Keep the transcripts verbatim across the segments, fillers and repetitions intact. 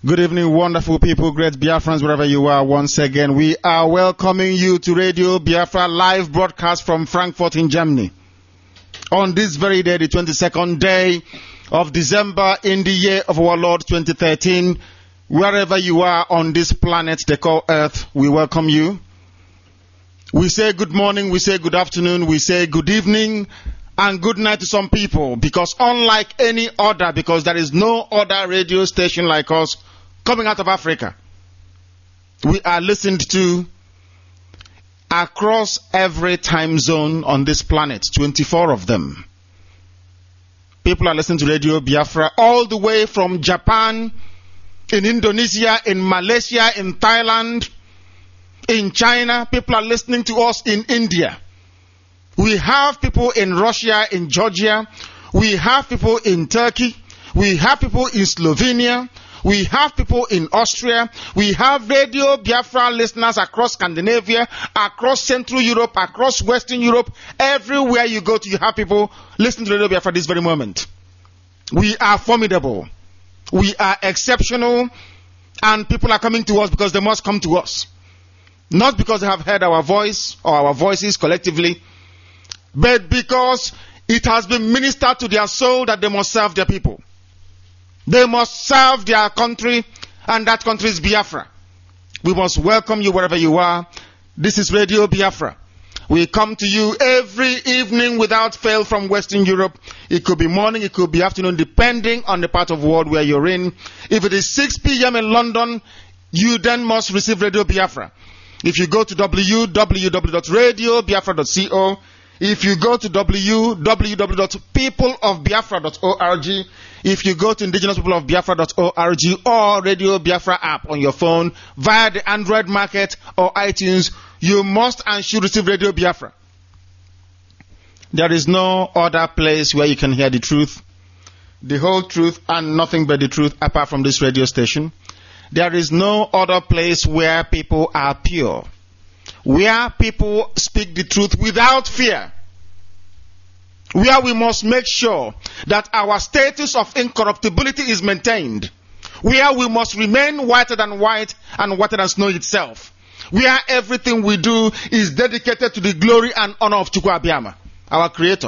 Good evening, wonderful people, great Biafrans, wherever you are. Once again, we are welcoming you to Radio Biafra live broadcast from Frankfurt in Germany. On this very day, the twenty-second day of December in the year of our Lord twenty thirteen, wherever you are on this planet they call Earth, we welcome you. We say good morning, we say good afternoon, we say good evening, and good night to some people, because unlike any other, because there is no other radio station like us coming out of Africa, we are listened to across every time zone on this planet, twenty-four of them. People are listening to Radio Biafra all the way from Japan, in Indonesia, in Malaysia, in Thailand, in China. People are listening to us in India. We have people in Russia, in Georgia. We have people in Turkey. We have people in Slovenia. We have people in Austria. We have Radio Biafra listeners across Scandinavia, across Central Europe, across Western Europe. Everywhere you go to, you have people listening to Radio Biafra this very moment. We are formidable. We are exceptional. And people are coming to us because they must come to us. Not because they have heard our voice or our voices collectively, but because it has been ministered to their soul that they must serve their people. They must serve their country, and that country is Biafra. We must welcome you wherever you are. This is Radio Biafra. We come to you every evening without fail from Western Europe. It could be morning, it could be afternoon, depending on the part of the world where you're in. If it is six p.m. in London, you then must receive Radio Biafra. If you go to w w w dot radio biafra dot co, if you go to w w w dot people of biafra dot org, if you go to indigenous people of biafra dot org or Radio Biafra app on your phone via the Android market or iTunes, you must and should receive Radio Biafra. There is no other place where you can hear the truth, the whole truth, and nothing but the truth apart from this radio station. There is no other place where people are pure, where people speak the truth without fear, where we must make sure that our status of incorruptibility is maintained, where we must remain whiter than white and whiter than snow itself, where everything we do is dedicated to the glory and honor of Chukwu Abiyama, our Creator,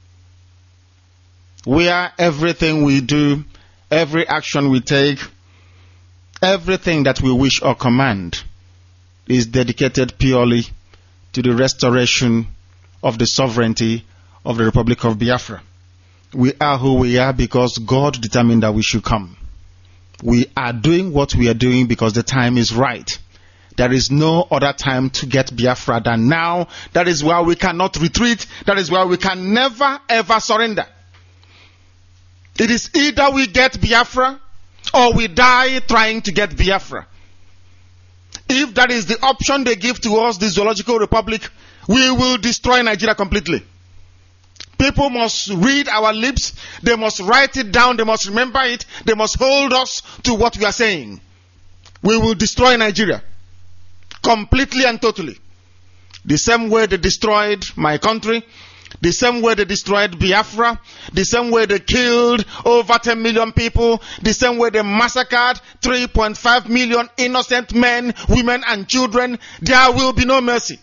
where everything we do, every action we take, everything that we wish or command is dedicated purely to the restoration of the sovereignty of the Republic of Biafra. We are who we are because God determined that we should come. We are doing what we are doing because the time is right. There is no other time to get Biafra than now. That is why we cannot retreat. That is why we can never ever surrender. It is either we get Biafra or we die trying to get Biafra. If that is the option they give to us, the Zoological Republic, we will destroy Nigeria completely. People must read our lips. They must write it down. They must remember it. They must hold us to what we are saying. We will destroy Nigeria completely and totally. The same way they destroyed my country, the same way they destroyed Biafra, the same way they killed over ten million people, the same way they massacred three point five million innocent men, women, and children, there will be no mercy.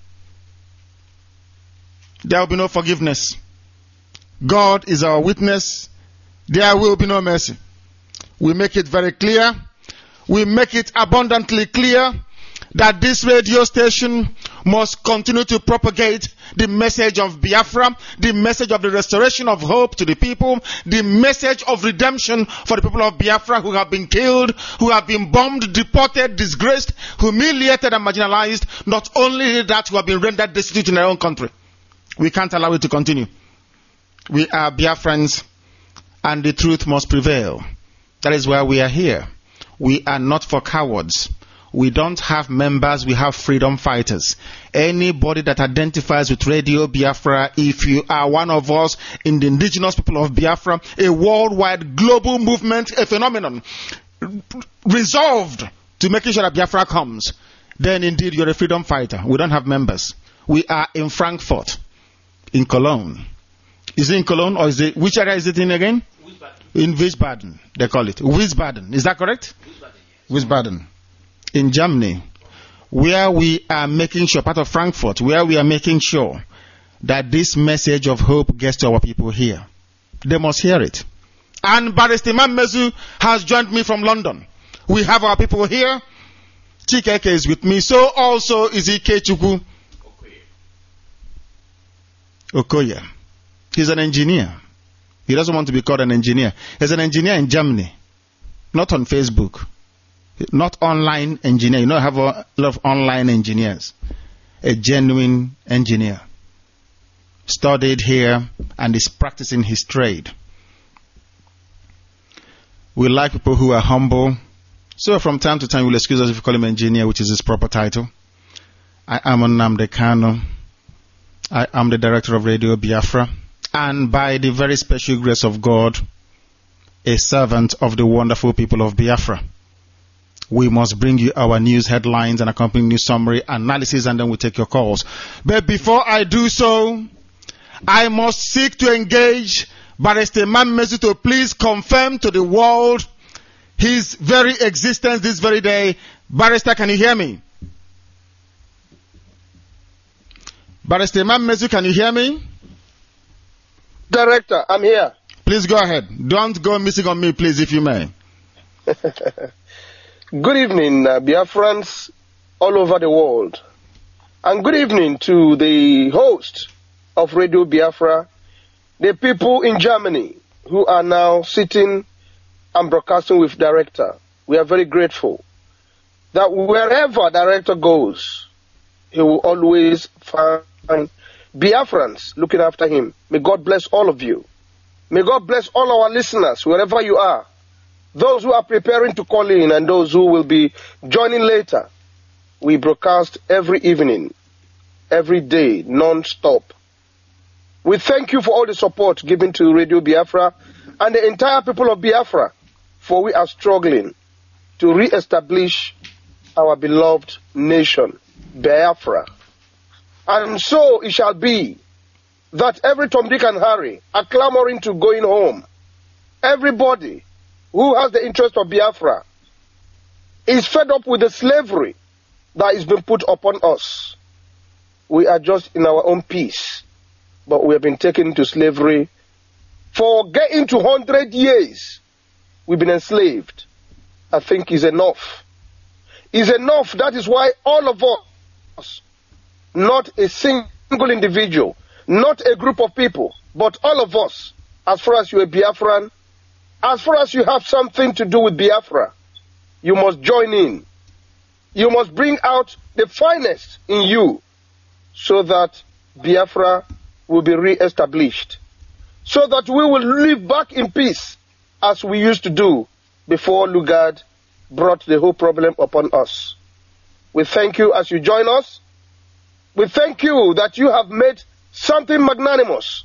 There will be no forgiveness. God is our witness. There will be no mercy. We make it very clear. We make it abundantly clear that this radio station must continue to propagate the message of Biafra, the message of the restoration of hope to the people, the message of redemption for the people of Biafra who have been killed, who have been bombed, deported, disgraced, humiliated, and marginalized. Not only that, who have been rendered destitute in their own country. We can't allow it to continue. We are Biafrans, and the truth must prevail. That is why we are here. We are not for cowards. We don't have members, we have freedom fighters. Anybody that identifies with Radio Biafra, if you are one of us in the indigenous people of Biafra, a worldwide global movement, a phenomenon, resolved to making sure that Biafra comes, then indeed you're a freedom fighter. We don't have members. We are in Frankfurt, in Cologne. Is it in Cologne or is it, which area is it in again? In Wiesbaden, they call it. Wiesbaden. Is that correct? Wiesbaden, yes. Wiesbaden. In Germany, where we are making sure, part of Frankfurt, where we are making sure that this message of hope gets to our people here. They must hear it. And Barrister Imam Mezu has joined me from London. We have our people here. Chikeke is with me. So also is Ikechukwu Okoye. He's an engineer. He doesn't want to be called an engineer. He's an engineer in Germany. Not on Facebook. Not online engineer. You know, I have a lot of online engineers. A genuine engineer. Studied here and is practicing his trade. We like people who are humble. So from time to time, we'll excuse us if we call him engineer, which is his proper title. I am Nnamdi Kanu. I am the director of Radio Biafra. And by the very special grace of God, a servant of the wonderful people of Biafra. We must bring you our news headlines and accompanying news summary analysis, and then we'll take your calls. But before I do so, I must seek to engage Barrister Imam Mezu to please confirm to the world his very existence this very day. Barrister, can you hear me? Barrister Imam Mezu, can you hear me? Director, I'm here. Please go ahead. Don't go missing on me, please, if you may. Good evening, uh, Biafrans all over the world. And good evening to the host of Radio Biafra, the people in Germany who are now sitting and broadcasting with Director. We are very grateful that wherever Director goes, he will always find Biafrans looking after him. May God bless all of you. May God bless all our listeners, wherever you are. Those who are preparing to call in and those who will be joining later. We broadcast every evening, every day, non-stop. We thank you for all the support given to Radio Biafra and the entire people of Biafra, for we are struggling to re-establish our beloved nation, Biafra. And so it shall be that every Tom, Dick, and Harry are clamoring to going home. Everybody who has the interest of Biafra is fed up with the slavery that is being put upon us. We are just in our own peace, but we have been taken into slavery for getting to one hundred years. We've been enslaved. I think is enough. Is enough. That is why all of us, not a single individual, not a group of people, but all of us, as far as you're a Biafran, as far as you have something to do with Biafra, you must join in. You must bring out the finest in you so that Biafra will be re-established, so that we will live back in peace as we used to do before Lugard brought the whole problem upon us. We thank you as you join us. We thank you that you have made something magnanimous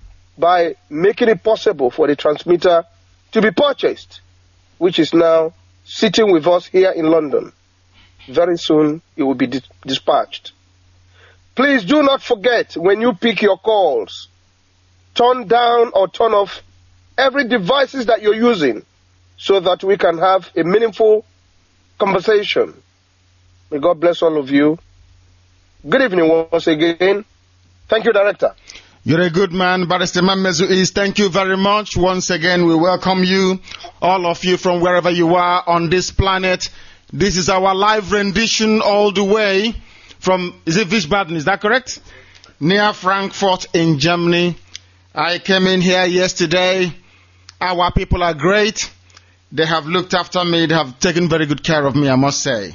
by making it possible for the transmitter to be purchased, which is now sitting with us here in London. Very soon it will be di- dispatched. Please do not forget, when you pick your calls, turn down or turn off every devices that you're using so that we can have a meaningful conversation. May God bless all of you. Good evening once again. Thank you, Director. You're a good man, Barrister Imam Mezu is. Thank you very much. Once again, we welcome you, all of you from wherever you are on this planet. This is our live rendition all the way from, is it Wiesbaden, is that correct? Near Frankfurt in Germany. I came in here yesterday. Our people are great. They have looked after me. They have taken very good care of me, I must say.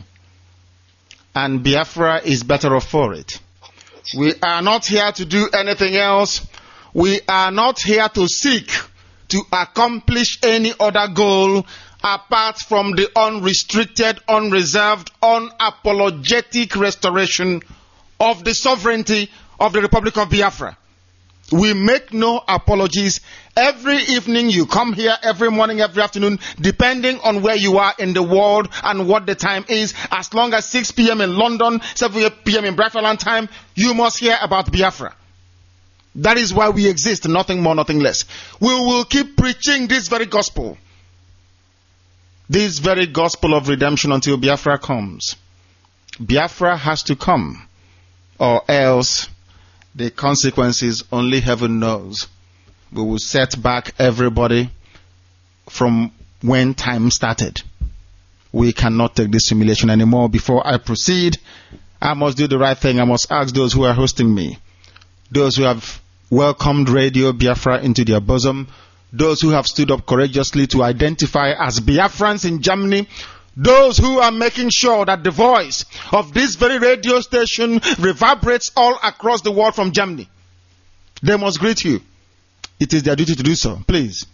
And Biafra is better off for it. We are not here to do anything else. We are not here to seek to accomplish any other goal apart from the unrestricted, unreserved, unapologetic restoration of the sovereignty of the Republic of Biafra. We make no apologies. Every evening you come here, every morning, every afternoon, depending on where you are in the world and what the time is. As long as six p.m. in London, seven p.m. in Brackland time, you must hear about Biafra. That is why we exist, nothing more, nothing less. We will keep preaching this very gospel. This very gospel of redemption until Biafra comes. Biafra has to come, or else the consequences only heaven knows. We will set back everybody from when time started. We cannot take this simulation anymore. Before I proceed, I must do the right thing. I must ask those who are hosting me, those who have welcomed Radio Biafra into their bosom, those who have stood up courageously to identify as Biafrans in Germany, those who are making sure that the voice of this very radio station reverberates all across the world from Germany. They must greet you. It is their duty to do so. Please.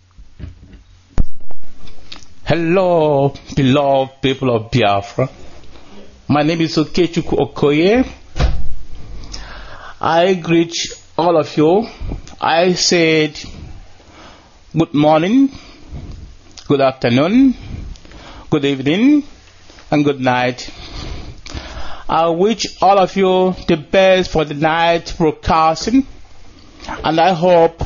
Hello, beloved people of Biafra. My name is Okechukwu Okoye. I greet all of you. I said good morning, good afternoon, good evening, and good night. I wish all of you the best for the night broadcasting, and I hope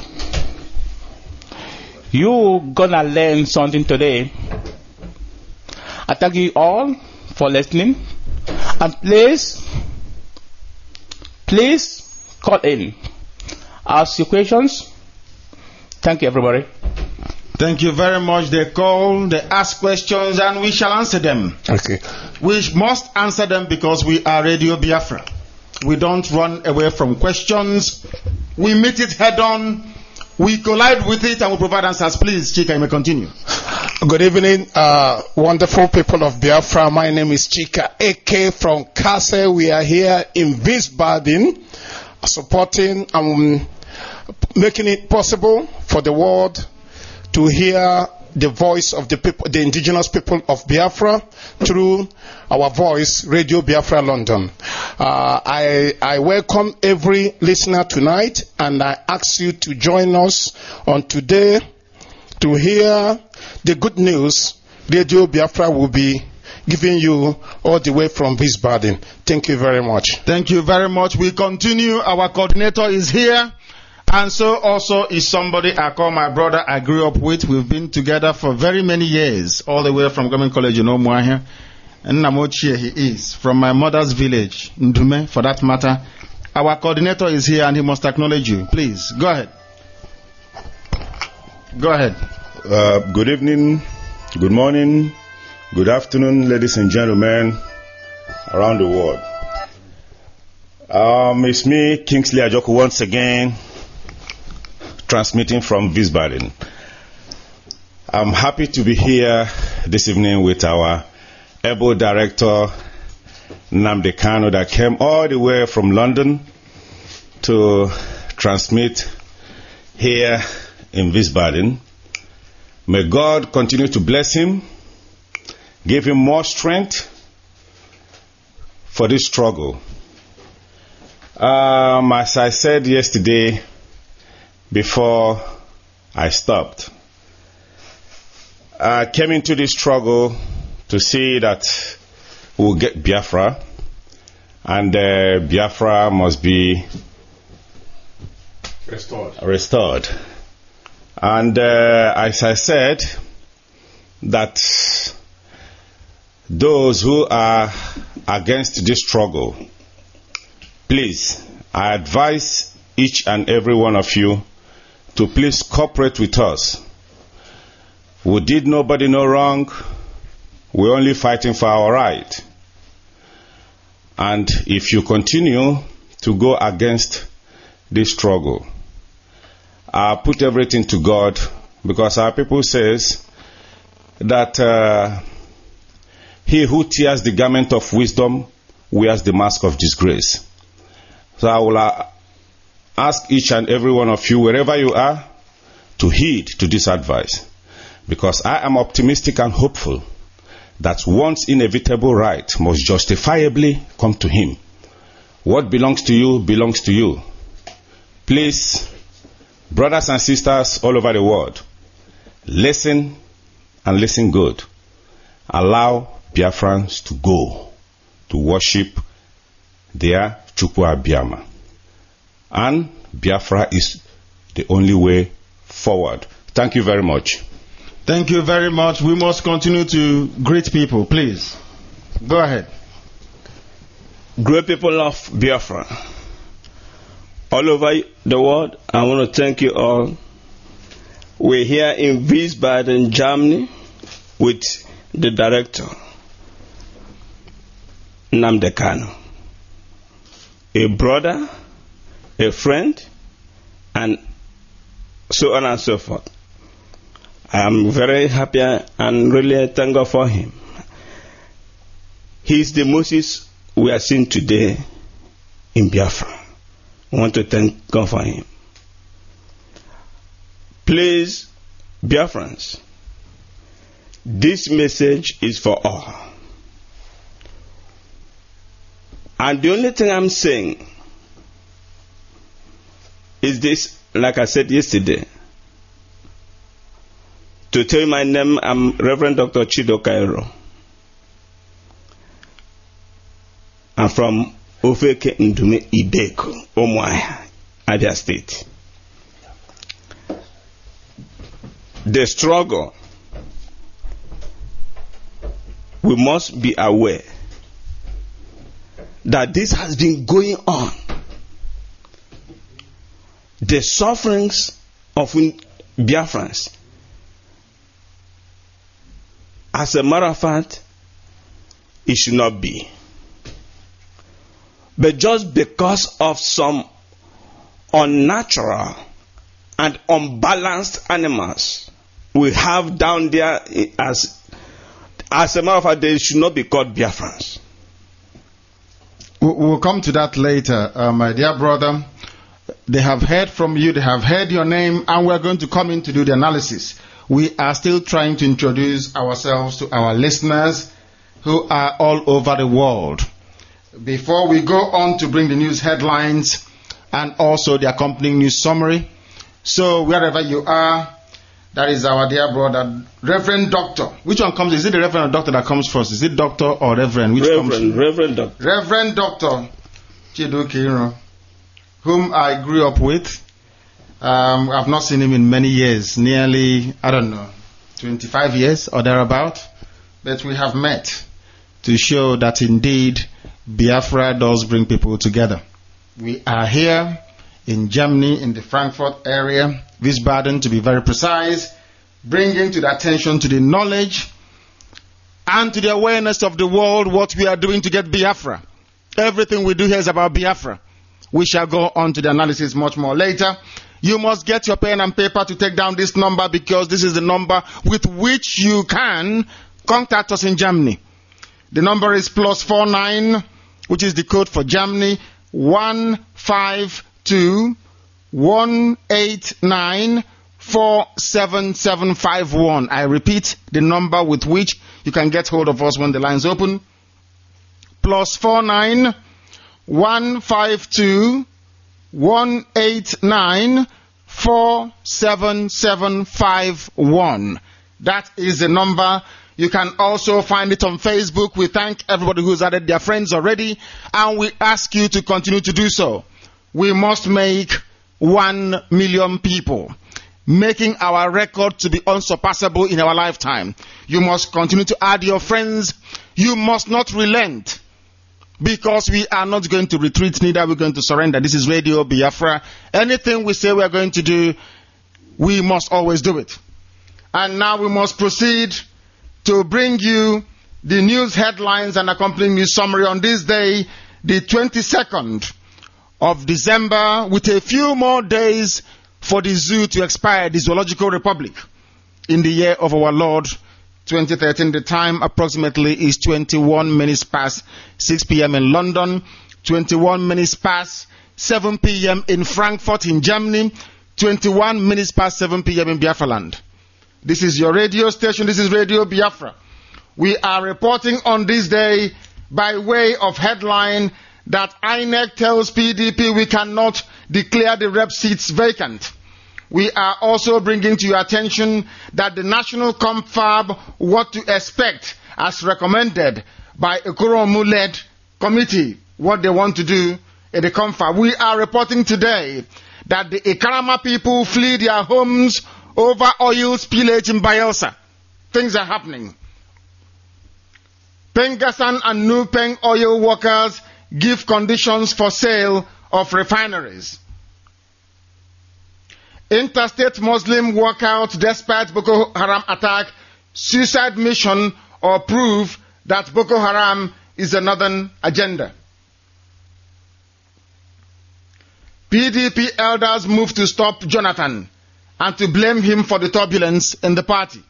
you gonna learn something today. I thank you all for listening, and please, please call in, ask your questions. Thank you, everybody. Thank you very much. They call, they ask questions, and we shall answer them. Okay. We must answer them because we are Radio Biafra. We don't run away from questions. We meet it head on. We collide with it and we provide answers. Please, Chika, you may continue. Good evening, uh, wonderful people of Biafra. My name is Chika A K from Kase. We are here in Wiesbaden, supporting and um, making it possible for the world to hear the voice of the people, the indigenous people of Biafra, through our voice, Radio Biafra London. Uh, I, I welcome every listener tonight, and I ask you to join us on today to hear the good news Radio Biafra will be giving you all the way from Wiesbaden. Thank you very much. Thank you very much. We continue. Our coordinator is here. And so also is somebody I call my brother I grew up with. We've been together for very many years, all the way from Government College in Omuahia. And Namochie he is, from my mother's village, Ndume, for that matter. Our coordinator is here and he must acknowledge you. Please, go ahead. Go ahead. Uh, good evening, good morning, good afternoon, ladies and gentlemen around the world. Um, it's me, Kingsley Ajoku, once again, transmitting from Wiesbaden. I'm happy to be here this evening with our able director, Nnamdi Kanu, that came all the way from London to transmit here in Wiesbaden. May God continue to bless him, give him more strength for this struggle. Um, as I said yesterday, before I stopped, I came into this struggle to see that we'll get Biafra, and uh, Biafra must be Restored. restored. And uh, as I said, that those who are against this struggle, please, I advise each and every one of you to please cooperate with us. We did nobody no wrong. We're only fighting for our right. And if you continue to go against this struggle, I put everything to God, because our people says that uh, he who tears the garment of wisdom wears the mask of disgrace. So I will uh, ask each and every one of you, wherever you are, to heed to this advice, because I am optimistic and hopeful that one's inevitable right must justifiably come to him. What belongs to you belongs to you. Please, brothers and sisters all over the world, listen and listen good. Allow Biafrans to go to worship their Chukwu Abiyama. And Biafra is the only way forward. Thank you very much. Thank you very much. We must continue to greet people, please. Go ahead. Great people of Biafra, all over the world, I want to thank you all. We're here in Wiesbaden, Germany, with the director, Nnamdi Kanu, a brother, a friend, and so on and so forth. I am very happy and really thank God for him. He is the Moses we are seeing today in Biafra. I want to thank God for him. Please, Biafrans, this message is for all. And the only thing I'm saying is this, like I said yesterday. To tell you my name, I'm Reverend Doctor Chido Cairo. I'm from Ofeke Ndume Ibeko, Umuahia, Abia State. The struggle, we must be aware that this has been going on. The sufferings of Biafrans, as a matter of fact, it should not be. But just because of some unnatural and unbalanced animals we have down there, as, as a matter of fact, they should not be called Biafrans. We'll come to that later, uh, my dear brother. They have heard from you, they have heard your name, and we're going to come in to do the analysis. We are still trying to introduce ourselves to our listeners who are all over the world. Before we go on to bring the news headlines and also the accompanying news summary, so wherever you are, that is our dear brother, Reverend Doctor. Which one comes? Is it the Reverend or Doctor that comes first? Is it Doctor or Reverend? Which Reverend, comes? Reverend Doctor. Reverend Doctor Chido Cairo, whom I grew up with. Um, I've not seen him in many years, nearly, I don't know, twenty-five years or thereabout. But we have met to show that indeed Biafra does bring people together. We are here in Germany, in the Frankfurt area, Wiesbaden to be very precise, bringing to the attention, to the knowledge, and to the awareness of the world what we are doing to get Biafra. Everything we do here is about Biafra. We shall go on to the analysis much more later. You must get your pen and paper to take down this number, because this is the number with which you can contact us in Germany. The number is plus four nine, which is the code for Germany, one five two one eight nine four seven seven five one. I repeat, the number with which you can get hold of us when the lines open. Plus four nine one five two one eight nine four seven seven five one. That is the number. You can also find it on Facebook. We thank everybody who's added their friends already, and we ask you to continue to do so. We must make one million people, making our record to be unsurpassable in our lifetime. You must continue to add your friends. You must not relent, because we are not going to retreat, neither are we going to surrender. This is Radio Biafra. Anything we say we are going to do, we must always do it. And now we must proceed to bring you the news headlines and accompanying news summary on this day, the twenty-second of December, with a few more days for the zoo to expire, the Zoological Republic, in the year of our Lord twenty thirteen. The time approximately is twenty-one minutes past six p.m. in London, twenty-one minutes past seven p.m. in Frankfurt in Germany, twenty-one minutes past seven p.m. in Biafra land. This is your radio station. This is Radio Biafra. We are reporting on this day by way of headline that I N E C tells P D P we cannot declare the rep seats vacant. We are also bringing to your attention that the National Confab, what to expect as recommended by a Okoromu-led committee, what they want to do in the Confab. We are reporting today that the Ikarama people flee their homes over oil spillage in Bayelsa. Things are happening. Pengassan and Nupeng oil workers give conditions for sale of refineries. Interstate Muslim walkout despite Boko Haram attack, suicide mission or proof that Boko Haram is a northern agenda. P D P elders move to stop Jonathan and to blame him for the turbulence in the party.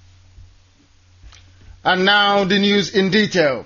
And now the news in detail.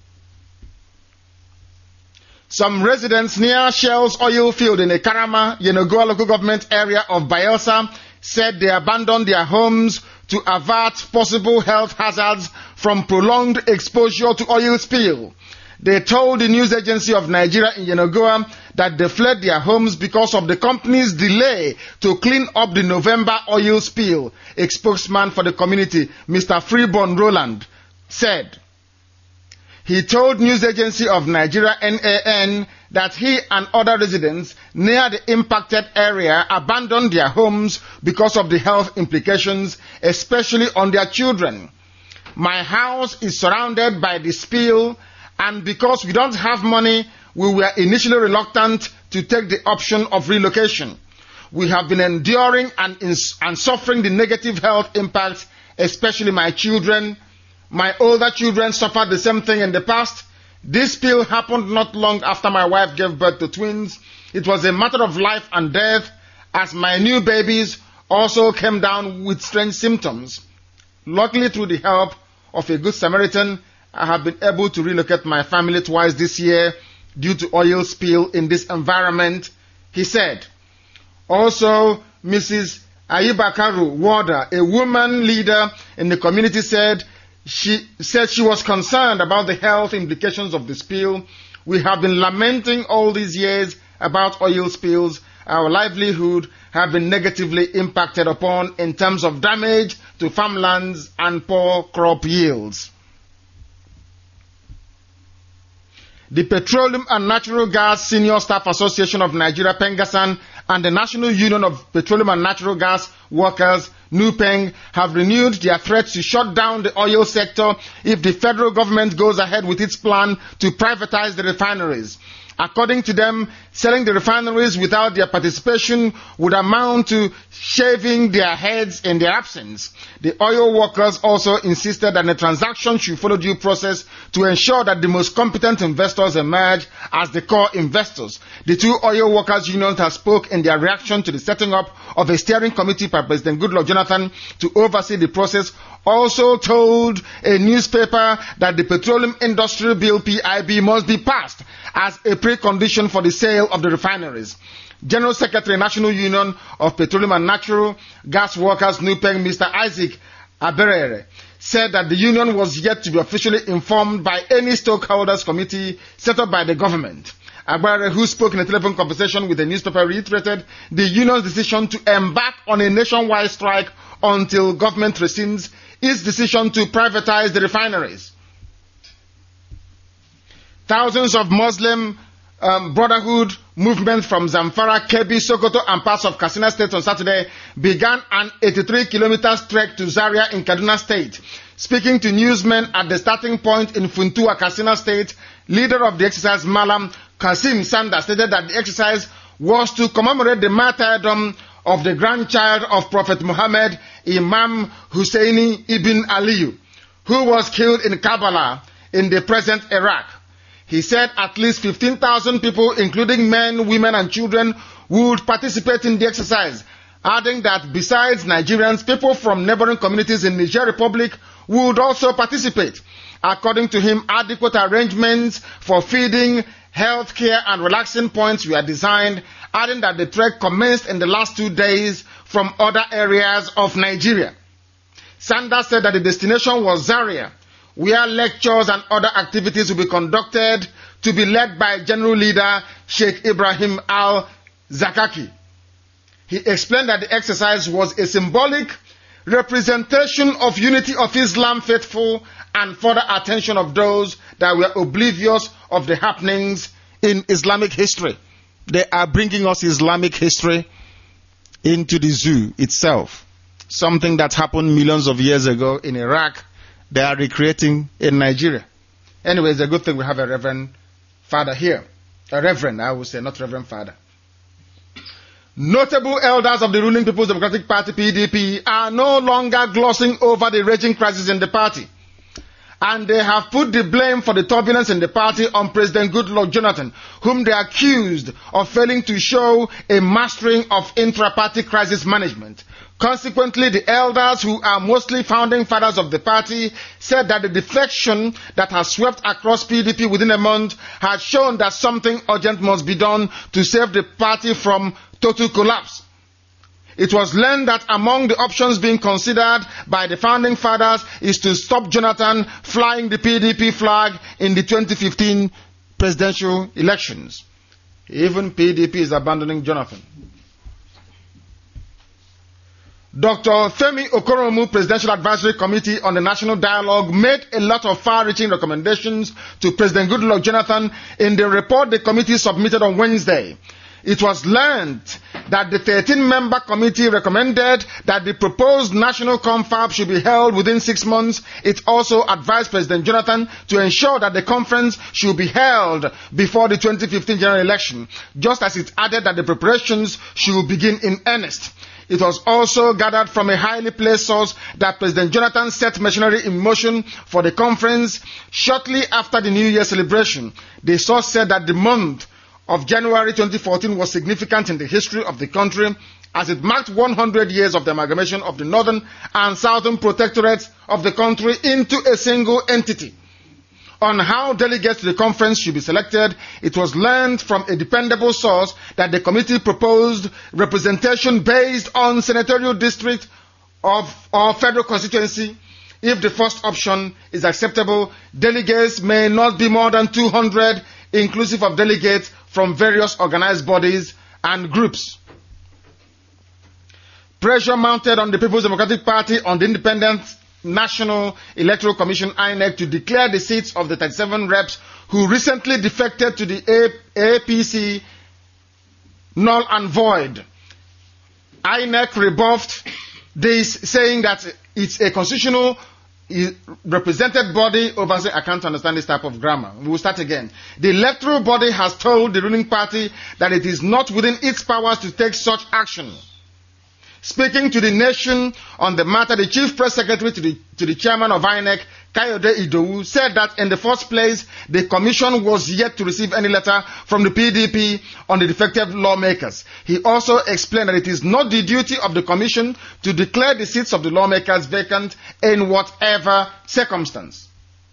Some residents near Shell's oil field in Ikarama, Yenagoa local government area of Bayelsa said they abandoned their homes to avert possible health hazards from prolonged exposure to oil spill. They told the news agency of Nigeria in Yenagoa that they fled their homes because of the company's delay to clean up the November oil spill. A spokesman for the community, Mister Freeborn Roland, said. He told news agency of Nigeria N A N that he and other residents near the impacted area abandoned their homes because of the health implications, especially on their children. My house is surrounded by the spill, and because we don't have money, we were initially reluctant to take the option of relocation. We have been enduring and, ins- and suffering the negative health impacts, especially my children. My older children suffered the same thing in the past. This spill happened not long after my wife gave birth to twins. It was a matter of life and death, as my new babies also came down with strange symptoms. Luckily, through the help of a good Samaritan, I have been able to relocate my family twice this year due to oil spill in this environment, he said. Also, Missus Ayibakaru Warder, a woman leader in the community, said she said she was concerned about the health implications of the spill. We have been lamenting all these years about oil spills. Our livelihood have been negatively impacted upon in terms of damage to farmlands and poor crop yields. The Petroleum and Natural Gas Senior Staff Association of Nigeria, Pengassan, and the National Union of Petroleum and Natural Gas Workers, Nupeng, have renewed their threat to shut down the oil sector if the federal government goes ahead with its plan to privatize the refineries. According to them, selling the refineries without their participation would amount to shaving their heads in their absence. The oil workers also insisted that the transaction should follow due process to ensure that the most competent investors emerge as the core investors. The two oil workers unions have spoke in their reaction to the setting up of a steering committee by President Goodluck Jonathan to oversee the process, also told a newspaper that the Petroleum Industry Bill P I B must be passed as a precondition for the sale of the refineries. General Secretary, National Union of Petroleum and Natural Gas Workers, Nupeng, Mister Isaac Aberere, said that the union was yet to be officially informed by any stakeholders committee set up by the government. Aberere, who spoke in a telephone conversation with the newspaper, reiterated the union's decision to embark on a nationwide strike until government rescinds its decision to privatize the refineries. Thousands of Muslim um, Brotherhood movement from Zamfara, Kebbi, Sokoto, and parts of Katsina State on Saturday began an eighty-three kilometer trek to Zaria in Kaduna State. Speaking to newsmen at the starting point in Funtua, Katsina State, leader of the exercise, Malam Kasim Sanda, stated that the exercise was to commemorate the martyrdom of the grandchild of Prophet Muhammad, Imam Husseini ibn Aliyu, who was killed in Karbala in the present Iraq. He said at least fifteen thousand people, including men, women, and children, would participate in the exercise, adding that besides Nigerians, people from neighboring communities in Niger Republic would also participate. According to him, adequate arrangements for feeding, health care, and relaxing points were designed, adding that the trek commenced in the last two days from other areas of Nigeria. Sanders said that the destination was Zaria, where lectures and other activities will be conducted, to be led by General Leader Sheikh Ibrahim al-Zakaki. He explained that the exercise was a symbolic representation of unity of Islam faithful and further attention of those that were oblivious of the happenings in Islamic history. They are bringing us Islamic history into the zoo itself. Something that happened millions of years ago in Iraq, they are recreating in Nigeria. Anyway, it's a good thing we have a reverend father here. A reverend, I would say, not reverend father. Notable elders of the ruling People's Democratic Party, P D P, are no longer glossing over the raging crisis in the party. And they have put the blame for the turbulence in the party on President Goodluck Jonathan, whom they accused of failing to show a mastering of intra-party crisis management. Consequently, the elders, who are mostly founding fathers of the party, said that the defection that has swept across P D P within a month had shown that something urgent must be done to save the party from total collapse. It was learned that among the options being considered by the founding fathers is to stop Jonathan flying the P D P flag in the twenty fifteen presidential elections. Even P D P is abandoning Jonathan. Doctor Femi Okoromu, Presidential Advisory Committee on the National Dialogue, made a lot of far-reaching recommendations to President Goodluck Jonathan in the report the committee submitted on Wednesday. It was learned that the thirteen-member committee recommended that the proposed national confab should be held within six months. It also advised President Jonathan to ensure that the conference should be held before the twenty fifteen general election, just as it added that the preparations should begin in earnest. It was also gathered from a highly placed source that President Jonathan set machinery in motion for the conference shortly after the New Year celebration. The source said that the month of January twenty fourteen was significant in the history of the country, as it marked one hundred years of the amalgamation of the northern and southern protectorates of the country into a single entity. On how delegates to the conference should be selected, it was learned from a dependable source that the committee proposed representation based on senatorial district of or federal constituency. If the first option is acceptable, delegates may not be more than two hundred, inclusive of delegates from various organized bodies and groups. Pressure mounted on the People's Democratic Party on the Independent National Electoral Commission, I N E C, to declare the seats of the thirty-seven reps who recently defected to the A P C null and void. I N E C rebuffed this, saying that it's a constitutional represented body over. I can't understand this type of grammar. We will start again. The electoral body has told the ruling party that it is not within its powers to take such action. Speaking to the nation on the matter, the chief press secretary to the, to the chairman of I N E C, Kayode Idowu, said that in the first place, the commission was yet to receive any letter from the P D P on the defective lawmakers. He also explained that it is not the duty of the commission to declare the seats of the lawmakers vacant in whatever circumstance.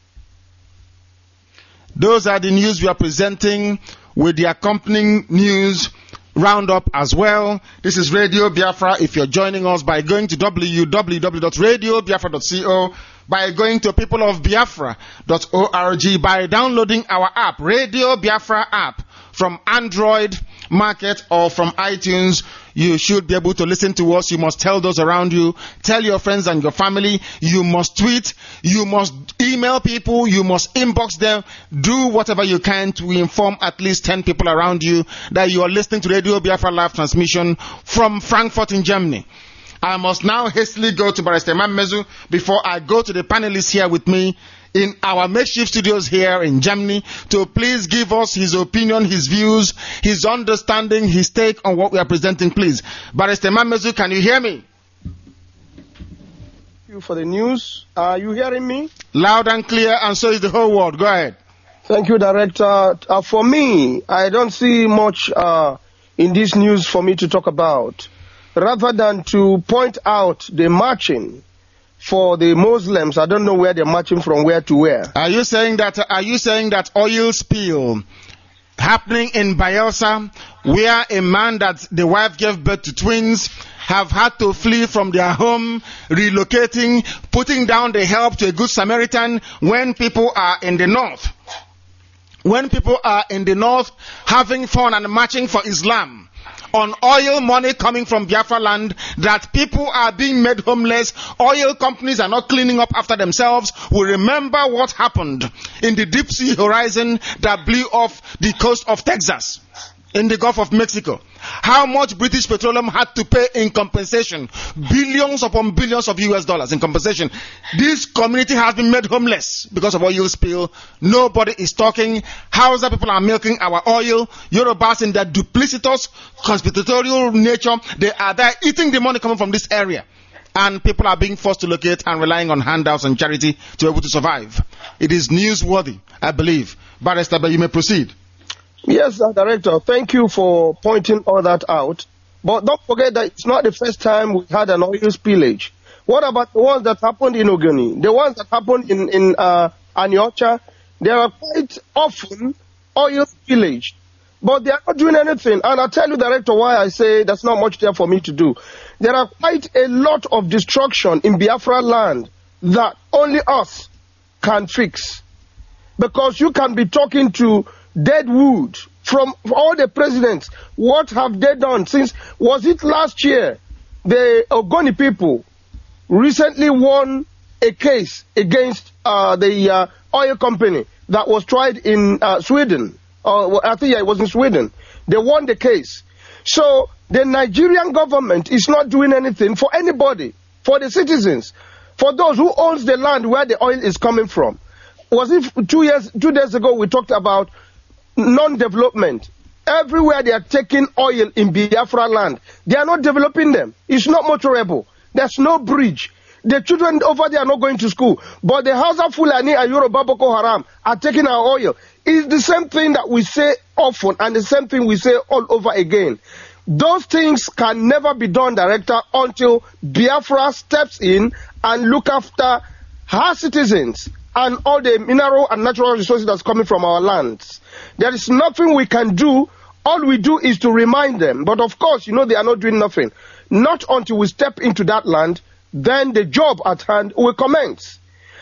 Those are the news we are presenting with the accompanying news roundup as well. This is Radio Biafra. If you're joining us by going to w w w dot radio biafra dot co, by going to people of biafra dot org, by downloading our app, Radio Biafra app, from Android Market or from iTunes, you should be able to listen to us. You must tell those around you. Tell your friends and your family. You must tweet. You must email people. You must inbox them. Do whatever you can to inform at least ten people around you that you are listening to Radio Biafra live transmission from Frankfurt in Germany. I must now hastily go to Barrister Imam Mezu before I go to the panelists here with me in our makeshift studios here in Germany to please give us his opinion, his views, his understanding, his take on what we are presenting, please. Barrister Imam Mezu, can you hear me? Thank you for the news. Are you hearing me? Loud and clear, and so is the whole world. Go ahead. Thank you, Director. Uh, for me, I don't see much uh, in this news for me to talk about, rather than to point out the marching for the Muslims. I don't know where they're marching from, where to where. Are you saying that? Are you saying that oil spill happening in Bayelsa, where a man that the wife gave birth to twins have had to flee from their home, relocating, putting down the help to a good Samaritan when people are in the north? When people are in the north having fun and marching for Islam, on oil money coming from Biafra land, that people are being made homeless, oil companies are not cleaning up after themselves. We remember what happened in the deep sea horizon that blew off the coast of Texas. in the Gulf of Mexico. How much British Petroleum had to pay in compensation? Billions upon billions of U S dollars in compensation. This community has been made homeless because of oil spill. Nobody is talking. Hausa people are milking our oil. Yorubas in their duplicitous, conspiratorial nature, they are there eating the money coming from this area. And people are being forced to locate and relying on handouts and charity to be able to survive. It is newsworthy, I believe. Barrister, but you may proceed. Yes, uh, Director, thank you for pointing all that out. But don't forget that it's not the first time we had an oil spillage. What about the ones that happened in Ogoni? The ones that happened in, in uh, Aniocha? There are quite often oil spillage. But they are not doing anything. And I'll tell you, Director, why I say there's not much there for me to do. There are quite a lot of destruction in Biafra land that only us can fix. Because you can be talking to dead wood from all the presidents. What have they done since, was it last year, the Ogoni people recently won a case against uh, the uh, oil company that was tried in uh, Sweden. Uh, I think yeah, it was in Sweden. They won the case. So the Nigerian government is not doing anything for anybody, for the citizens, for those who owns the land where the oil is coming from. Was it two years, two days ago we talked about non-development? Everywhere they are taking oil in Biafra land, they are not developing them. It's not motorable. There's no bridge. The children over there are not going to school. But the Hausa Fulani and Yoruba Boko Haram are taking our oil. It's the same thing that we say often and the same thing we say all over again. Those things can never be done, Director, until Biafra steps in and look after her citizens and all the mineral and natural resources that's coming from our lands. There is nothing we can do. All we do is to remind them. But of course, you know, they are not doing nothing. Not until we step into that land, then the job at hand will commence.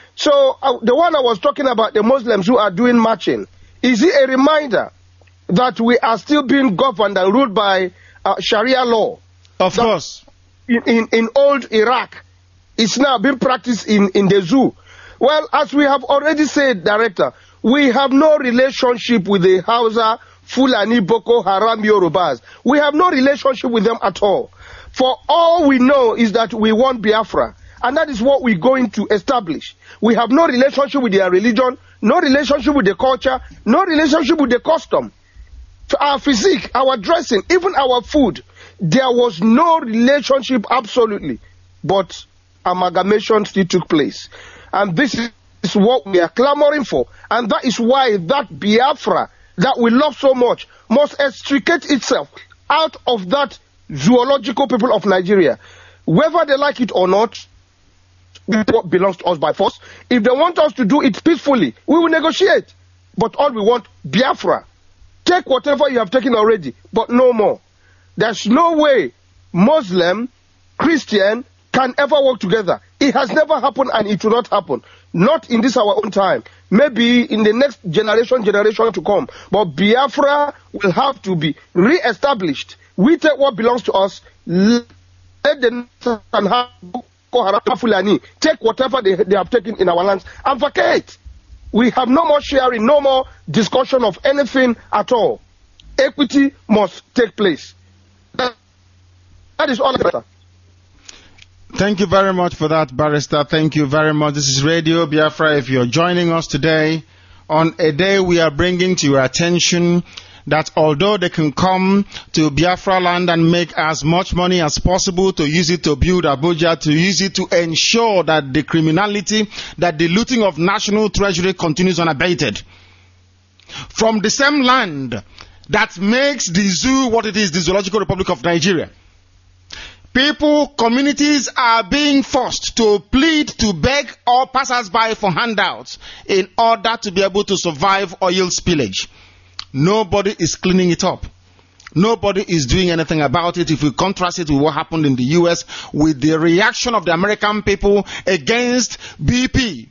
So uh, the one I was talking about, the Muslims who are doing marching, is it a reminder that we are still being governed and ruled by uh, Sharia law? Of course. In, in, in old Iraq, it's now being practiced in, in the zoo. Well, as we have already said, Director, we have no relationship with the Hausa, Fulani, Boko Haram, Yorubas. We have no relationship with them at all. For all we know is that we want Biafra. And that is what we're going to establish. We have no relationship with their religion, no relationship with the culture, no relationship with the custom. Our physique, our dressing, even our food, there was no relationship absolutely. But amalgamation still took place. And this is what we are clamoring for. And that is why that Biafra that we love so much must extricate itself out of that zoological people of Nigeria. Whether they like it or not, what belongs to us by force. If they want us to do it peacefully, we will negotiate. But all we want, Biafra. Take whatever you have taken already, but no more. There's no way Muslim, Christian can ever work together. It has never happened and it will not happen. Not in this our own time. Maybe in the next generation, generation to come. But Biafra will have to be re-established. We take what belongs to us, let them and have Fulani take whatever they, they have taken in our lands and vacate. We have no more sharing, no more discussion of anything at all. Equity must take place. That, that is all. Thank you very much for that, Barrister. Thank you very much. This is Radio Biafra. If you're joining us today, on a day we are bringing to your attention that although they can come to Biafra land and make as much money as possible to use it to build Abuja, to use it to ensure that the criminality, that the looting of national treasury continues unabated. From the same land that makes the zoo what it is, the Zoological Republic of Nigeria, people, communities are being forced to plead, to beg all passers-by for handouts in order to be able to survive oil spillage. Nobody is cleaning it up. Nobody is doing anything about it. If we contrast it with what happened in the U S with the reaction of the American people against B P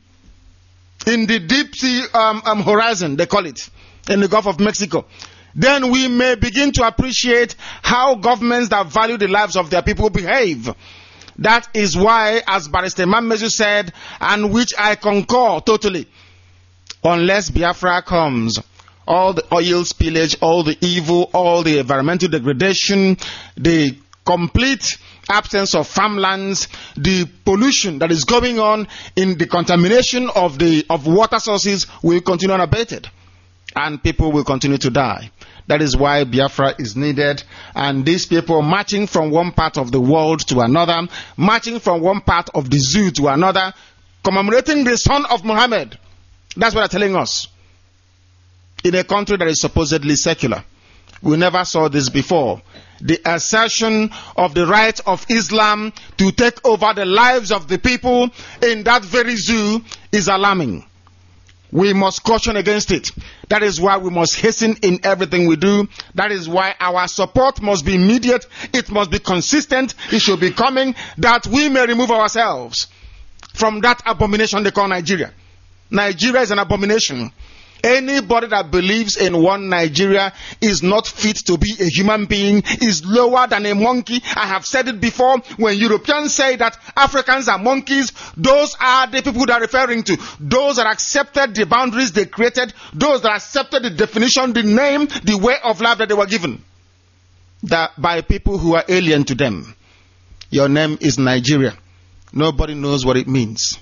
in the deep sea um, um, horizon, they call it, in the Gulf of Mexico, then we may begin to appreciate how governments that value the lives of their people behave. That is why, as Barrister Mamezu said, and which I concur totally, unless Biafra comes, all the oil spillage, all the evil, all the environmental degradation, the complete absence of farmlands, the pollution that is going on in the contamination of the of water sources will continue unabated, and people will continue to die. That is why Biafra is needed, and these people marching from one part of the world to another, marching from one part of the zoo to another, commemorating the son of Muhammad. That's what they're telling us. In a country that is supposedly secular. We never saw this before. The assertion of the right of Islam to take over the lives of the people in that very zoo is alarming. We must caution against it. That is why we must hasten in everything we do. That is why our support must be immediate. It must be consistent. It should be coming, that we may remove ourselves from that abomination they call Nigeria. Nigeria is an abomination. Anybody that believes in one Nigeria is not fit to be a human being, is lower than a monkey. I have said it before. When Europeans say that Africans are monkeys, those are the people they are referring to. Those that accepted the boundaries they created, those that accepted the definition, the name, the way of life that they were given, that by people who are alien to them. Your name is Nigeria. Nobody knows what it means.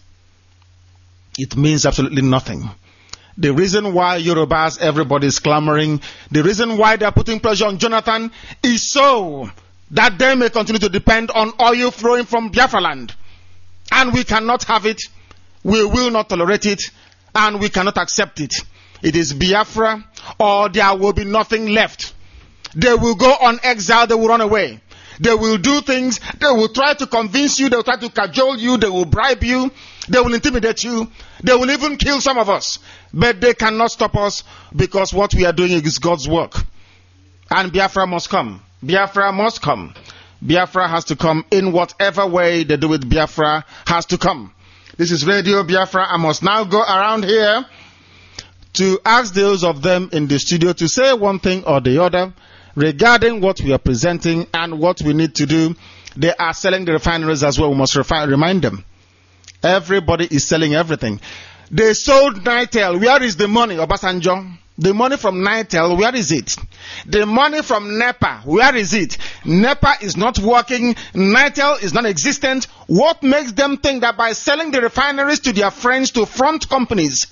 It means absolutely nothing. The reason why Yorubas, everybody is clamoring, the reason why they are putting pressure on Jonathan is so that they may continue to depend on oil flowing from Biafra land. And we cannot have it, we will not tolerate it, and we cannot accept it. It is Biafra, or there will be nothing left. They will go on exile, they will run away. They will do things, they will try to convince you, they will try to cajole you, they will bribe you, they will intimidate you, they will even kill some of us. But they cannot stop us, because what we are doing is God's work. And Biafra must come. Biafra must come. Biafra has to come in whatever way they do it. Biafra has to come. This is Radio Biafra. I must now go around here to ask those of them in the studio to say one thing or the other regarding what we are presenting and what we need to do. They are selling the refineries as well. We must refi- remind them. Everybody is selling everything. They sold Nitel. Where is the money, Obasanjo? The money from Nitel, where is it? The money from NEPA, where is it? NEPA is not working. Nitel is non-existent. What makes them think that by selling the refineries to their friends, to front companies,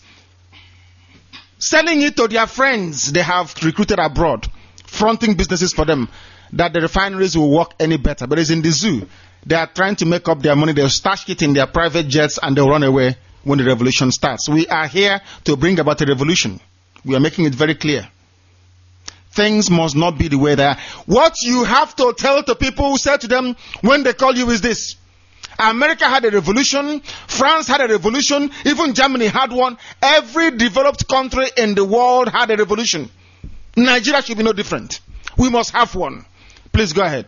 selling it to their friends they have recruited abroad, fronting businesses for them, that the refineries will work any better? But it's in the zoo. They are trying to make up their money. They'll stash it in their private jets and they'll run away when the revolution starts. We are here to bring about a revolution. We are making it very clear. Things must not be the way they are. What you have to tell to people who say to them when they call you is this: America had a revolution, France had a revolution, even Germany had one. Every developed country in the world had a revolution. Nigeria should be no different. We must have one. Please go ahead.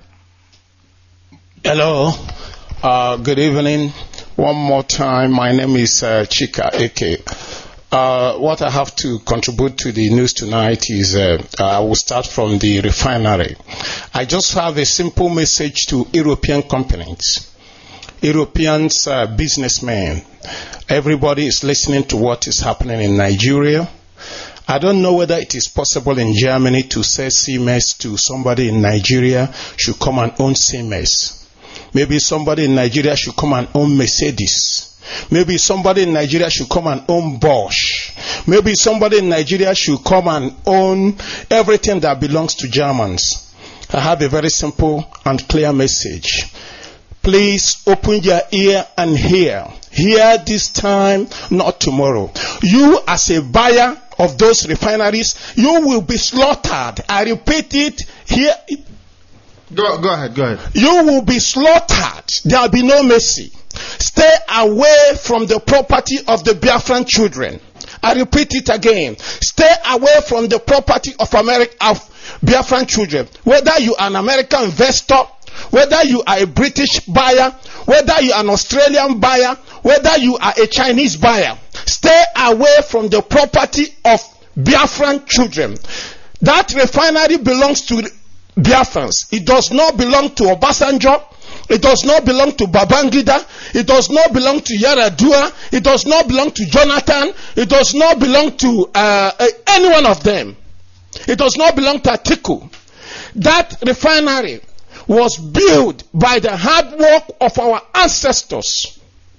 Hello. Uh, good evening. One more time. My name is uh, Chika Eke. Uh, what I have to contribute to the news tonight is uh, I will start from the refinery. I just have a simple message to European companies, Europeans, uh, businessmen. Everybody is listening to what is happening in Nigeria. I don't know whether it is possible in Germany to sell Siemens to somebody in Nigeria should come and own Siemens. Maybe somebody in Nigeria should come and own Mercedes. Maybe somebody in Nigeria should come and own Bosch. Maybe somebody in Nigeria should come and own everything that belongs to Germans. I have a very simple and clear message. Please open your ear and hear. Hear this time, not tomorrow. You as a buyer of those refineries, you will be slaughtered. I repeat it here. Go, go ahead, go ahead. You will be slaughtered. There will be no mercy. Stay away from the property of the Biafran children. I repeat it again. Stay away from the property of America, of Biafran children. Whether you are an American investor, whether you are a British buyer, whether you are an Australian buyer, whether you are a Chinese buyer, stay away from the property of Biafran children. That refinery belongs to Biafrans. It does not belong to Obasanjo. It does not belong to Babangida. It does not belong to Yaradua. It does not belong to Jonathan. It does not belong to uh, uh, any one of them. It does not belong to Atiku. That refinery was built by the hard work of our ancestors.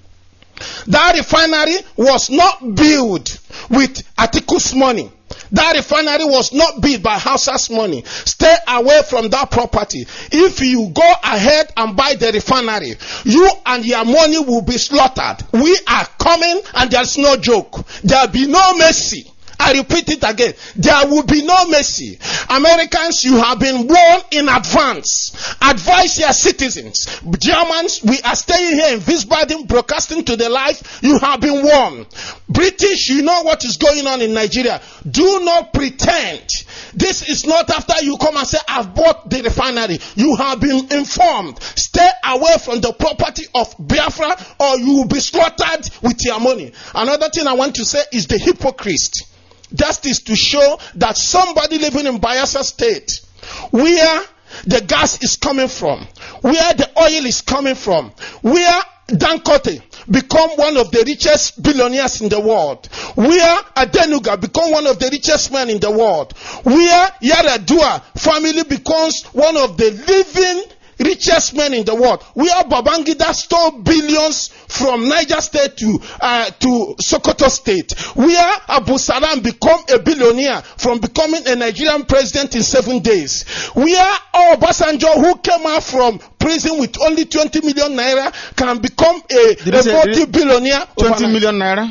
That refinery was not built with Atiku's money. That refinery was not built by Hausa's money. Stay away from that property. If you go ahead and buy the refinery, you and your money will be slaughtered. We are coming, and there's no joke. There will be no mercy. I repeat it again. There will be no mercy. Americans, you have been warned in advance. Advise your citizens. Germans, we are staying here in Wiesbaden, broadcasting to the live. You have been warned. British, you know what is going on in Nigeria. Do not pretend. This is not after you come and say, I've bought the refinery. You have been informed. Stay away from the property of Biafra, or you will be slaughtered with your money. Another thing I want to say is the hypocrite. That is to show that somebody living in Bayelsa State, where the gas is coming from, where the oil is coming from, where Dangote become one of the richest billionaires in the world, where Adenuga become one of the richest men in the world, where Yaradua family becomes one of the living richest men in the world, where Babangida stole billions from Niger State to uh, to Sokoto State, where Abu Salam become a billionaire from becoming a Nigerian president in seven days, where Obasanjo, who came out from prison with only twenty million naira, can become a, a multi-billionaire. twenty million naira?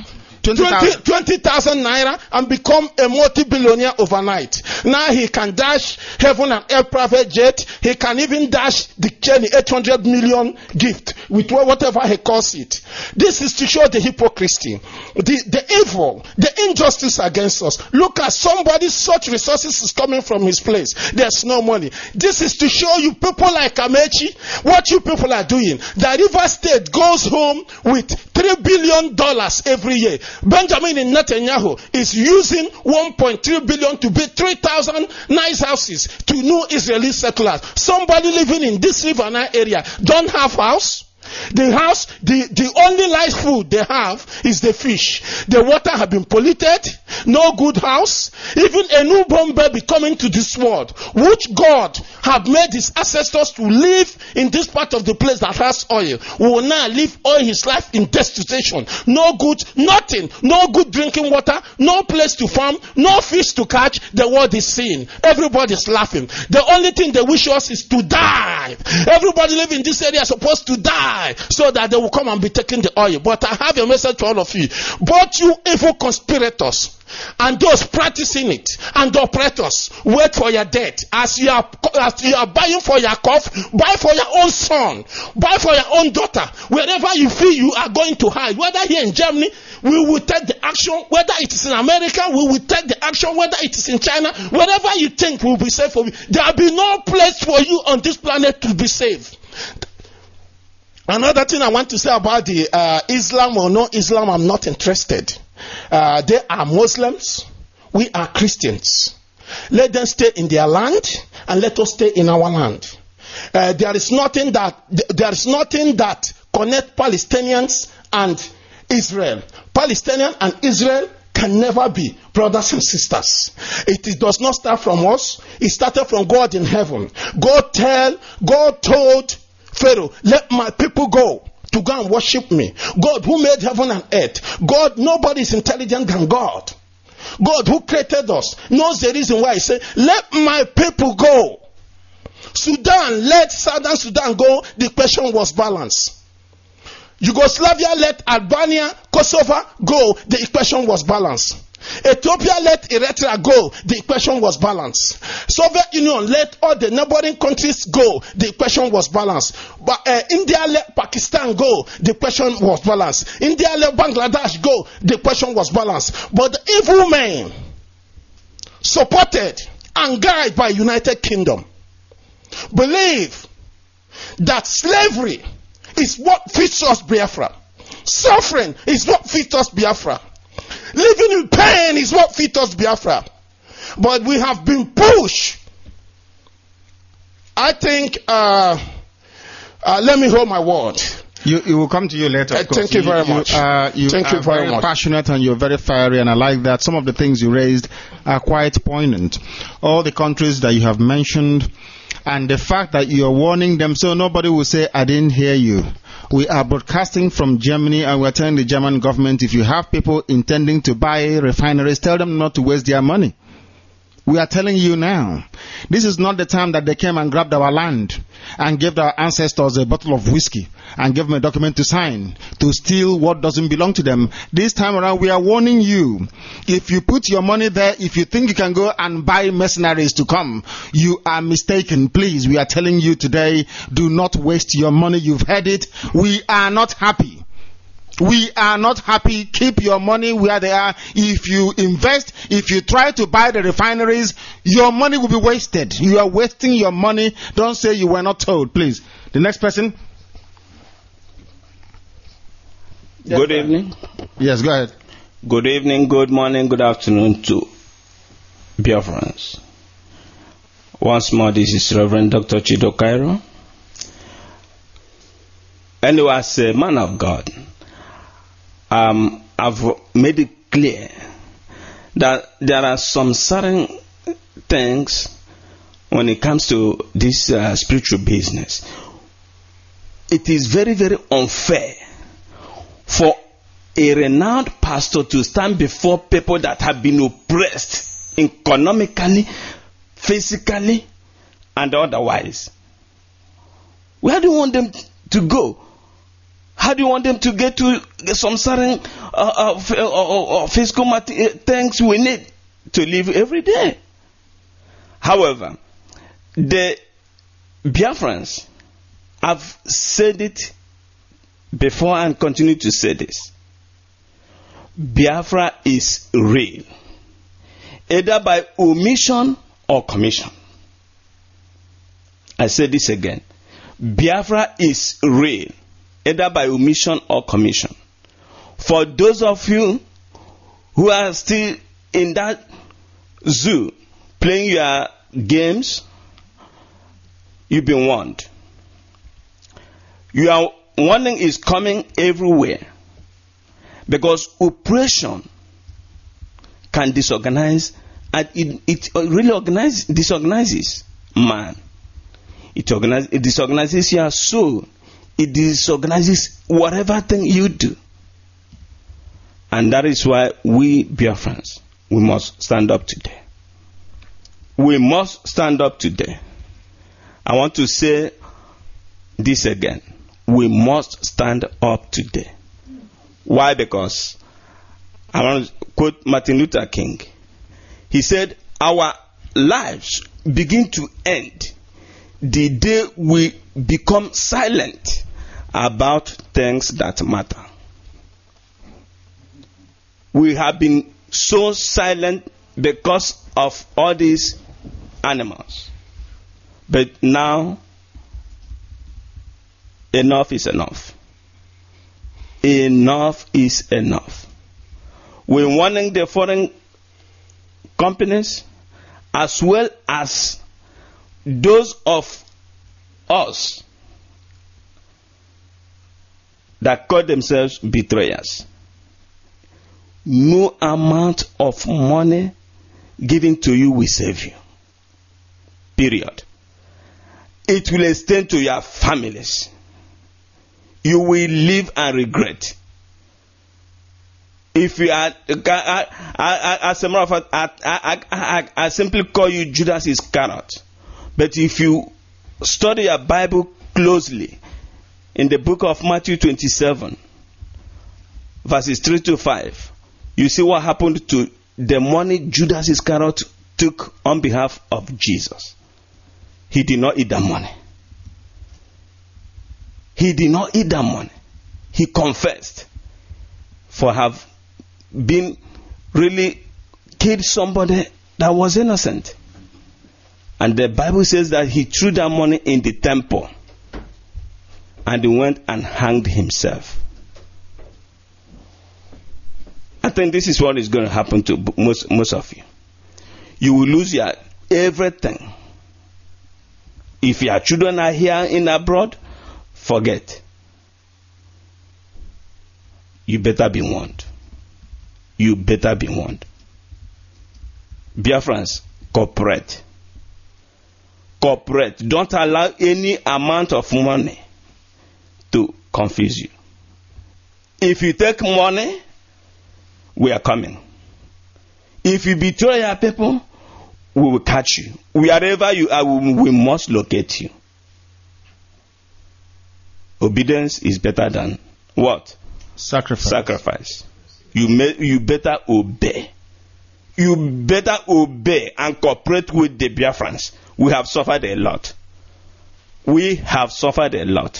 twenty thousand naira and become a multi-billionaire overnight. Now he can dash heaven and air private jet. He can even dash the Kenny eight hundred million gift with whatever he calls it. This is to show the hypocrisy, the, the evil, the injustice against us. Look at somebody, such resources is coming from his place. There's no money. This is to show you people like Amechi, what you people are doing. The River State goes home with three billion dollars every year. Benjamin Netanyahu is using one point three billion to build three thousand nice houses to new Israeli settlers. Somebody living in this River Nile area don't have house. The house, the, the only nice food they have is the fish. The water have been polluted, no good house. Even a newborn baby coming to this world, which God have made his ancestors to live in this part of the place that has oil, will now live all his life in destitution. No good, nothing, no good drinking water, no place to farm, no fish to catch. The world is seeing. Everybody's laughing. The only thing they wish us is to die. Everybody living in this area is supposed to die, so that they will come and be taking the oil. But I have a message to all of you. Both you evil conspirators and those practicing it and the operators, wait for your death. As you are, as you are buying for your cough, buy for your own son, buy for your own daughter. Wherever you feel you are going to hide, whether here in Germany, we will take the action. Whether it is in America, we will take the action. Whether it is in China, wherever you think will be safe for you. There will be no place for you on this planet to be safe. Another thing I want to say about the uh, Islam or no Islam, I'm not interested. Uh, they are Muslims. We are Christians. Let them stay in their land and let us stay in our land. Uh, there is nothing that there is nothing that connects Palestinians and Israel. Palestinian and Israel can never be brothers and sisters. It, it does not start from us. It started from God in heaven. God tell, God told Pharaoh, let my people go to go and worship me. God who made heaven and earth. God, nobody is intelligent than God. God who created us knows the reason why he said, let my people go. Sudan, let Southern Sudan go. The question was balanced. Yugoslavia, let Albania, Kosovo go. The equation was balanced. Ethiopia, let Eritrea go. The equation was balanced. Soviet Union, let all the neighboring countries go. The equation was balanced. But uh, India, let Pakistan go. The equation was balanced. India, let Bangladesh go. The equation was balanced. But the evil men, supported and guided by United Kingdom, believe that slavery is what fits us Biafra. Suffering is what fits us Biafra. Living in pain is what fits us Biafra. But we have been pushed. I think uh, Uh, let me hold my word. You, it will come to you later. Uh, thank you very much. You, uh, you thank are you very, very much. passionate and you're very fiery, and I like that. Some of the things you raised are quite poignant. All the countries that you have mentioned, and the fact that you're warning them so nobody will say, I didn't hear you. We are broadcasting from Germany, and we're telling the German government, if you have people intending to buy refineries, tell them not to waste their money. We are telling you now, this is not the time that they came and grabbed our land and gave our ancestors a bottle of whiskey and gave them a document to sign to steal what doesn't belong to them. This time around, we are warning you. If you put your money there, if you think you can go and buy mercenaries to come, you are mistaken. Please, we are telling you today, do not waste your money. You've heard it. We are not happy. We are not happy. Keep your money where they are. If you invest, if you try to buy the refineries, your money will be wasted. You are wasting your money. Don't say you were not told, please. The next person. Good evening. Yes, go ahead. Good evening, good morning, good afternoon to Biafrans. Once more, this is Reverend Doctor Chido Cairo. Anyway, as a man of God, Um, I've made it clear that there are some certain things when it comes to this uh, spiritual business. It is very, very unfair for a renowned pastor to stand before people that have been oppressed economically, physically, and otherwise. Where do you want them to go? How do you want them to get to some certain uh, uh, uh, uh, physical things we need to live every day? However, the Biafrans have said it before and continue to say this. Biafra is real, either by omission or commission. I say this again. Biafra is real, either by omission or commission. For those of you who are still in that zoo playing your games, you've been warned. Your warning is coming everywhere, because oppression can disorganize, and it, it really organize, disorganizes man. It, organize, it disorganizes your soul. It disorganizes whatever thing you do. And that is why we, Biafrans, we must stand up today. We must stand up today. I want to say this again. We must stand up today. Why? Because I want to quote Martin Luther King. He said, our lives begin to end the day we become silent about things that matter. We have been so silent because of all these animals. But now, enough is enough. Enough is enough. We're warning the foreign companies as well as those of us that call themselves betrayers. No amount of money given to you will save you. Period. It will extend to your families. You will live and regret. If you are, I, I, I, as a matter of fact, I, I, I, I simply call you Judas Iscariot. But if you study your Bible closely, in the book of Matthew twenty-seven, verses three to five, you see what happened to the money Judas Iscariot took on behalf of Jesus. He did not eat that money. He did not eat that money. He confessed for have been really killed somebody that was innocent. And the Bible says that he threw that money in the temple and he went and hanged himself. I think this is what is going to happen to most, most of you. You will lose your everything. If your children are here in abroad, forget. You better be warned. You better be warned. Biafrans, cooperate. Cooperate. Don't allow any amount of money to confuse you. If you take money, we are coming. If you betray our people, we will catch you. Wherever you are, we must locate you. Obedience is better than what? Sacrifice. Sacrifice. You may, you better obey. You better obey and cooperate with the Biafrans. We have suffered a lot. We have suffered a lot.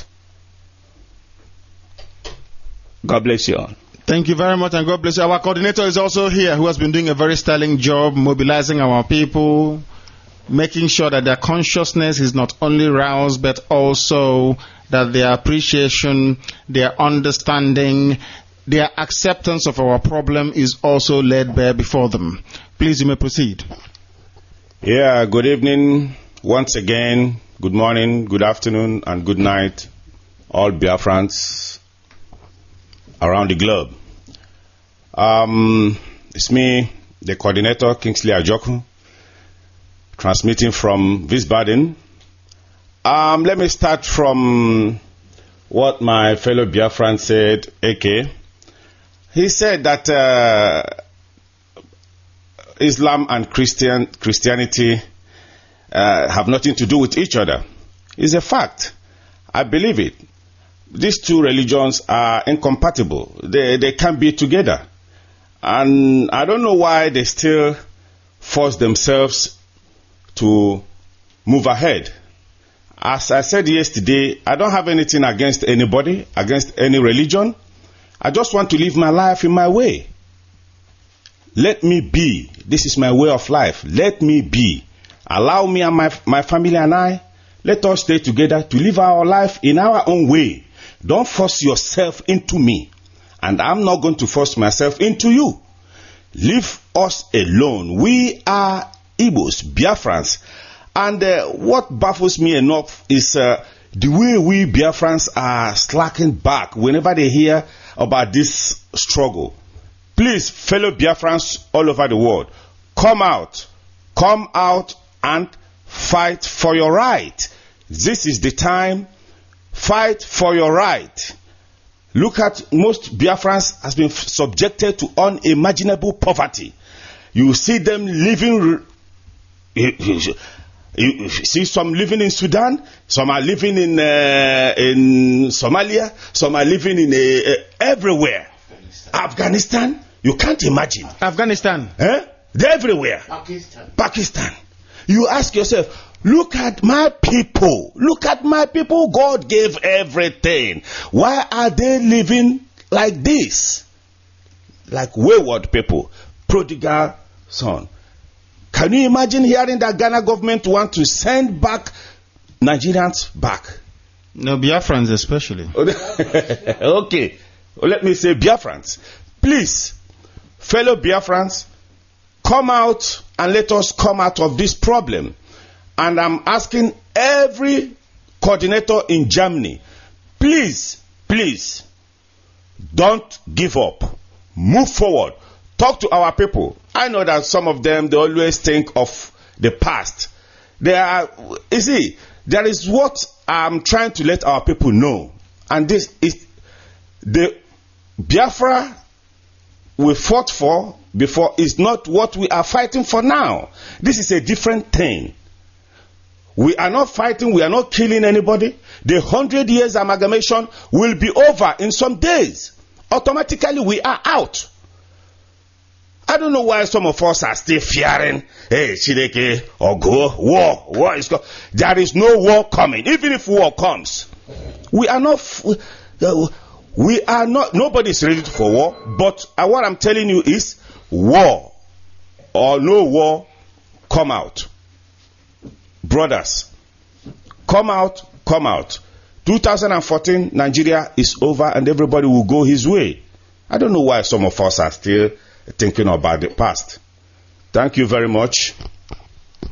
God bless you all. Thank you very much, and God bless you. Our coordinator is also here, who has been doing a very sterling job mobilizing our people, making sure that their consciousness is not only roused, but also that their appreciation, their understanding, their acceptance of our problem is also laid bare before them. Please, you may proceed. Yeah, good evening once again. Good morning, good afternoon, and good night, all Biafrans around the globe. Um, it's me, the coordinator, Kingsley Ajoku, transmitting from Wiesbaden. Um, let me start from what my fellow Biafran said, A K. He said that uh, Islam and Christian Christianity uh, have nothing to do with each other. It's a fact. I believe it. These two religions are incompatible. They, they can't be together. And I don't know why they still force themselves to move ahead. As I said yesterday, I don't have anything against anybody, against any religion. I just want to live my life in my way. Let me be. This is my way of life. Let me be. Allow me and my, my family and I, let us stay together to live our life in our own way. Don't force yourself into me. And I'm not going to force myself into you. Leave us alone. We are Igbos, Biafrans. And uh, what baffles me enough is uh, the way we Biafrans are slacking back whenever they hear about this struggle. Please, fellow Biafrans all over the world, come out. Come out and fight for your right. This is the time. Fight for your right. Look at most Biafrans has been subjected to unimaginable poverty. You see them living. You see some living in Sudan, some are living in uh, in Somalia, some are living in uh, uh, everywhere. Afghanistan. Afghanistan, you can't imagine. Afghanistan, eh? They're everywhere. Pakistan. Pakistan. You ask yourself, look at my people. Look at my people. God gave everything. Why are they living like this? Like wayward people, prodigal son. Can you imagine hearing that Ghana government want to send back Nigerians back? No, Biafrans especially. Okay. Well, let me say Biafrans. Please, fellow Biafrans, come out and let us come out of this problem. And I'm asking every coordinator in Germany, please, please, don't give up. Move forward. Talk to our people. I know that some of them, they always think of the past. They are, you see, there is what I'm trying to let our people know. And this is the Biafra we fought for before is not what we are fighting for now. This is a different thing. We are not fighting, we are not killing anybody. The hundred years amalgamation will be over in some days. Automatically we are out. I don't know why some of us are still fearing, hey, Chideke, or go, war, war is coming. There is no war coming. Even if war comes, we are not, we are not, nobody is ready for war. But uh, what I'm telling you is, war or no war, come out. Brothers, come out, come out. two thousand fourteen, Nigeria is over and everybody will go his way. I don't know why some of us are still thinking about the past. Thank you very much.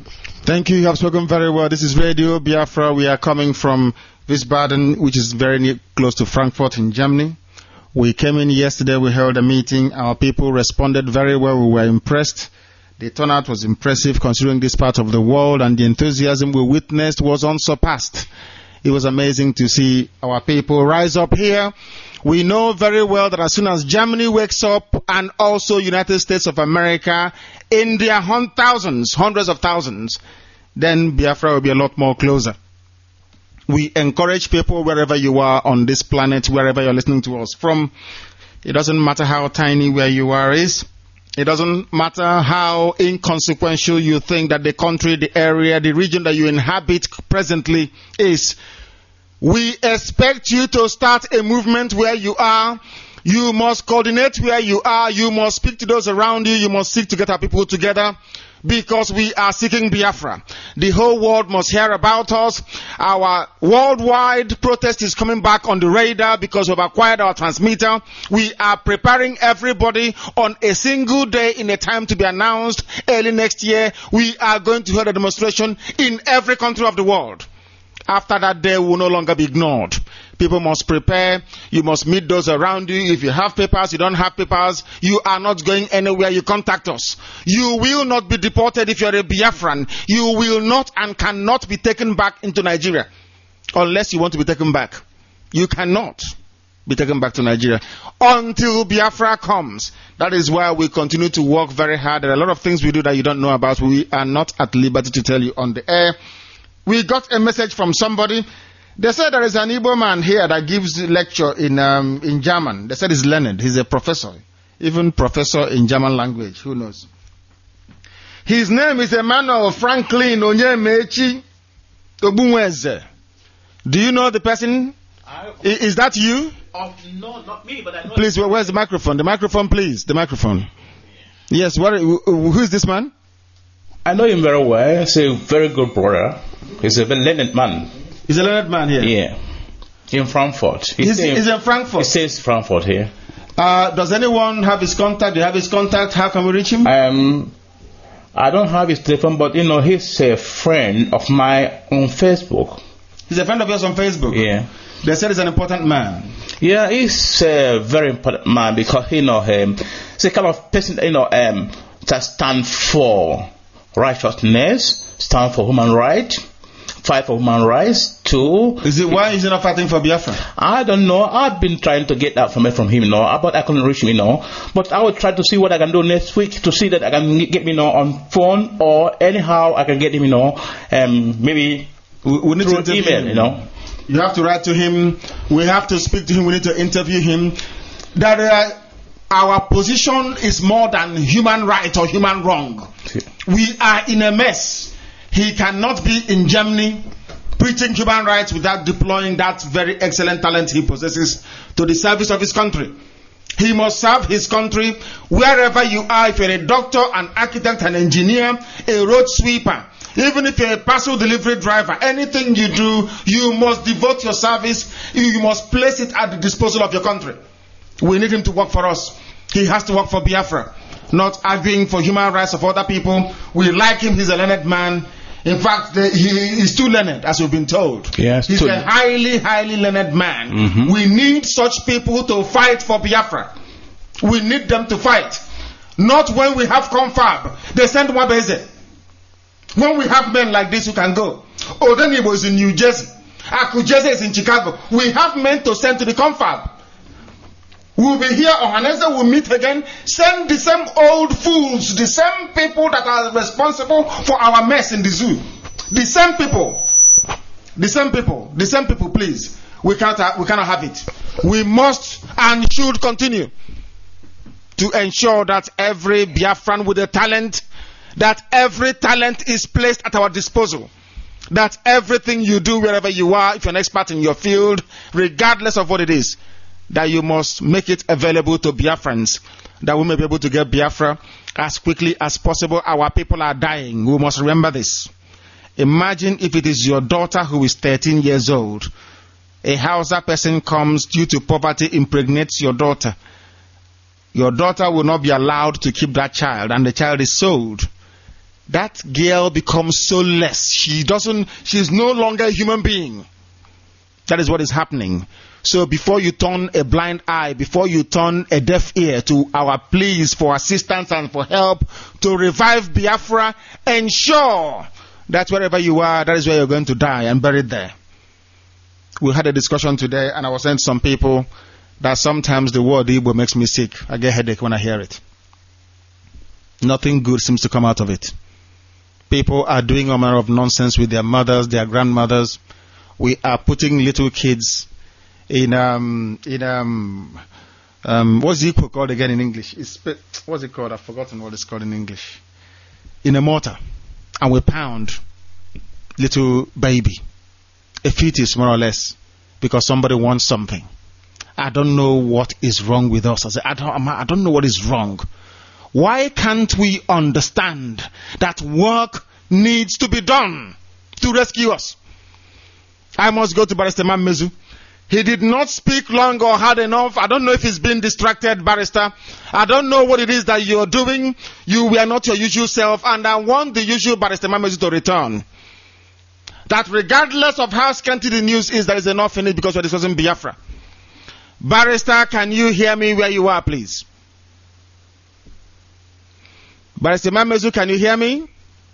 Thank you. You have spoken very well. This is Radio Biafra. We are coming from Wiesbaden, which is very near, close to Frankfurt in Germany. We came in yesterday. We held a meeting. Our people responded very well. We were impressed. The turnout was impressive considering this part of the world, and the enthusiasm we witnessed was unsurpassed. It was amazing to see our people rise up here. We know very well that as soon as Germany wakes up, and also United States of America, in their thousands, hundreds of thousands, then Biafra will be a lot more closer. We encourage people wherever you are on this planet, wherever you're listening to us from. It doesn't matter how tiny where you are is. It doesn't matter how inconsequential you think that the country, the area, the region that you inhabit presently is. We expect you to start a movement where you are. You must coordinate where you are. You must speak to those around you. You must seek to get our people together, because we are seeking Biafra. The whole world must hear about us. Our worldwide protest is coming back on the radar because we've acquired our transmitter. We are preparing everybody on a single day in a time to be announced early next year. We are going to hold a demonstration in every country of the world. After that day, we will no longer be ignored. People must prepare. You must meet those around you. If you have papers, you don't have papers, you are not going anywhere. You contact us. You will not be deported if you're a Biafran. You will not and cannot be taken back into Nigeria unless you want to be taken back. You cannot be taken back to Nigeria until Biafra comes. That is why we continue to work very hard. There are a lot of things we do that you don't know about. We are not at liberty to tell you on the air. We got a message from somebody. They said there is an Igbo man here that gives a lecture in um, in German. They said he's learned. He's a professor. Even professor in German language. Who knows? His name is Emmanuel Franklin Onyemechi Obunweze. Do you know the person? I, is, is that you? Oh, no, not me, but I know. Please, where, where's the microphone? The microphone, please. The microphone. Yes, what, who is this man? I know him very well. He's a very good brother. He's a very learned man. He's a learned man here? Yeah. In Frankfurt. He he's, he's in Frankfurt? He says Frankfurt here. Uh, does anyone have his contact? Do you have his contact? How can we reach him? Um, I don't have his telephone, but, you know, he's a friend of mine on Facebook. He's a friend of yours on Facebook? Yeah. They said he's an important man. Yeah, he's a very important man because, you know, um, he's a kind of person, you know, um, that stands for righteousness, stand for human rights, fight for human rights, too. Is it why is he not fighting for Biafra? I don't know. I've been trying to get that from from him, you know, but I couldn't reach him, you know. But I will try to see what I can do next week to see that I can get him, you know, on phone or anyhow I can get him, you know, um, maybe we, we need through to email, him. You know. You have to write to him. We have to speak to him. We need to interview him. That uh, our position is more than human right or human wrong. We are in a mess. He cannot be in Germany preaching human rights without deploying that very excellent talent he possesses to the service of his country. He must serve his country wherever you are. If you're a doctor, an architect, an engineer, a road sweeper, even if you're a parcel delivery driver, anything you do, you must devote your service, you must place it at the disposal of your country. We need him to work for us. He has to work for Biafra, not arguing for human rights of other people. We like him. He's a learned man. In fact, the, he is too learned, as we've been told. Yes, He's too. a highly, highly learned man. Mm-hmm. We need such people to fight for Biafra. We need them to fight. Not when we have confab. They send Wabeze. When we have men like this who can go. Odenibo is in New Jersey. Akujeze is in Chicago. We have men to send to the confab. We'll be here on Wednesday, we'll meet again. Send the same old fools, the same people that are responsible for our mess in the zoo. The same people. The same people. The same people, please. We can't, we cannot have it. We must and should continue to ensure that every Biafran with a talent, that every talent is placed at our disposal. That everything you do wherever you are, if you're an expert in your field, regardless of what it is, that you must make it available to Biafrans, that we may be able to get Biafra as quickly as possible. Our people are dying. We must remember this. Imagine if it is your daughter who is thirteen years old. A Hausa person comes due to poverty, impregnates your daughter. Your daughter will not be allowed to keep that child, and the child is sold. that girl becomes soulless. She doesn't, she's no longer a human being. That is what is happening. So before you turn a blind eye, before you turn a deaf ear to our pleas for assistance and for help to revive Biafra, ensure that wherever you are, that is where you're going to die and buried there. We had a discussion today, and I was saying to some people that sometimes the word Igbo makes me sick. I get a headache when I hear it. Nothing good seems to come out of it. People are doing all manner of nonsense with their mothers, their grandmothers. We are putting little kids in um in um um what's the equal called again in English? It's, what's it called? I've forgotten what it's called in English. In a mortar, and we pound little baby, a fetus more or less, because somebody wants something. I don't know what is wrong with us. I say, I don't, I don't know what is wrong. Why can't we understand that work needs to be done to rescue us? I must go to Barrister Mamezu. He did not speak long or hard enough. I don't know if he's been distracted, Barrister. I don't know what it is that you're doing. You were not your usual self, and I want the usual Barrister Mamezu to return. That regardless of how scanty the news is, there is enough in it because we're discussing Biafra. Barrister, can you hear me where you are, please? Barrister Mamezu, can you hear me?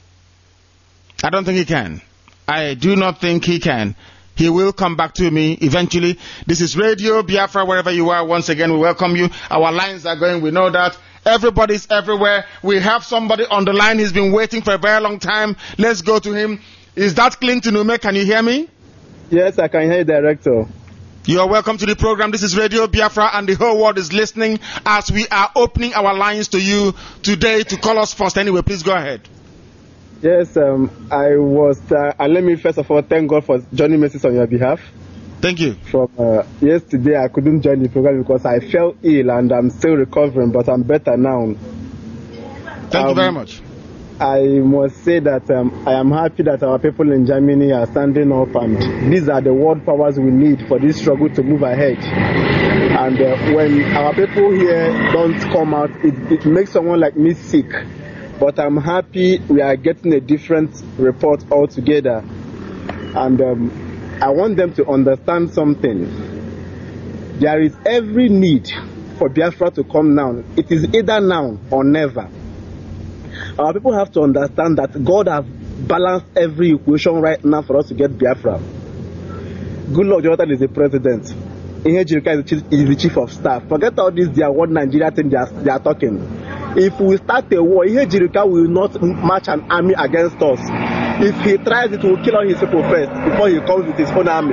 I don't think he can. I do not think he can. He will come back to me eventually. This is Radio Biafra, wherever you are. Once again, we welcome you. Our lines are going. We know that. Everybody's everywhere. We have somebody on the line. He's been waiting for a very long time. Let's go to him. Is that Clinton Ume? Can you hear me? Yes, I can hear you, Director. You are welcome to the program. This is Radio Biafra, and the whole world is listening as we are opening our lines to you today to call us first. Anyway, please go ahead. Yes, um, I was, uh, and let me first of all thank God for joining messages on your behalf. Thank you. From uh, yesterday, I couldn't join the program because I felt ill and I'm still recovering, but I'm better now. Thank um, you very much. I must say that um, I am happy that our people in Germany are standing up, and these are the world powers we need for this struggle to move ahead. And uh, when our people here don't come out, it, it makes someone like me sick. But I'm happy we are getting a different report altogether. And um, I want them to understand something. There is every need for Biafra to come now. It is either now or never. Our people have to understand that God has balanced every equation right now for us to get Biafra. Goodluck Jonathan is the president. Ihejirika is the chief of staff. Forget all this, their one Nigeria thing they are, they are talking. If we start a war, Ihejirika will not march an army against us. If he tries, it will kill all his people first before he comes with his own army.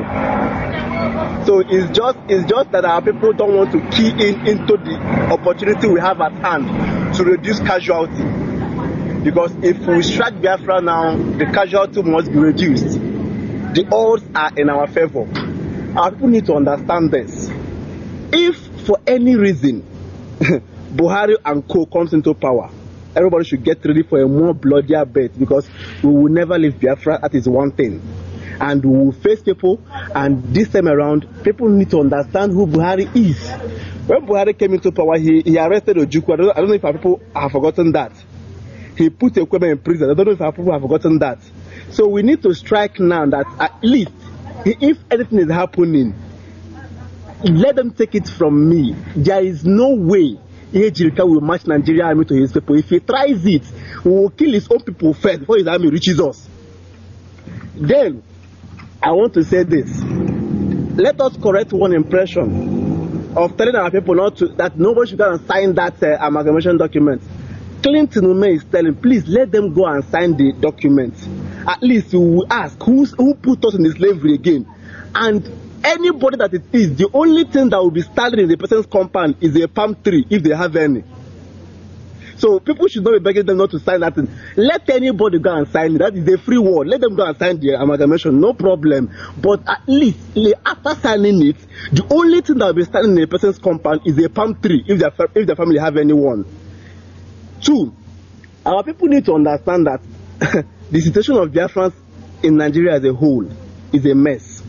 So it's just it's just that our people don't want to key in into the opportunity we have at hand to reduce casualty. Because if we strike Biafra now, the casualty must be reduced. The odds are in our favor. Our people need to understand this. If for any reason Buhari and co comes into power, everybody should get ready for a more bloodier bet, because we will never leave Biafra. That is one thing. And we will face people, and this time around, people need to understand who Buhari is. When Buhari came into power, he, he arrested Ojukwu. I don't, I don't know if our people have forgotten that. He put Ekweme in prison. I don't know if our people have forgotten that. So we need to strike now that at least, if anything is happening, let them take it from me. There is no way Ihejirika will match Nigeria army to his people. If he tries it, we will kill his own people first before his army reaches us. Then, I want to say this. Let us correct one impression of telling our people not to, that nobody should go and sign that uh, amalgamation document. Clinton Ume is telling, please let them go and sign the document. At least we will ask, who's, who put us in the slavery again? And anybody that it is, the only thing that will be standing in the person's compound is a palm tree, if they have any. So people should not be begging them not to sign that thing. Let anybody go and sign it. That is a free word. Let them go and sign the amalgamation, no problem. But at least after signing it, the only thing that will be standing in a person's compound is a palm tree, if their, if their family have anyone. Two, our people need to understand that the situation of Biafrans in Nigeria as a whole is a mess.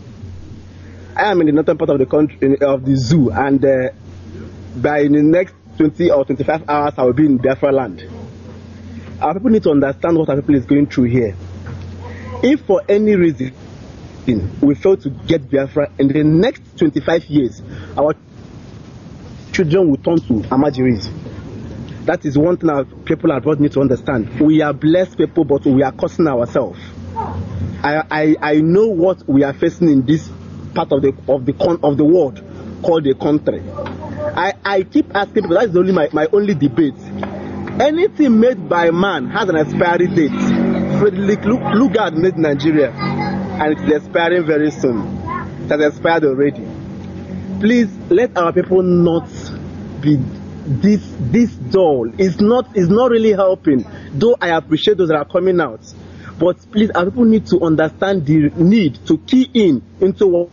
I am in the northern part of the country, of the zoo, and uh, by the next twenty or twenty-five hours I will be in Biafra land. our people need to understand what our people is going through here. If for any reason we fail to get Biafra, in the next twenty-five years, our children will turn to Amajiris. That is one thing our people abroad need to understand. We are blessed people, but we are cursing ourselves. I, I, I know what we are facing in this part of the of the con, of the world called a country. I, I keep asking people, that's only my, my only debate. Anything made by man has an expiry date. Frederick Lugard made Nigeria, and it's expiring very soon. It has expired already. Please let our people not be this this dull. It's not it's not really helping. Though I appreciate those that are coming out, but please, our people need to understand the need to key in into what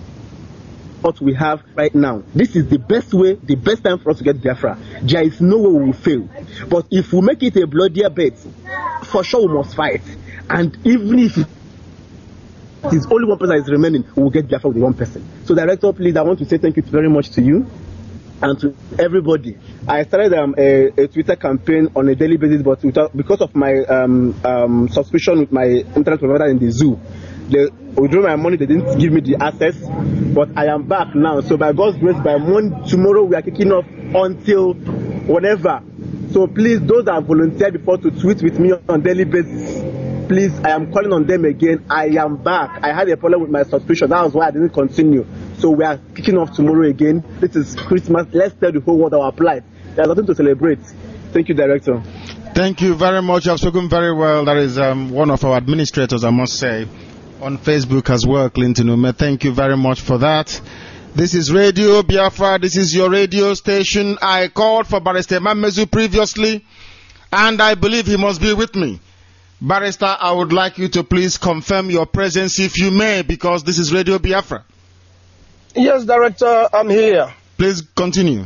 what we have right now. This is the best way, the best time for us to get Biafra. There is no way we will fail. But if we make it a bloodier bet, for sure we must fight. And even if it is only one person that is remaining, we will get Biafra with one person. So, Director, please, I want to say thank you very much to you and to everybody. I started um, a, a Twitter campaign on a daily basis, but without, because of my um, um, suspicion with my internet provider in the zoo, they withdrew my money, they didn't give me the access, but I am back now. So by God's grace, by Monday, tomorrow we are kicking off until whatever. So please, those that have volunteered before to tweet with me on daily basis, please, I am calling on them again. I am back. I had a problem with my subscription. That was why I didn't continue. So we are kicking off tomorrow again. This is Christmas. Let's tell the whole world our plight. There's nothing to celebrate. Thank you, Director. Thank you very much. You have spoken very well. That is um, one of our administrators, I must say, on Facebook as well, Clinton Ume. Thank you very much for that. This is Radio Biafra. This is your radio station. I called for Barrister Mamezu previously, and I believe he must be with me. Barrister, I would like you to please confirm your presence if you may, because this is Radio Biafra. Yes, Director, I'm here. Please continue.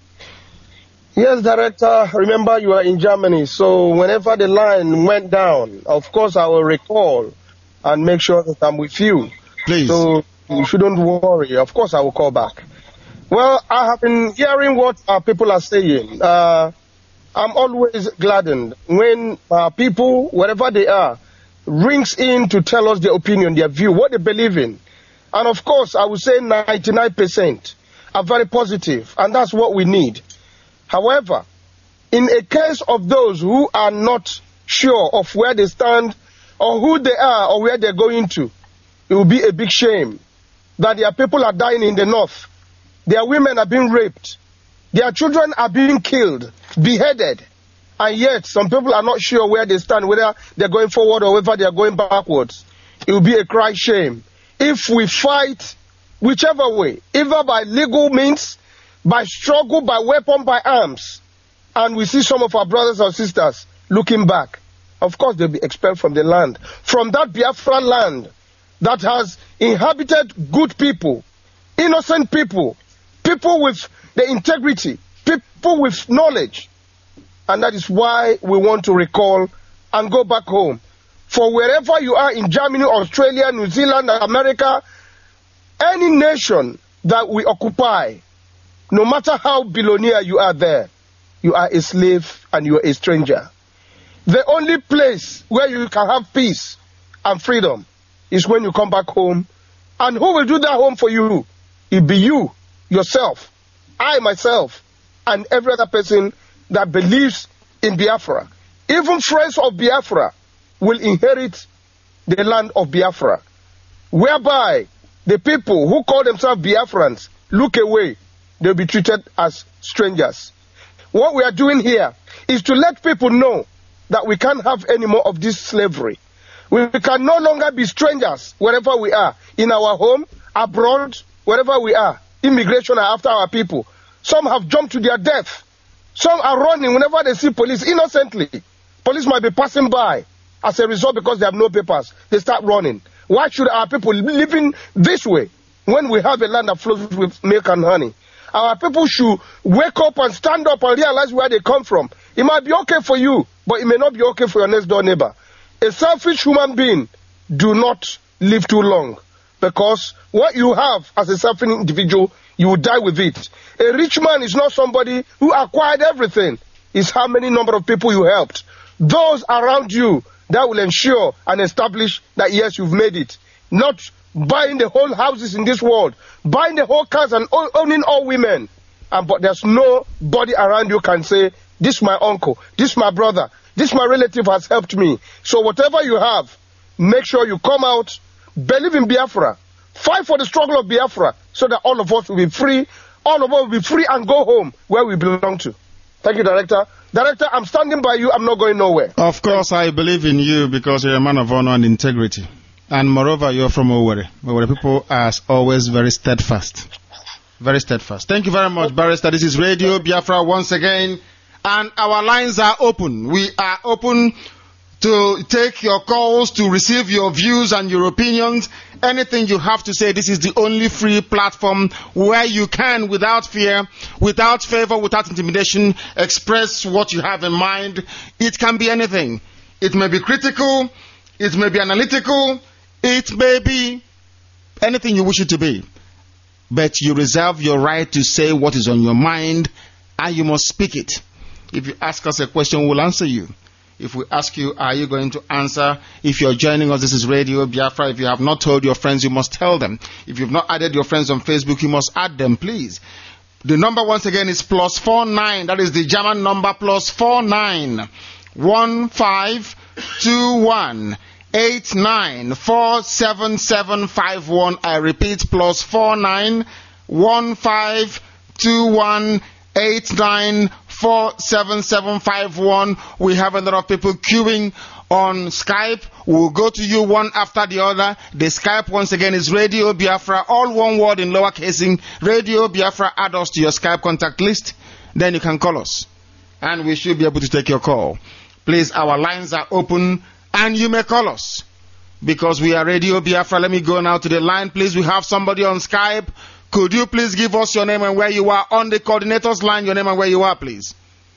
Yes, Director, remember you are in Germany, so whenever the line went down, of course I will recall and make sure that I'm with you. Please. So you shouldn't worry. Of course I will call back. Well, I have been hearing what our people are saying. Uh, I'm always gladdened when uh, people, wherever they are, rings in to tell us their opinion, their view, what they believe in. And of course, I would say ninety-nine percent are very positive, and that's what we need. However, in a case of those who are not sure of where they stand or who they are or where they're going to, it will be a big shame that their people are dying in the north. Their women are being raped. Their children are being killed, beheaded. And yet, some people are not sure where they stand, whether they're going forward or whether they're going backwards. It will be a cry shame if we fight whichever way, either by legal means, by struggle, by weapon, by arms, and we see some of our brothers and sisters looking back. Of course, they'll be expelled from the land. From that Biafra land that has inhabited good people, innocent people, people with the integrity, people with knowledge. And that is why we want to recall and go back home. For wherever you are in Germany, Australia, New Zealand, America, any nation that we occupy, no matter how billionaire you are there, you are a slave and you are a stranger. The only place where you can have peace and freedom is when you come back home. And who will do that home for you? It be you, yourself, I myself, and every other person that believes in Biafra. Even friends of Biafra will inherit the land of Biafra, whereby the people who call themselves Biafrans look away. They'll be treated as strangers. What we are doing here is to let people know that we can't have any more of this slavery. We can no longer be strangers wherever we are, in our home, abroad, wherever we are. Immigration are after our people. Some have jumped to their death. Some are running whenever they see police innocently. Police might be passing by. As a result, because they have no papers, they start running. Why should our people living this way when we have a land that flows with milk and honey? Our people should wake up and stand up and realize where they come from. It might be okay for you, but it may not be okay for your next door neighbor. A selfish human being do not live too long, because what you have as a selfish individual, you will die with it. A rich man is not somebody who acquired everything. It's how many number of people you helped. those around you that will ensure and establish that yes, you've made it. Not buying the whole houses in this world, buying the whole cars and owning all women. And but there's nobody around you can say, this is my uncle, this is my brother, this my relative has helped me. So whatever you have, make sure you come out, believe in Biafra, fight for the struggle of Biafra, so that all of us will be free, all of us will be free and go home where we belong to. Thank you, Director. Director, I'm standing by you. I'm not going nowhere. Of course, I believe in you because you're a man of honor and integrity. And moreover, you're from Owerri. Owerri people are always very steadfast. Very steadfast. Thank you very much, Barrister. This is Radio Biafra once again. And our lines are open. We are open to take your calls, to receive your views and your opinions. Anything you have to say, this is the only free platform where you can, without fear, without favor, without intimidation, express what you have in mind. It can be anything. It may be critical, it may be analytical, it may be anything you wish it to be. But you reserve your right to say what is on your mind, and you must speak it. If you ask us a question, we'll answer you. If we ask you, are you going to answer? If you're joining us, this is Radio Biafra. If you have not told your friends, you must tell them. If you've not added your friends on Facebook, you must add them, please. The number once again is plus four nine. That is the German number, plus four nine one five two one eight nine four seven seven five one. I repeat, plus four nine one five two one eight nine four seven seven five one. We have a lot of people queuing on Skype. We'll go to you one after the other. The Skype once again is Radio Biafra, all one word in lower casing. Radio Biafra. Add us to your Skype contact list. Then you can call us, and we should be able to take your call. Please, our lines are open, and you may call us because we are Radio Biafra. Let me go now to the line, please. We have somebody on Skype. Could you please give us your name and where you are on the coordinator's line? Your name and where you are, please.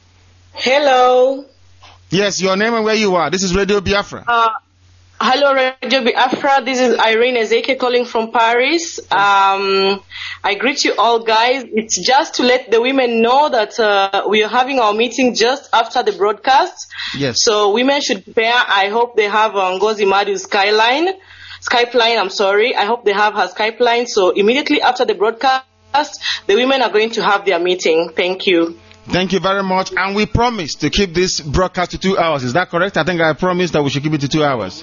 Hello. Yes, your name and where you are. This is Radio Biafra. Uh, hello, Radio Biafra. This is Irene Ezeke calling from Paris. Um, I greet you all, guys. It's just to let the women know that uh, we are having our meeting just after the broadcast. Yes. So women should prepare. I hope they have uh, Ngozi Madu's Skyline. Skype line, I'm sorry. I hope they have her Skype line. So immediately after the broadcast, the women are going to have their meeting. Thank you. Thank you very much. And we promise to keep this broadcast to two hours. Is that correct? I think I promised that we should keep it to two hours.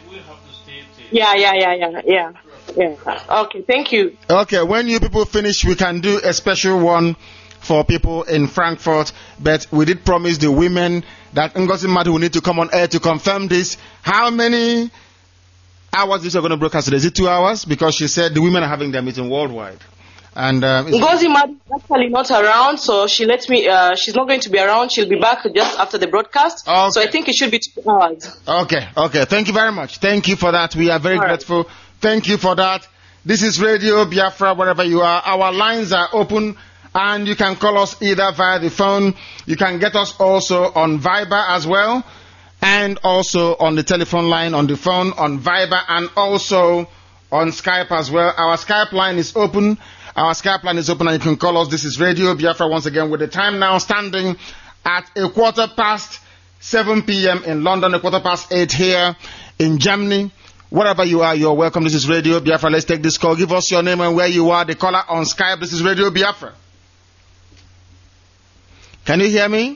Yeah, yeah, yeah, yeah, yeah. yeah. Okay, thank you. Okay, when you people finish, we can do a special one for people in Frankfurt. But we did promise the women that Ngozi Madu will need to come on air to confirm this. How many hours is she going to broadcast today? Is it two hours? Because she said the women are having their meeting worldwide. And um, Ngozi Madu is actually not around, so she let me. Uh, she's not going to be around. She'll be back just after the broadcast. Okay. So I think it should be two hours. Okay, okay. Thank you very much. Thank you for that. We are very All grateful. Right. Thank you for that. This is Radio Biafra, wherever you are. Our lines are open, and you can call us either via the phone. You can get us also on Viber as well, and also on the telephone line, on the phone, on Viber, and also on Skype as well. Our Skype line is open. Our Skype line is open, and you can call us. This is Radio Biafra once again, with the time now standing at a quarter past seven p.m. in London, a quarter past eight here in Germany. Wherever you are, you're welcome. This is Radio Biafra. Let's take this call. Give us your name and where you are. The caller on Skype. This is Radio Biafra. Can you hear me?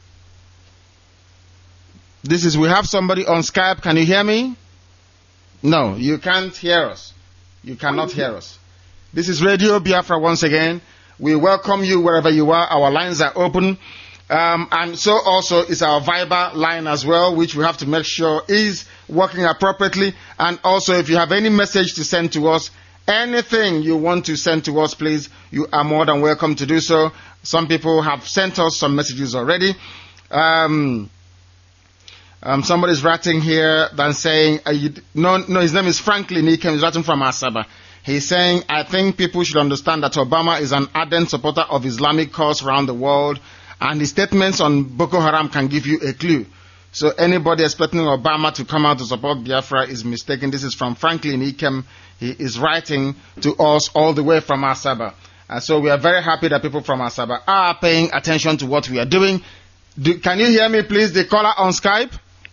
This is, we have somebody on Skype. Can you hear me? No, you can't hear us. You cannot hear us. This is Radio Biafra once again. We welcome you wherever you are. Our lines are open. Um, and so also is our Viber line as well, which we have to make sure is working appropriately. And also, if you have any message to send to us, anything you want to send to us, please, you are more than welcome to do so. Some people have sent us some messages already. Um, um, somebody's writing here and saying, uh, you, no, no, his name is Franklin Ikem. He's writing from Asaba. He's saying, I think people should understand that Obama is an ardent supporter of Islamic cause around the world, and his statements on Boko Haram can give you a clue. So anybody expecting Obama to come out to support Biafra is mistaken. This is from Franklin Ikem. He is writing to us all the way from Asaba. And so we are very happy that people from Asaba are paying attention to what we are doing. Do, can you hear me, please? The caller on Skype.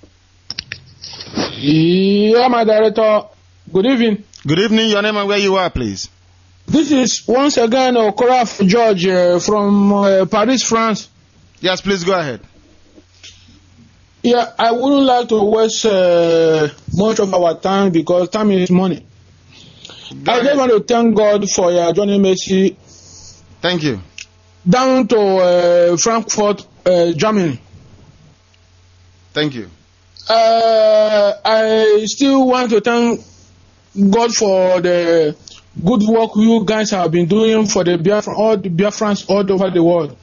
Yeah, my director. Good evening. Good evening. Your name and where you are, please. This is once again Okoraf George uh, from uh, Paris, France. Yes, please go ahead. Yeah, I wouldn't like to waste uh, much of our time because time is money. Go I just want to thank God for your journey mercy. Thank you. Down to uh, Frankfurt, uh, Germany. Thank you. Uh, I still want to thank God for the good work you guys have been doing for the Biafran, all the Biafrans all over the world.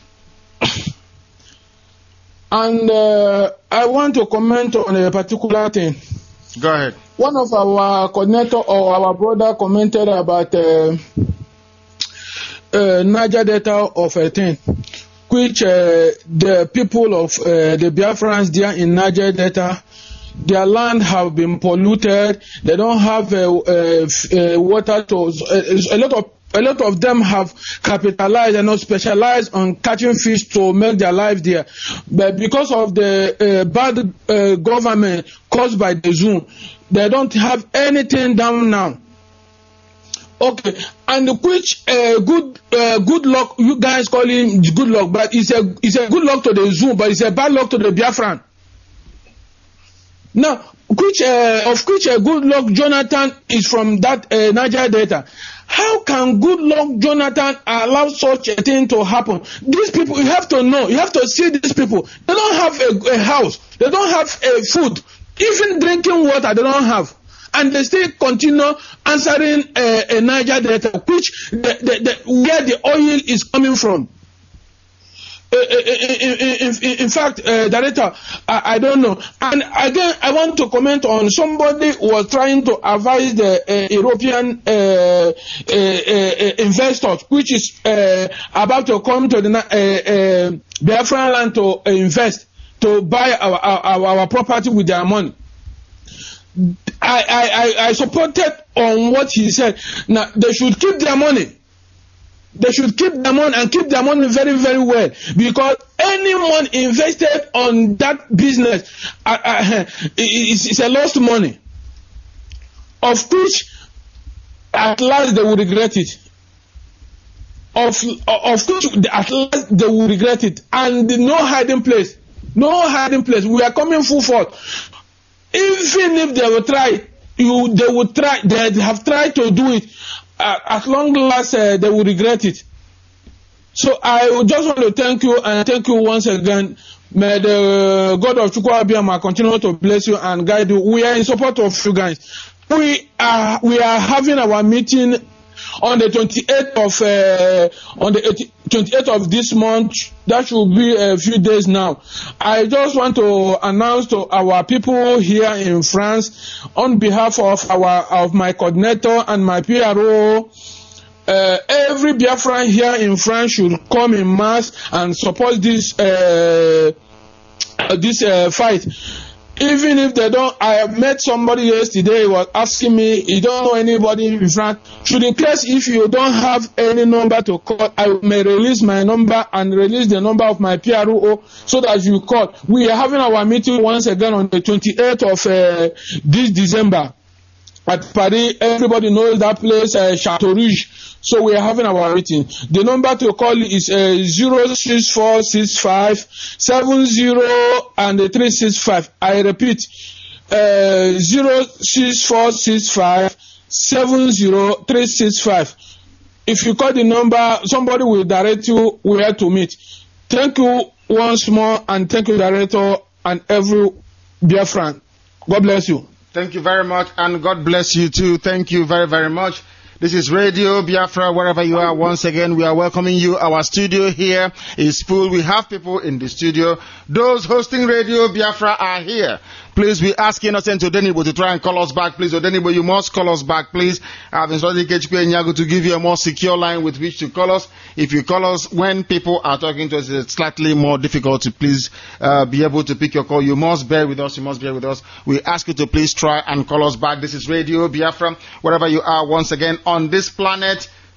And uh, I want to comment on a particular thing. Go ahead. One of our coordinator or our brother commented about uh, uh, Niger Delta of a thing, which uh, the people of uh, the Biafrans there in Niger Delta, their land have been polluted. They don't have uh, uh, uh, water to. Uh, a lot of a lot of them have capitalized and not specialized on catching fish to make their life there. But because of the uh, bad uh, government caused by the Zoom, they don't have anything down now. Okay, and which uh, good uh, good luck you guys call him good luck, but it's a it's a good luck to the Zoom, but it's a bad luck to the Biafran. Now, which uh, of which uh, good luck Jonathan is from that uh, Niger Delta. How can good luck Jonathan allow such a thing to happen? These people, you have to know, you have to see these people. They don't have a, a house, they don't have a food, even drinking water they don't have. And they still continue answering a, a Niger Delta, which the, the, the, where the oil is coming from. Uh, in, in, in, in fact, uh, Director, I, I don't know. And again, I want to comment on somebody who was trying to advise the uh, European uh, uh, uh, investors, which is uh, about to come to the uh, uh, Biafran land to uh, invest, to buy our, our, our property with their money. I, I, I supported on what he said. Now, they should keep their money. They should keep their money and keep their money very, very well. Because anyone invested on that business, uh, uh, it's, it's a lost money. Of which, at last, they will regret it. Of, of which, at last, they will regret it. And no hiding place. No hiding place. We are coming full force. Even if they will try, you, they will try, they have tried to do it, uh, at long last, uh, they will regret it. So I just want to thank you and thank you once again. May the God of Chukwuabiama continue to bless you and guide you. We are in support of you guys. We are, we are having our meeting on the twenty-eighth of, uh, on the twenty-eighth of this month. That should be a few days now. I just want to announce to our people here in France, on behalf of our, of my coordinator and my P R O, uh, every Biafran here in France should come in mass and support this, uh, this, uh, fight. Even if they don't, I met somebody yesterday who was asking me, you don't know anybody in France. Should in case if you don't have any number to call, I may release my number and release the number of my P R O so that you call. We are having our meeting once again on the twenty-eighth of uh, this December at Paris. Everybody knows that place, uh, Chateau Rouge. So we are having our meeting. The number to call is uh, zero six four six five seven zero and three six five. I repeat, uh, zero six four six five seven zero three six five. If you call the number, somebody will direct you where to meet. Thank you once more, and thank you, Director, and every Biafran. God bless you. Thank you very much, and God bless you too. Thank you very, very much. This is Radio Biafra, wherever you are. Once again, we are welcoming you. Our studio here is full. We have people in the studio. Those hosting Radio Biafra are here. Please, we ask Innocent Odenibo to try and call us back. Please, Odenibo, you must call us back, please. I've instructed K H P Nyago to give you a more secure line with which to call us. If you call us when people are talking to us, it's slightly more difficult to please uh, be able to pick your call. You must bear with us. You must bear with us. We ask you to please try and call us back. This is Radio Biafra, wherever you are, once again, on this planet.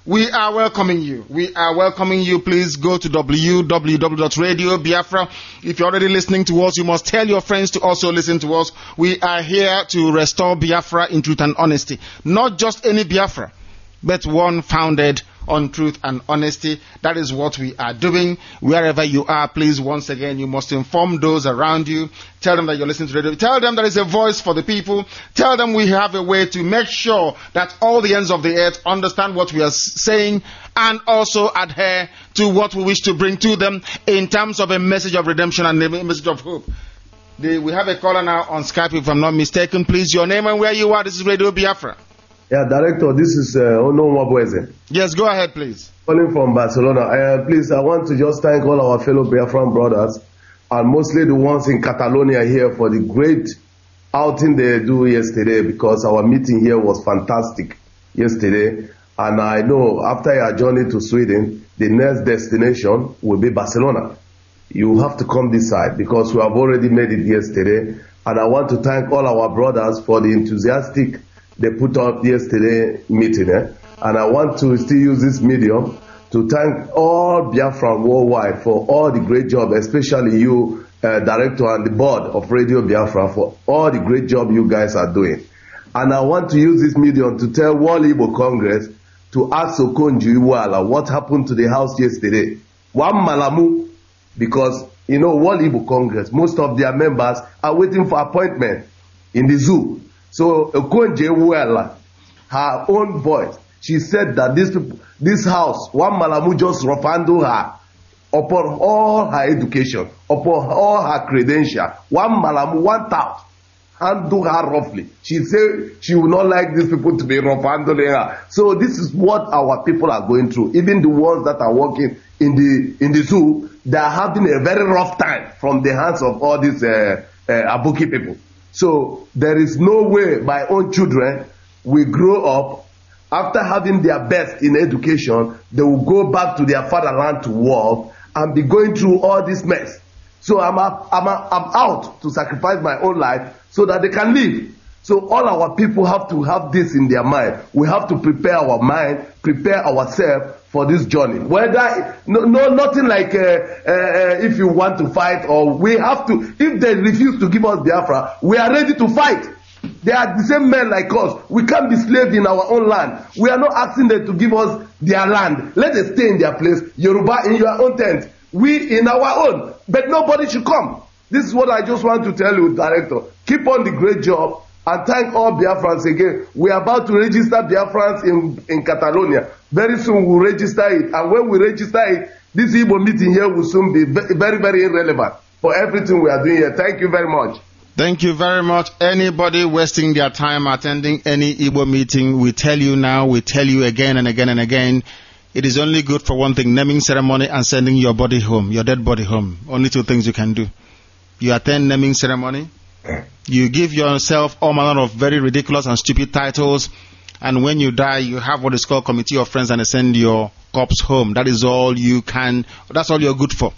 We are welcoming you. We are welcoming you. Please go to w w w dot radio biafra. If you're already listening to us, you must tell your friends to also listen to us. We are here to restore Biafra in truth and honesty. Not just any Biafra, but one founded on truth and honesty. That is what we are doing. Wherever you are, please, once again, you must inform those around you. Tell them that you're listening to radio. Tell them there is a voice for the people. Tell them we have a way to make sure that all the ends of the earth understand what we are saying and also adhere to what we wish to bring to them in terms of a message of redemption and a message of hope. The, we have a caller now on Skype, if I'm not mistaken. Please, your name and where you are. This is Radio Biafra. Yeah, Director, this is uh, Ono Mwabweze. Yes, go ahead, please. Calling from Barcelona. Uh, please, I want to just thank all our fellow Biafran brothers, and mostly the ones in Catalonia here, for the great outing they do yesterday, because our meeting here was fantastic yesterday. And I know after your journey to Sweden, the next destination will be Barcelona. You have to come this side, because we have already made it yesterday. And I want to thank all our brothers for the enthusiastic they put up yesterday meeting, eh? And I want to still use this medium to thank all Biafran worldwide for all the great job, especially you, uh, Director, and the board of Radio Biafra, for all the great job you guys are doing. And I want to use this medium to tell World Igbo Congress to ask Okonjo Iweala what happened to the house yesterday. One Malamu, because, you know, World Igbo Congress, most of their members are waiting for appointment in the zoo. So Okonjo Iweala, her own voice, she said that this this house, one Malamu just rough handle her upon all her education, upon all her credentials. One Malamu, one tout, handle her roughly. She said she would not like these people to be rough handling her. So this is what our people are going through. Even the ones that are working in the in the zoo, they are having a very rough time from the hands of all these uh, uh, Abuki people. So there is no way my own children will grow up after having their best in education, they will go back to their fatherland to work and be going through all this mess. So I'm, a, I'm, a, I'm out to sacrifice my own life so that they can live. So all our people have to have this in their mind. We have to prepare our mind, prepare ourselves for this journey. Whether, no, no nothing like uh, uh, if you want to fight, or we have to, if they refuse to give us Biafra, we are ready to fight. They are the same men like us. We can't be slaves in our own land. We are not asking them to give us their land. Let us stay in their place. Yoruba in your own tent. We in our own. But nobody should come. This is what I just want to tell you, Director. Keep on the great job. And thank all Biafrans again. We are about to register Biafrans in, in Catalonia. Very soon we'll register it. And when we register it, this Igbo meeting here will soon be very, very irrelevant for everything we are doing here. Thank you very much. Thank you very much. Anybody wasting their time attending any Igbo meeting, we tell you now, we tell you again and again and again, it is only good for one thing, naming ceremony and sending your body home, your dead body home. Only two things you can do. You attend naming ceremony, you give yourself all manner of very ridiculous and stupid titles, and when you die, you have what is called committee of friends and they send your corpse home. That is all you can, that's all you're good for.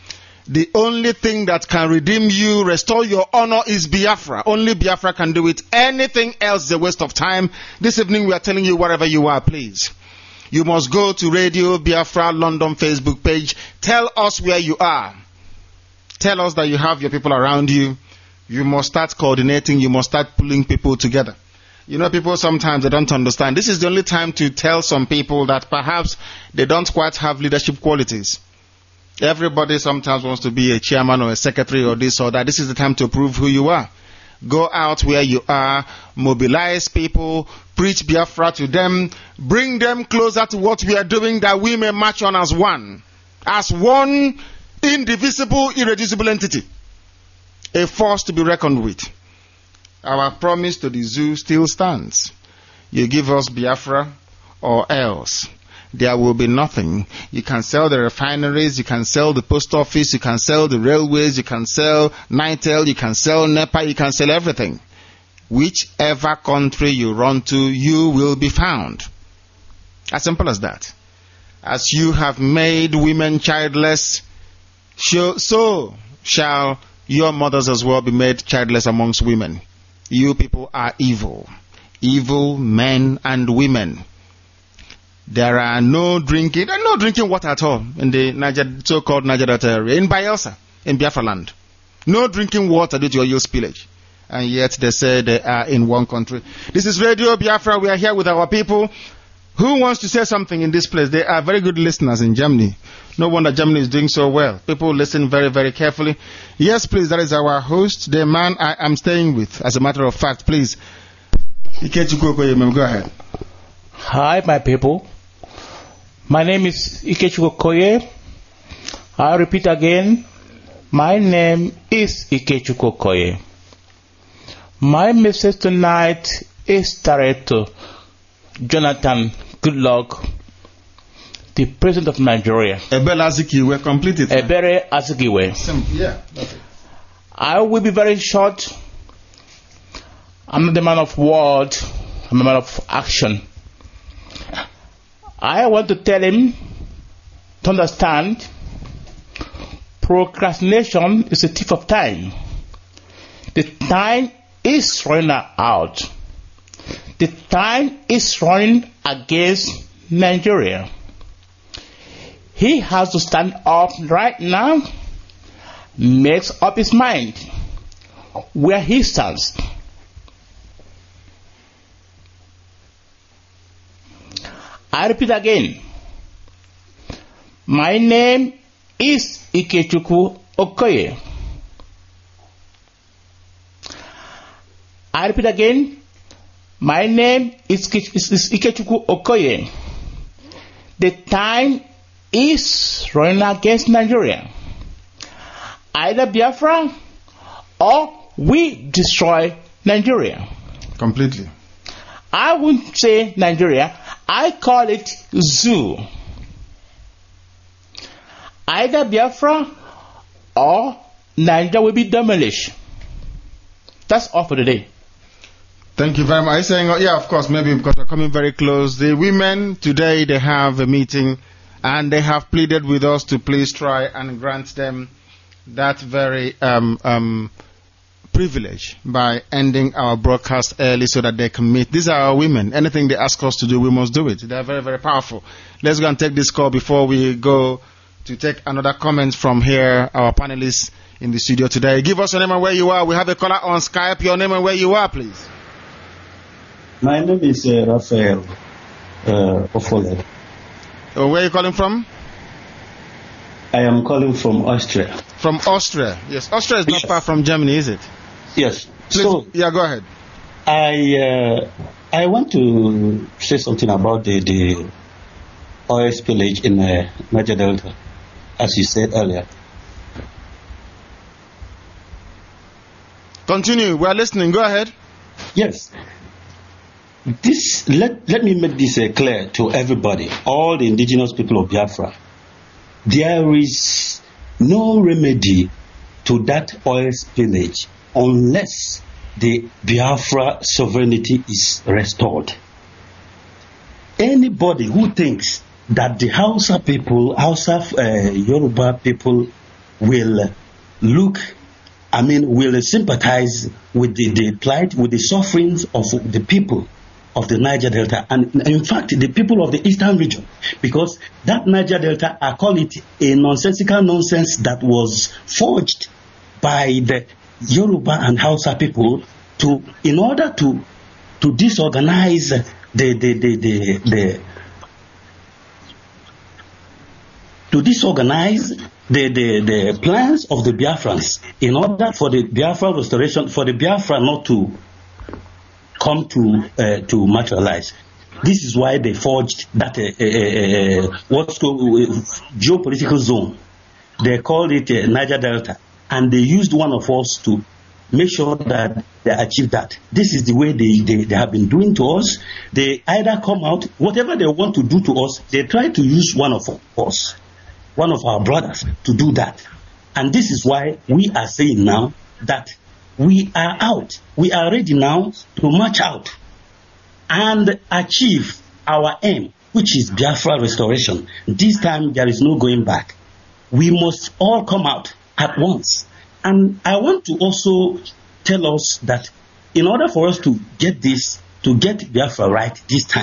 The only thing that can redeem you, restore your honor, is Biafra. Only Biafra can do it. Anything else is a waste of time. This evening we are telling you, wherever you are, please, you must go to Radio Biafra London Facebook page. Tell us where you are. Tell us that you have your people around you. You must start coordinating. You must start pulling people together. You know, people sometimes they don't understand. This is the only time to tell some people that perhaps they don't quite have leadership qualities. Everybody sometimes wants to be a chairman or a secretary or this or that. This is the time to prove who you are. Go out where you are, mobilize people, preach Biafra to them, bring them closer to what we are doing, that we may march on as one. As one indivisible, irreducible entity. A force to be reckoned with. Our promise to the zoo still stands. You give us Biafra or else there will be nothing. You can sell the refineries, you can sell the post office, you can sell the railways, you can sell Nitel, you can sell NEPA, you can sell everything. Whichever country you run to, you will be found. As simple as that. As you have made women childless, so shall your mothers as well be made childless amongst women. You people are evil. Evil men and women. There are no drinking, there are no drinking water at all in the Niger, so-called Niger Delta area, in Bayelsa, in Biafra land. No drinking water due to oil spillage. And yet they say they are in one country. This is Radio Biafra. We are here with our people. Who wants to say something in this place? They are very good listeners in Germany. No wonder Germany is doing so well. People listen very, very carefully. Yes, please, that is our host, the man I am staying with. As a matter of fact, please. Go ahead. Hi, my people. My name is Ikechukwu Okoye. I repeat again, my name is Ikechukwu Okoye. My message tonight is directed to Jonathan Goodluck, the president of Nigeria. Ebere Azikiwe, complete it. Ebere Azikiwe. Yeah, okay. I will be very short. I'm not the man of word. I'm a man of action. I want to tell him to understand procrastination is a thief of time. The time is running out. The time is running against Nigeria. He has to stand up right now, makes up his mind where he stands. I repeat again, my name is Ikechukwu Okoye. I repeat again, my name is, is, is Ikechukwu Okoye. The time is running against Nigeria. Either Biafra or we destroy Nigeria. Completely. I wouldn't say Nigeria. I call it zoo. Either Biafra or Nigeria will be demolished. That's all for today. Thank you very much. Are you saying, oh, yeah, of course, maybe because we're coming very close. The women today, they have a meeting and they have pleaded with us to please try and grant them that very um, um, privilege by ending our broadcast early so that they can meet. These are our women. Anything they ask us to do, we must do it. They are very, very powerful. Let's go and take this call before we go to take another comment from here, our panelists in the studio today. Give us your name and where you are. We have a caller on Skype. Your name and where you are, please. My name is uh, Raphael uh, Ofole. Uh, where are you calling from? I am calling from Austria. From Austria. Yes, Austria is not yes. far from Germany, is it? Yes. Please, so, yeah, go ahead. I uh, I want to say something about the, the oil spillage in uh, Niger Delta, as you said earlier. Continue. We are listening. Go ahead. Yes. This let let me make this uh, clear to everybody, all the indigenous people of Biafra. There is no remedy to that oil spillage unless the Biafra sovereignty is restored. Anybody who thinks that the Hausa people, Hausa uh, Yoruba people will look, I mean, will sympathize with the, the plight, with the sufferings of the people of the Niger Delta, and in fact the people of the eastern region, because that Niger Delta, I call it a nonsensical nonsense that was forged by the Yoruba and Hausa people to, in order to to disorganize the the the the, the to disorganize the, the the plans of the Biafrans, in order for the Biafra restoration, for the Biafra not to come to uh, to materialize. This is why they forged that uh, uh, uh, what's called uh, geopolitical zone. They called it uh, Niger Delta, and they used one of us to make sure that they achieve that. This is the way they, they, they have been doing to us. They either come out, whatever they want to do to us, they try to use one of us, one of our brothers, to do that. And this is why we are saying now that we are out. We are ready now to march out and achieve our aim, which is Biafra restoration. This time there is no going back. We must all come out at once. And I want to also tell us that in order for us to get this, to get Biafra right this time,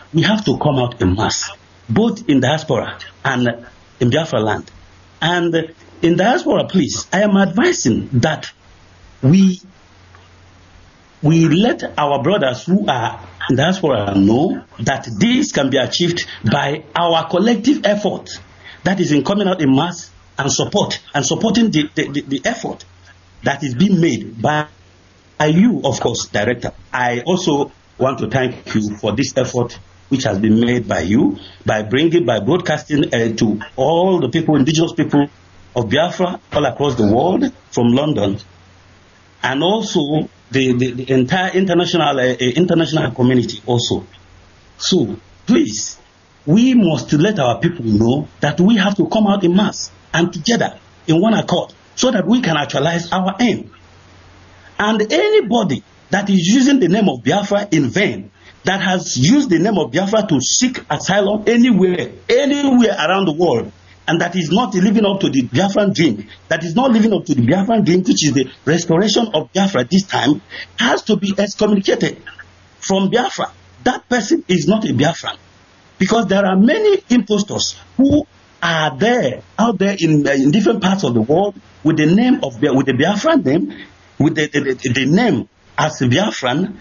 we have to come out en masse, both in diaspora and in Biafra land. And in diaspora, please, I am advising that we we let our brothers who are in diaspora know that this can be achieved by our collective effort, that is in coming out en masse and support and supporting the, the, the, the effort that is being made by, by you, of course, Director. I also want to thank you for this effort which has been made by you, by bringing, by broadcasting uh, to all the people, indigenous people of Biafra all across the world from London, and also the, the, the entire international uh, international community also. So please, we must let our people know that we have to come out en masse and together in one accord so that we can actualize our aim. And anybody that is using the name of Biafra in vain, that has used the name of Biafra to seek asylum anywhere, anywhere around the world, and that is not living up to the Biafran dream, that is not living up to the Biafran dream, which is the restoration of Biafra this time, has to be excommunicated from Biafra. That person is not a Biafran. Because there are many impostors who are there, out there in, uh, in different parts of the world with the name of, with the Biafran name, with the, the, the, the name as Biafran.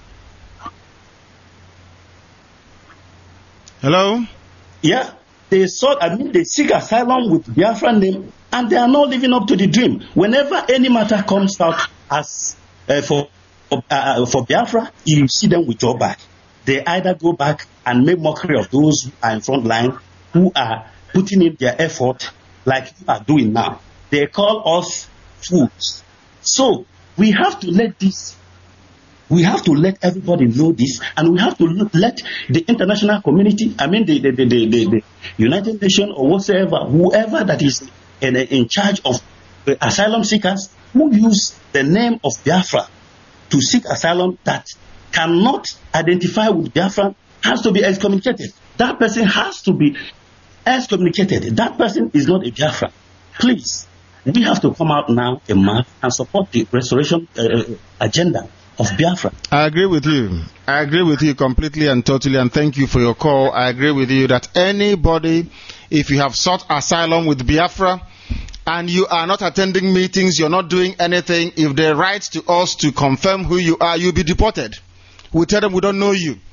Hello? Yeah, they sought, I mean, they seek asylum with Biafran name, and they are not living up to the dream. Whenever any matter comes out as uh, for uh, for Biafra, you see them withdraw back. They either go back and make mockery of those who are in front line, who are putting in their effort, like you are doing now. They call us fools. So we have to let this. We have to let everybody know this, and we have to let the international community, I mean the, the, the, the, the United Nations or whatsoever, whoever that is in, in charge of the asylum seekers who use the name of Biafra to seek asylum that cannot identify with Biafra has to be excommunicated. That person has to be excommunicated. That person is not a Biafra. Please, we have to come out now en masse and support the restoration uh, agenda of Biafra. I agree with you. I agree with you completely and totally, and thank you for your call. I agree with you that anybody, if you have sought asylum with Biafra and you are not attending meetings, you're not doing anything, if they write to us to confirm who you are, you'll be deported. We tell them we don't know you.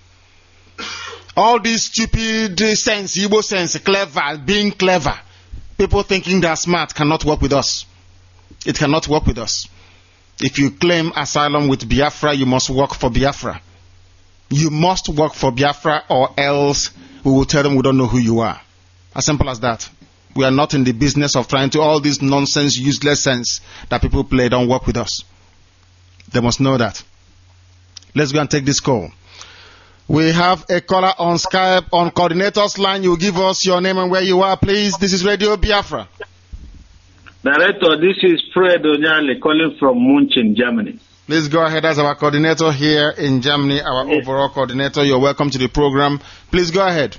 All these stupid sense, Igbo sense, clever, being clever, people thinking they're smart cannot work with us. It cannot work with us. If you claim asylum with Biafra, you must work for Biafra. You must work for Biafra, or else we will tell them we don't know who you are. As simple as that. We are not in the business of trying to all this nonsense, useless sense that people play. Don't work with us. They must know that. Let's go and take this call. We have a caller on Skype on coordinator's line. You give us your name and where you are, please. This is Radio Biafra. Director, this is Fred Onyale calling from Munchen, Germany. Please go ahead as our coordinator here in Germany, our yes. overall coordinator. You're welcome to the program. Please go ahead.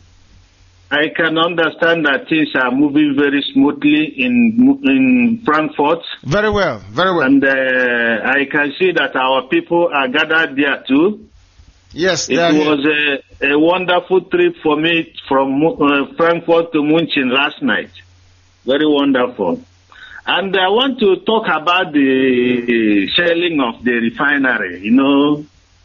I can understand that things are moving very smoothly in in Frankfurt. Very well, very well. And uh, I can see that our people are gathered there too. Yes, it was a, a wonderful trip for me from uh, Frankfurt to Munchen last night. Very wonderful. And I want to talk about the shelling of the refinery. You know,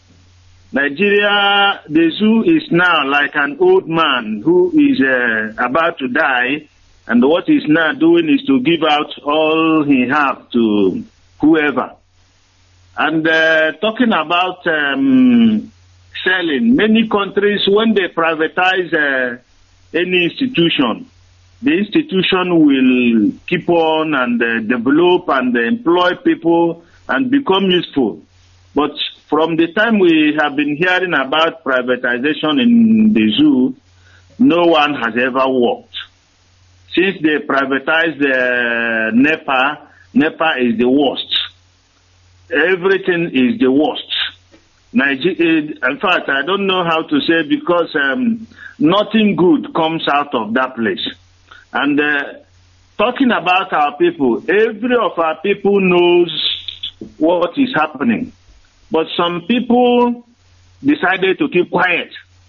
Nigeria, the zoo is now like an old man who is uh, about to die, and what he's now doing is to give out all he has to whoever. And uh, talking about um, selling, many countries, when they privatize uh, any institution, the institution will keep on and uh, develop and uh, employ people and become useful. But from the time we have been hearing about privatization in the zoo, no one has ever worked. Since they privatized the uh, NEPA, NEPA is the worst. Everything is the worst. Nigeria, in fact, I don't know how to say, because um, nothing good comes out of that place. And uh, talking about our people, every of our people knows what is happening. But some people decided to keep quiet.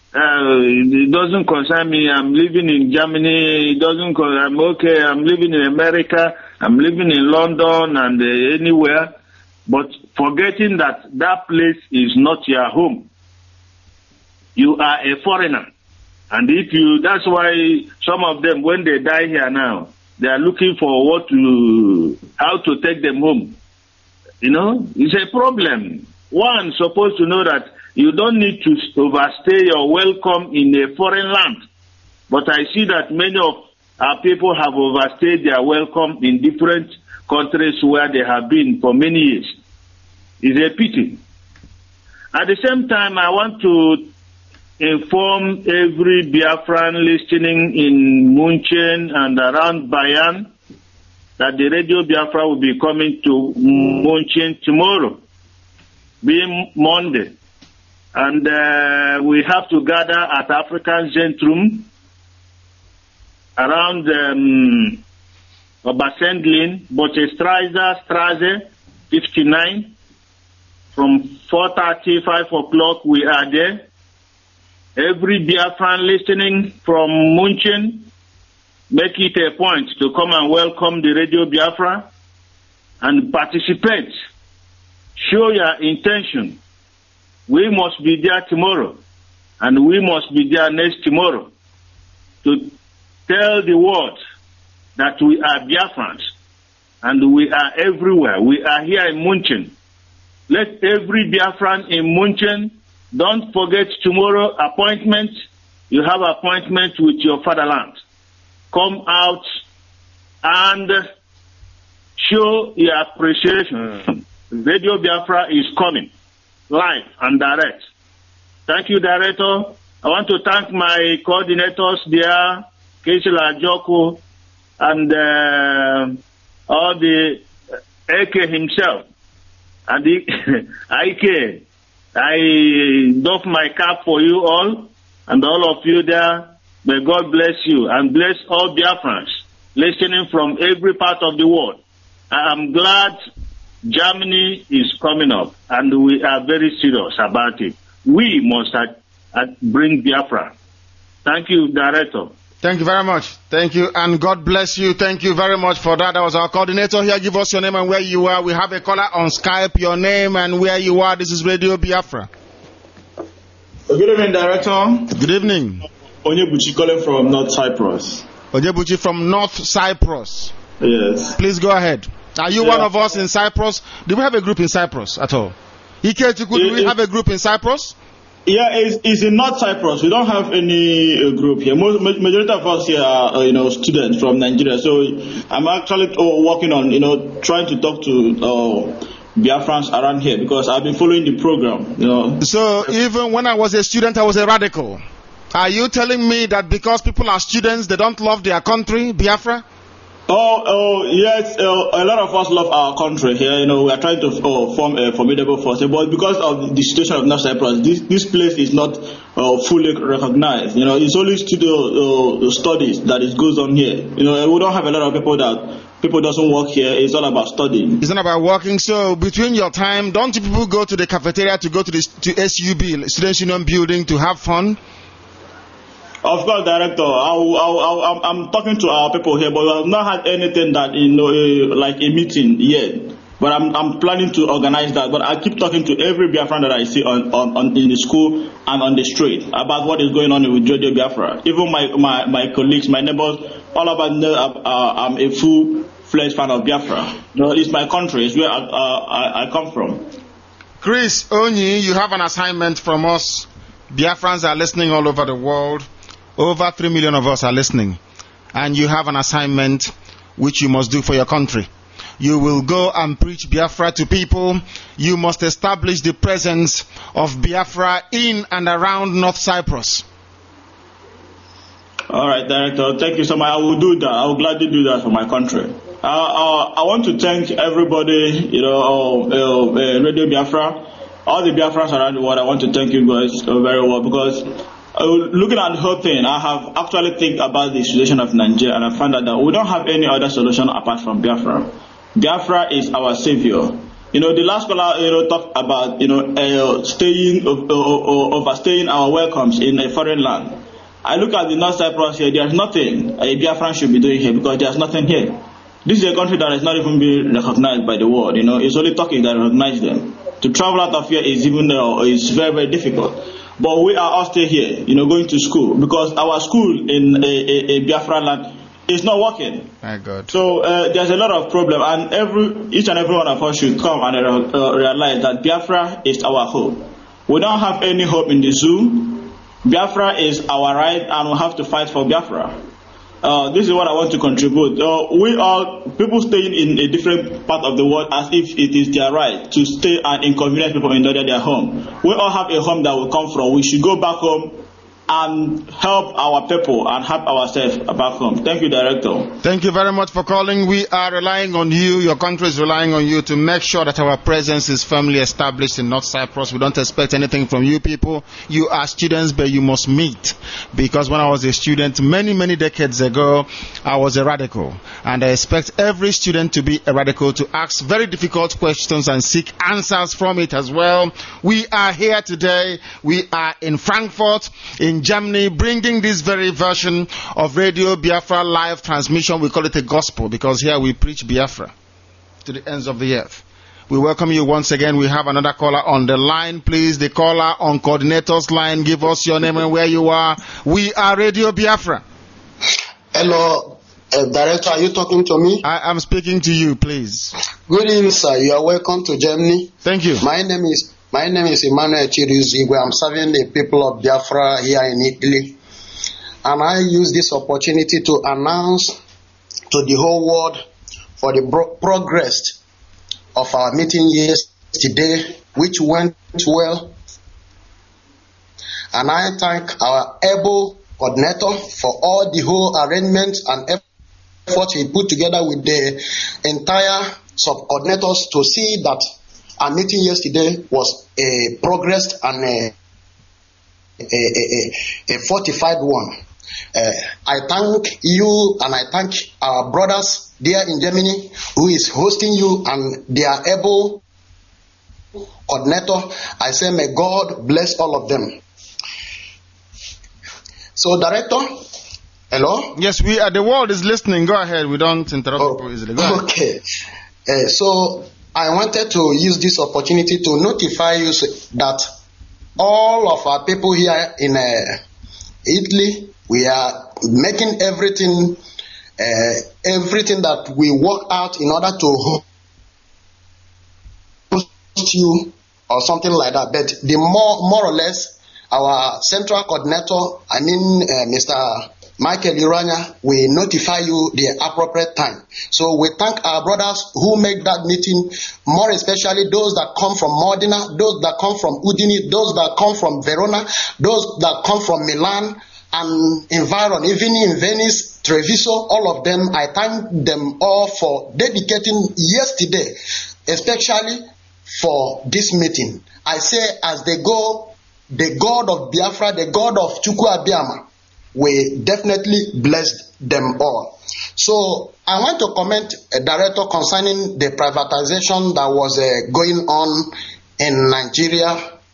Uh, it doesn't concern me. I'm living in Germany. It doesn't. Con- I'm okay. I'm living in America. I'm living in London and uh, anywhere. But forgetting that that place is not your home. You are a foreigner. And if you, that's why some of them, when they die here now, they are looking for what to, how to take them home. You know, it's a problem. One supposed to know that you don't need to overstay your welcome in a foreign land. But I see that many of our people have overstayed their welcome in different countries where they have been for many years. It's a pity. At the same time, I want to inform every Biafran listening in Munchen and around Bayan that the Radio Biafra will be coming to Munchen tomorrow, being Monday. And uh, we have to gather at African Zentrum around um, Obersendlin, Botchestraße, Straße fifty-nine. From four thirty, five o'clock, we are there. Every Biafran listening from Munchen, make it a point to come and welcome the Radio Biafra and participate. Show your intention. We must be there tomorrow, and we must be there next tomorrow to tell the world that we are Biafrans, and we are everywhere. We are here in Munchen. Let every Biafran in Munchen, don't forget tomorrow appointment. You have appointment with your fatherland. Come out and show your appreciation. Radio Biafra is coming, live and direct. Thank you, Director. I want to thank my coordinators there, Kesela Joko, and uh, all the A K himself. And the I K, I doff my cap for you all, and all of you there. May God bless you and bless all Biafrans listening from every part of the world. I am glad Germany is coming up, and we are very serious about it. We must uh, uh, bring Biafra. Thank you, Director. Thank you very much. Thank you, and God bless you. Thank you very much for that. That was our coordinator here. Give us your name and where you are. We have a caller on Skype. Your name and where you are. This is Radio Biafra. Good evening, Director. Good evening. Onyebuchi calling from North Cyprus. Onyebuchi from North Cyprus. Yes. Please go ahead. Are you yeah. one of us in Cyprus? Do we have a group in Cyprus at all? Ikechuku, do we have a group in Cyprus? Yeah, it's, it's in North Cyprus. We don't have any uh, group here. Most majority of us here are, uh, you know, students from Nigeria. So I'm actually uh, working on, you know, trying to talk to uh, Biafrans around here because I've been following the program. You know. So even when I was a student, I was a radical. Are you telling me that because people are students, they don't love their country, Biafra? Oh, oh yes, uh, a lot of us love our country here. You know, we are trying to uh, form a formidable force, but because of the situation of North Cyprus, this this place is not uh, fully recognized. You know, it's only studio uh, studies that is goes on here. You know, we don't have a lot of people that people doesn't work here. It's all about studying. It's not about working. So between your time, don't you people go to the cafeteria to go to the to S U B, Students Union Building, to have fun? Of course, Director. I'll, I'll, I'll, I'm talking to our people here, but we have not had anything that, you know, uh, like a meeting yet. But I'm, I'm planning to organize that. But I keep talking to every Biafran that I see on, on, on in the school and on the street about what is going on with Radio Biafra. Even my, my, my colleagues, my neighbors, all of them know uh, I'm a full-fledged fan of Biafra. You know, it's my country. It's where I, uh, I, I come from. Chris Onyi, you have an assignment from us. Biafrans are listening all over the world. Over three million of us are listening. And you have an assignment which you must do for your country. You will go and preach Biafra to people. You must establish the presence of Biafra in and around North Cyprus. All right, Director. Thank you so much. I will do that. I will gladly do that for my country. Uh, uh, I want to thank everybody, you know, uh, uh, Radio Biafra, all the Biafrans around the world. I want to thank you guys uh, very well because Uh, looking at the whole thing, I have actually think about the situation of Nigeria, and I found out that we don't have any other solution apart from Biafra. Biafra is our savior. You know, the last caller, you know, talked about, you know, uh, staying, uh, uh, overstaying our welcomes in a foreign land. I look at the North Cyprus here, there's nothing a Biafran should be doing here because there's nothing here. This is a country that has not even been recognized by the world, you know, it's only Turkey that recognizes them. To travel out of here is even, uh, is very, very difficult. But we are all still here, you know, going to school because our school in a, a, a Biafran land is not working. My God. So uh, there's a lot of problem, and every each and every one of us should come and uh, realize that Biafra is our hope. We don't have any hope in the zoo. Biafra is our right, and we have to fight for Biafra. Uh, this is what I want to contribute. Uh, we are people staying in a different part of the world as if it is their right to stay and inconvenience people in their home. We all have a home that we come from. We should go back home and help our people and help ourselves back home. Thank you, Director. Thank you very much for calling. We are relying on you. Your country is relying on you to make sure that our presence is firmly established in North Cyprus. We don't expect anything from you people. You are students, but you must meet. Because when I was a student many, many decades ago, I was a radical. And I expect every student to be a radical, to ask very difficult questions and seek answers from it as well. We are here today. We are in Frankfurt, in Germany, bringing this very version of Radio Biafra live transmission. We call it a gospel because here we preach Biafra to the ends of the earth. We welcome you once again. We have another caller on the line. Please, the caller on coordinator's line, give us your name and where you are. We are Radio Biafra. Hello, uh, Director, are you talking to me? I am speaking to you, please. Good evening, sir. You are welcome to Germany. Thank you. My name is My name is Emmanuel Chiruzigwe. I'm serving the people of Biafra here in Italy. And I use this opportunity to announce to the whole world for the bro- progress of our meeting yesterday, which went well. And I thank our able coordinator for all the whole arrangements and efforts he put together with the entire sub-coordinators to see that our meeting yesterday was a progressed and a, a, a, a fortified one. Uh, I thank you and I thank our brothers there in Germany who is hosting you and their able coordinator. I say may God bless all of them. So, Director, hello? Yes, we are. The world is listening. Go ahead. We don't interrupt oh, people easily. Go ahead. Okay. Uh, so, I wanted to use this opportunity to notify you that all of our people here in uh, Italy, we are making everything, uh, everything that we work out in order to host you or something like that. But the more, more or less, our central coordinator, I mean, uh, Mister Michael Urania, we notify you the appropriate time. So we thank our brothers who make that meeting, more especially those that come from Modena, those that come from Udine, those that come from Verona, those that come from Milan and environ, even in Venice, Treviso, all of them. I thank them all for dedicating yesterday, especially for this meeting. I say as they go, the God of Biafra, the God of Chukwu Abiyama, we definitely blessed them all. So I want to comment, uh, Director, concerning the privatization that was uh, going on in Nigeria.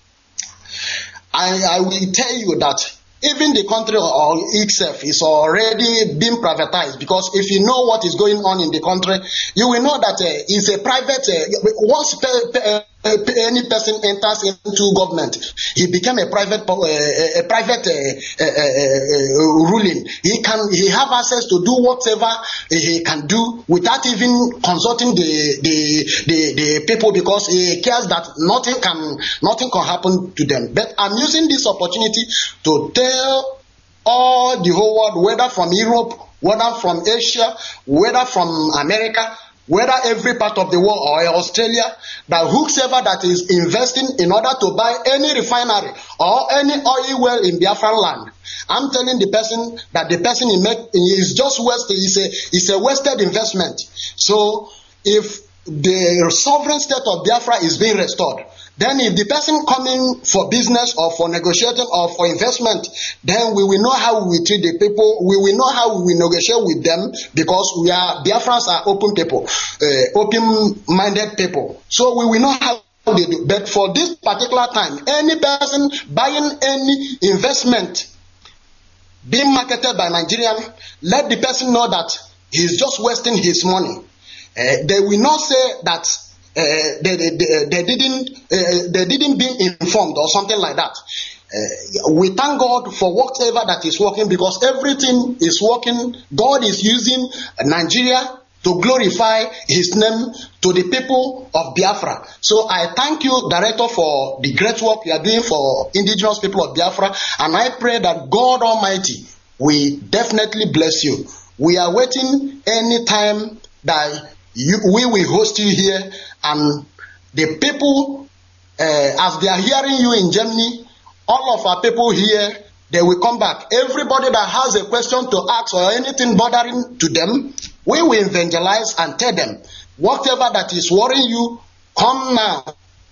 I, I will tell you that even the country or itself is already being privatized, because if you know what is going on in the country, you will know that uh, it's a private, uh, once pe- pe- pe- any person enters into government, he became a private uh, a private uh, uh, uh, uh, ruling. He can he have access to do whatever he can do without even consulting the the the, the people, because he cares that nothing can nothing can happen to them. But I'm using this opportunity to tell all the whole world, whether from Europe, whether from Asia, whether from America, whether every part of the world or Australia, that whosoever that is investing in order to buy any refinery or any oil well in Biafran land, I'm telling the person that the person he make is just wasted. It's a it's a wasted investment. So if the sovereign state of Biafra is being restored, Then if the person coming for business or for negotiating or for investment, then we will know how we treat the people. We will know how we negotiate with them, because we are, Biafrans are open people, uh, open-minded people. So we will know how they do. But for this particular time, any person buying any investment being marketed by Nigerian, let the person know that he's just wasting his money. Uh, they will not say that Uh, they, they, they, they didn't uh, they didn't be informed or something like that. Uh, we thank God for whatever that is working, because everything is working. God is using Nigeria to glorify His name to the people of Biafra. So I thank you, Director, for the great work you are doing for indigenous people of Biafra, and I pray that God Almighty will definitely bless you. We are waiting any time that you, we will host you here. And the people, uh, as they are hearing you in Germany, all of our people here, they will come back. Everybody that has a question to ask or anything bothering to them, we will evangelize and tell them, whatever that is worrying you, come now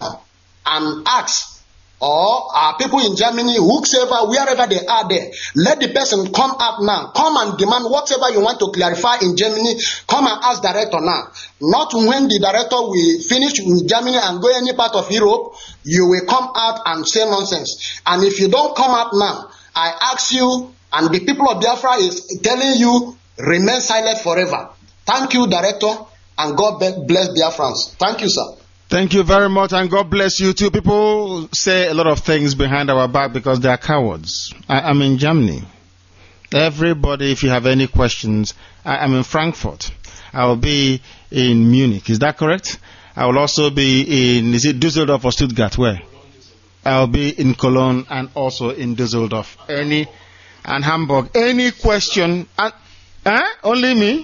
and ask. Or our people in Germany, whoever, wherever they are there, let the person come up now. Come and demand whatever you want to clarify in Germany. Come and ask director now. Not when the director will finish with Germany and go any part of Europe, you will come out and say nonsense. And if you don't come out now, I ask you, and the people of Biafra is telling you, remain silent forever. Thank you, director, and God bless Biafrans. Thank you, sir. Thank you very much, and God bless you too. People say a lot of things behind our back because they are cowards. I am in Germany. Everybody, if you have any questions, I am in Frankfurt. I will be in Munich. Is that correct? I will also be in, is it Düsseldorf or Stuttgart? Where? I will be in Cologne and also in Düsseldorf. Any, and Hamburg. Any question? Uh, huh? Only me?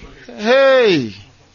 Hey!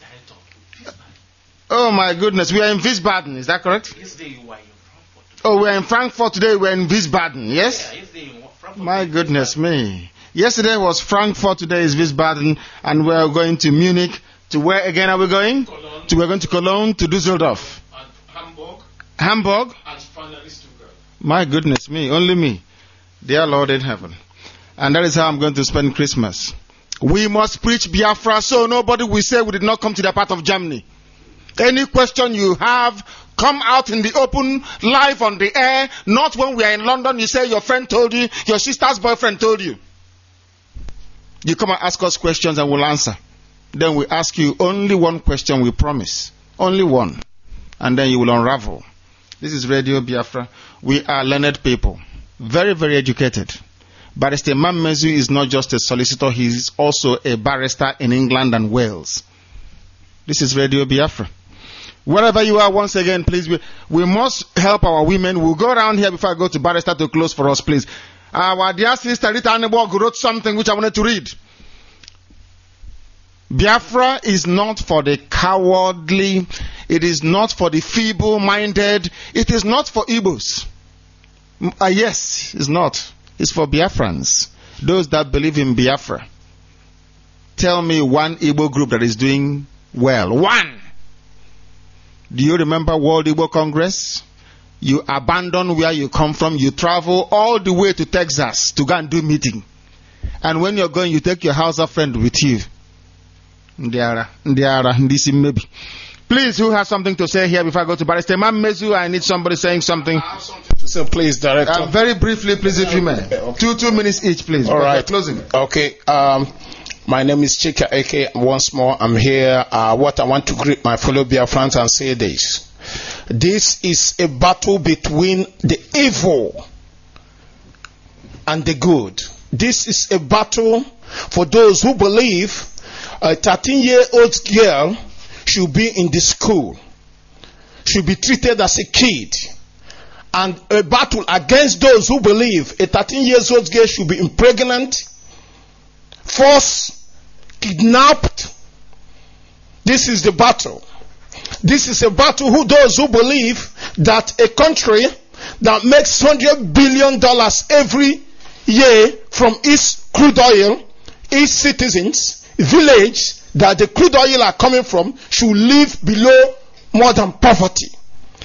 Oh my goodness, we are in Wiesbaden, is that correct? Yesterday you were in Frankfurt. Oh, we are in Frankfurt today, we are in Wiesbaden, yes? Yeah, yesterday in Frankfurt. My goodness me. Yesterday was Frankfurt, today is Wiesbaden, and we are going to Munich. To where again are we going? Cologne. To, we're going to Cologne, to Düsseldorf. And Hamburg. Hamburg? And finally Stuttgart. My goodness me, only me. Dear Lord in heaven. And that is how I'm going to spend Christmas. We must preach Biafra so nobody will say we did not come to the part of Germany. Any question you have, come out in the open, live on the air. Not when we are in London, you say your friend told you, your sister's boyfriend told you. You come and ask us questions and we'll answer. Then we ask you only one question, we promise. Only one. And then you will unravel. This is Radio Biafra. We are learned people. Very, very educated. Barrister Mammezu is not just a solicitor, he is also a barrister in England and Wales. This is Radio Biafra. Wherever you are, once again, please, we, we must help our women. We'll go around here before I go to Barrister to close for us, please. Our dear sister Rita Anneborg wrote something which I wanted to read. Biafra is not for the cowardly. It is not for the feeble-minded. It is not for Igbos. Uh, yes, it's not. It's for Biafrans. Those that believe in Biafra. Tell me one Igbo group that is doing well. One. Do you remember World Igbo Congress? You abandon where you come from. You travel all the way to Texas to go and do meeting. And when you're going, you take your Hausa friend with you. Ndiara, Ndiara, Ndisi maybe. Please, who has something to say here before I go to Barrister Mammezu? I need somebody saying something. I have something to say, please, Director. Uh, very briefly, please, if you may. Okay. Two, two minutes each, please. All right. Closing. Okay. Um, my name is Chika Eke. Once more, I'm here. Uh, what I want to greet my fellow Biafrans and say this. This is a battle between the evil and the good. This is a battle for those who believe a thirteen-year-old girl should be in the school, should be treated as a kid, and a battle against those who believe a thirteen-year-old girl should be impregnant, forced, kidnapped. This is the battle. This is a battle who those who believe that a country that makes one hundred billion dollars every year from its crude oil, its citizens, village that the crude oil are coming from should live below more than poverty,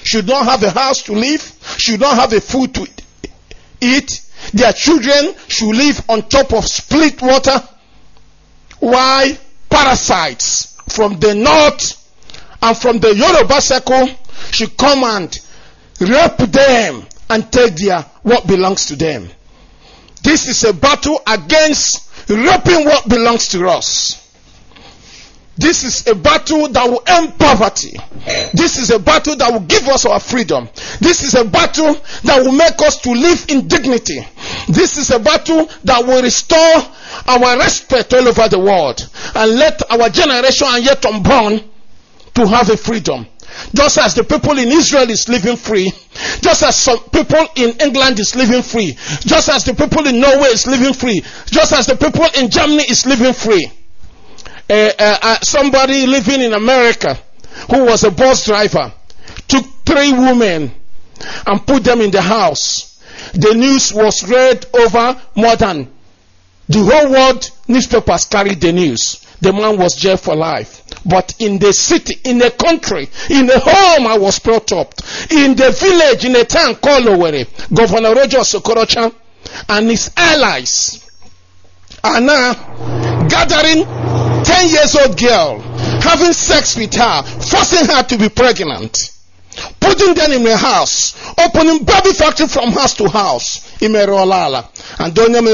should not have a house to live, should not have a food to eat. Their children should live on top of split water. Why parasites from the north and from the Yoruba circle should come and rape them and take their what belongs to them. This is a battle against raping what belongs to us. This is a battle that will end poverty. This is a battle that will give us our freedom. This is a battle that will make us to live in dignity. This is a battle that will restore our respect all over the world and let our generation and yet unborn to have a freedom. Just as the people in Israel is living free, just as some people in England is living free, just as the people in Norway is living free, just as the people in Germany is living free. Uh, uh, uh, somebody living in America who was a bus driver took three women and put them in the house. The news was read over more than the whole world newspapers carried the news. The man was jailed for life. But in the city, in the country, in the home I was brought up, in the village, in a town called Owerri, Governor Roger Sokorocha and his allies are now gathering ten years old girl, having sex with her, forcing her to be pregnant, putting them in a house, opening baby factory from house to house. And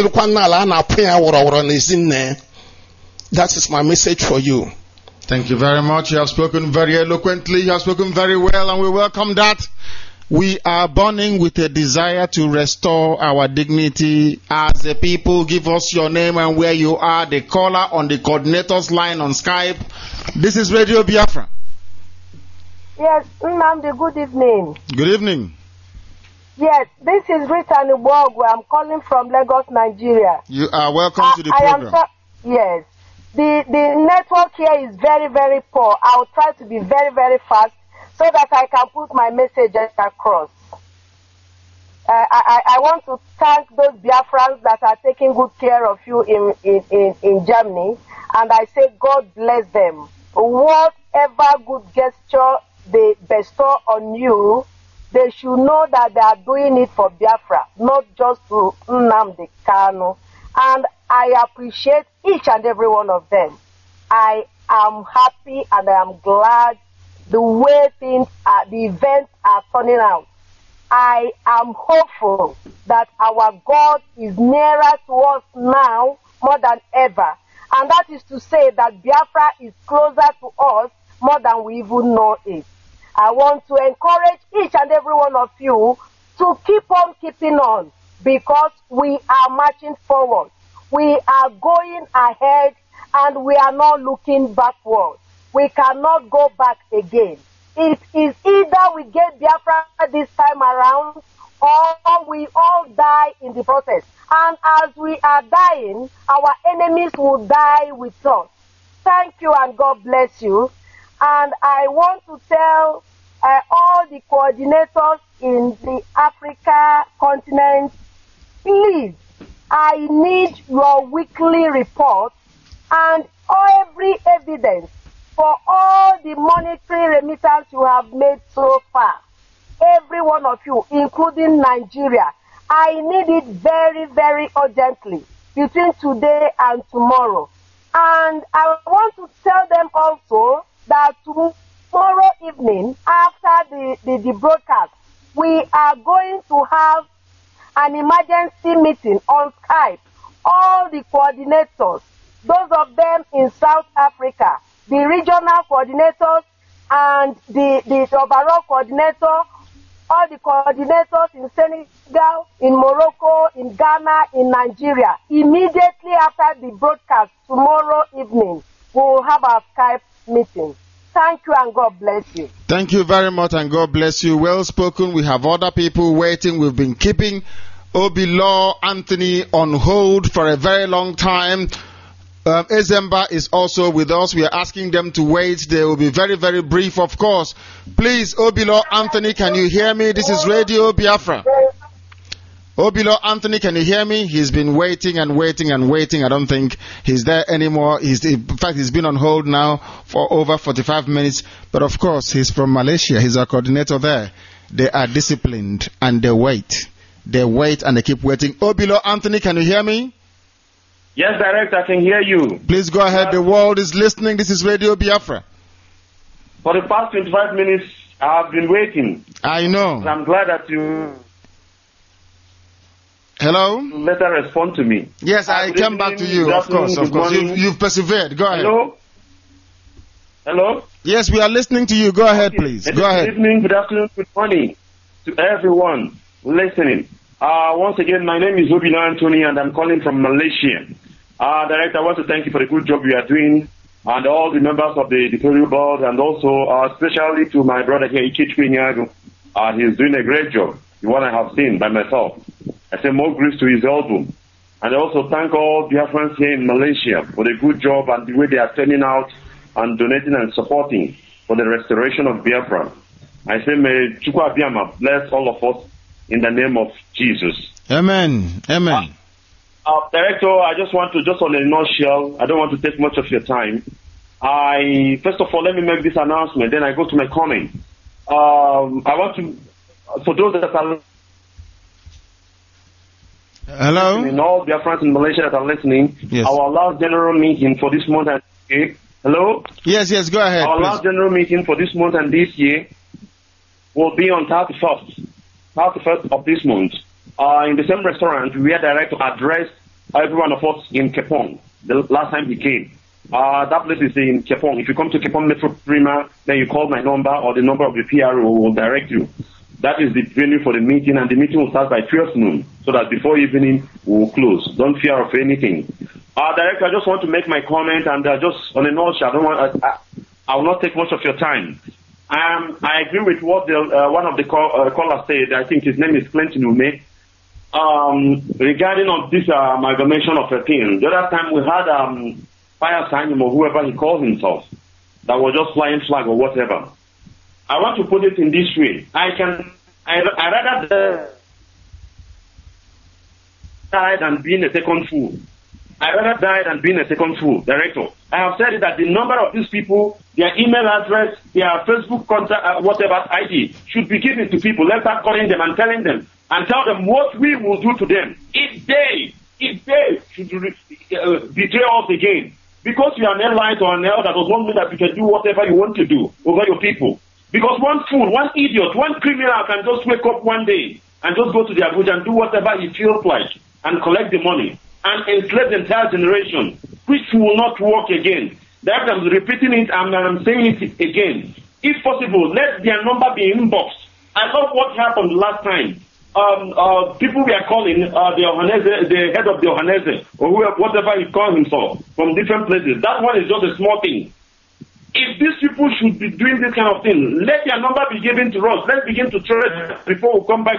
that is my message for you. Thank you very much. You have spoken very eloquently. You have spoken very well, and we welcome that. We are burning with a desire to restore our dignity as a people. Give us your name and where you are. The caller on the coordinator's line on Skype. This is Radio Biafra. Yes, Nnamdi, good evening. Good evening. Yes, this is Rita Nubogwe. I'm calling from Lagos, Nigeria. You are welcome I, to the I program. Am so, yes. The, the network here is very, very poor. I'll try to be very, very fast so that I can put my message across. Uh, I, I want to thank those Biafrans that are taking good care of you in, in, in, in Germany, and I say God bless them. Whatever good gesture they bestow on you, they should know that they are doing it for Biafra, not just to Nnamdi Kanu. And I appreciate each and every one of them. I am happy and I am glad the way things are, the events are turning out. I am hopeful that our God is nearer to us now more than ever. And that is to say that Biafra is closer to us more than we even know it. I want to encourage each and every one of you to keep on keeping on, because we are marching forward. We are going ahead and we are not looking backward. We cannot go back again. It is either we get Biafra this time around or we all die in the process. And as we are dying, our enemies will die with us. Thank you and God bless you. And I want to tell uh, all the coordinators in the Africa continent, please, I need your weekly report and every evidence for all the monetary remittance you have made so far. Every one of you, including Nigeria. I need it very, very urgently between today and tomorrow. And I want to tell them also that tomorrow evening, after the, the, the broadcast, we are going to have an emergency meeting on Skype. All the coordinators, those of them in South Africa, the regional coordinators and the, the overall coordinator, all the coordinators in Senegal, in Morocco, in Ghana, in Nigeria. Immediately after the broadcast tomorrow evening, we will have our Skype meeting. Thank you and God bless you. Thank you very much and God bless you. Well spoken. We have other people waiting. We've been keeping Obilaw Anthony on hold for a very long time. Um, Ezemba is also with us. We are asking them to wait. They will be very, very brief, of course. Please, Obilaw Anthony, can you hear me? This is Radio Biafra. Obilo Anthony, can you hear me? He's been waiting and waiting and waiting. I don't think he's there anymore. He's, in fact, he's been on hold now for over forty-five minutes. But of course, he's from Malaysia. He's our coordinator there. They are disciplined and they wait. They wait and they keep waiting. Obilo Anthony, can you hear me? Yes, Director, I can hear you. Please go ahead. The world is listening. This is Radio Biafra. For the past twenty-five minutes, I've been waiting. I know. And I'm glad that you... Hello? Better respond to me. Yes, I Good came evening, back to you, good of course, afternoon, of course. good You've, morning. you've persevered. Go ahead. Hello? Hello? Yes, we are listening to you. Go ahead, please. Go ahead. Good evening, good afternoon, good morning to everyone listening. Uh, once again, my name is Obilo Anthony and I'm calling from Malaysia. Uh, Director, I want to thank you for the good job you are doing and all the members of the editorial board and also uh, especially to my brother here, Ichichku Nyago. Uh, he's doing a great job, the one I have seen by myself. I say more grace to his album. And I also thank all Biafrans here in Malaysia for the good job and the way they are turning out and donating and supporting for the restoration of Biafra. I say may Chukwu Abiyama bless all of us in the name of Jesus. Amen. Amen. Uh, uh, Director, I just want to, just on a nutshell, I don't want to take much of your time. I, first of all, let me make this announcement, then I go to my comment. Um, I want to, for those that are Hello? in all Biafrans in Malaysia that are listening, Yes. our last general meeting for this month and year, hello? Yes, yes, go ahead. Our please. last general meeting for this month and this year will be on thirty-first, thirty-first of this month, uh, in the same restaurant where Director addressed every one of us in Kepong, the last time he came. Uh, that place is in Kepong. If you come to Kepong Metro Prima, then you call my number or the number of the P R O will direct you. That is the venue for the meeting, and the meeting will start by twelve noon, so that before evening we will close. Don't fear of anything. Uh, Director, I just want to make my comment, and uh, just on a nutshell, I don't want, uh, I will not take much of your time. Um, I agree with what the, uh, one of the call, uh, callers said. I think his name is Clinton Ume. Um, regarding on this uh, amalgamation of a thing, the other time we had um, Fire Sign or whoever he calls himself, that was just flying flag or whatever. I want to put it in this way. I can, I, I rather die than being a second fool. I rather die than being a second fool, Director. I have said that the number of these people, their email address, their Facebook contact, uh, whatever I D, should be given to people. Let's start calling them and telling them, and tell them what we will do to them if they, if they should uh, betray us again. Because you are an Elite or an El, that does not mean that you can do whatever you want to do over your people. Because one fool, one idiot, one criminal can just wake up one day and just go to the Abuja and do whatever he feels like and collect the money and enslave the entire generation, which will not work again. That I'm repeating it and I'm saying it again. If possible, let their number be inboxed. I love what happened last time. Um, uh, people we are calling uh, the Ohanese, the head of the Ohanese, or whoever, whatever he calls himself, from different places. That one is just a small thing. If these people should be doing this kind of thing, let their number be given to us. Let's begin to trade before we come back.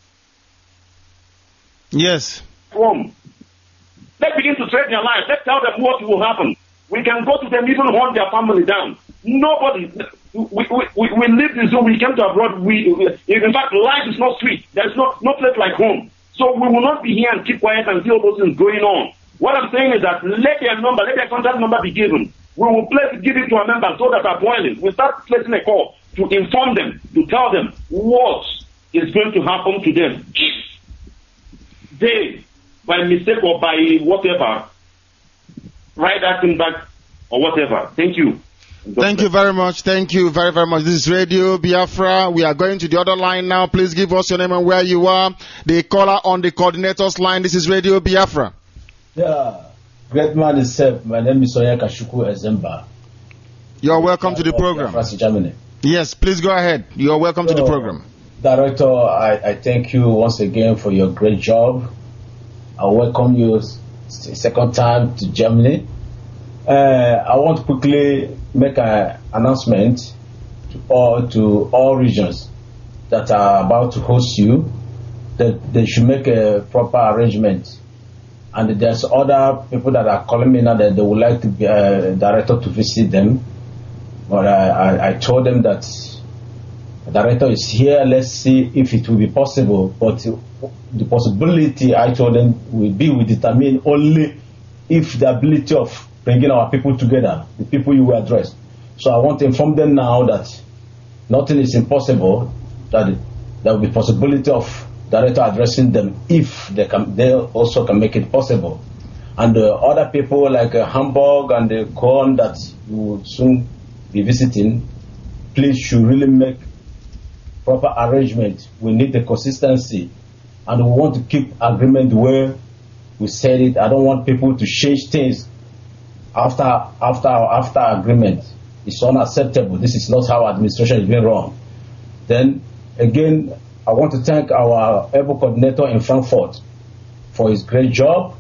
Yes. Home. Let's begin to trade their lives. Let's tell them what will happen. We can go to them, even hunt their family down. Nobody. We, we, we, we live this zone. We came to abroad. We, we, in fact, life is not sweet. There's no, no place like home. So we will not be here and keep quiet and see all those things going on. What I'm saying is that let their number, let their contact number be given. We will place, give it to our members so that are boiling. We start placing a call to inform them, to tell them what is going to happen to them if they, by mistake or by whatever, write that thing back or whatever. Thank you. Thank you very much. Thank you very, very much. This is Radio Biafra. We are going to the other line now. Please give us your name and where you are. The caller on the coordinator's line. This is Radio Biafra. Yeah. Great man itself. My name is Soya Kashuku Ezemba. You are welcome to the program. Germany. Yes, please go ahead. You are welcome so, to the program. Director, I, I thank you once again for your great job. I welcome you second time to Germany. Uh, I want to quickly make an announcement to all, to all regions that are about to host you that they should make a proper arrangement. And there's other people that are calling me now that they would like to be a director to visit them. But I, I, I told them that The director is here. Let's see if it will be possible. But the possibility, I told them, will be we determine only if the ability of bringing our people together, the people you will address. So I want to inform them now that nothing is impossible, that there will be possibility of director addressing them if they can, they also can make it possible. And uh, other people like uh, Hamburg and the Corn that you will soon be visiting, please should really make proper arrangement. We need the consistency, and we want to keep agreement where we said it. I don't want people to change things after after after agreement. It's unacceptable. This is not how administration is being run. Then again, I want to thank our able coordinator in Frankfurt for his great job,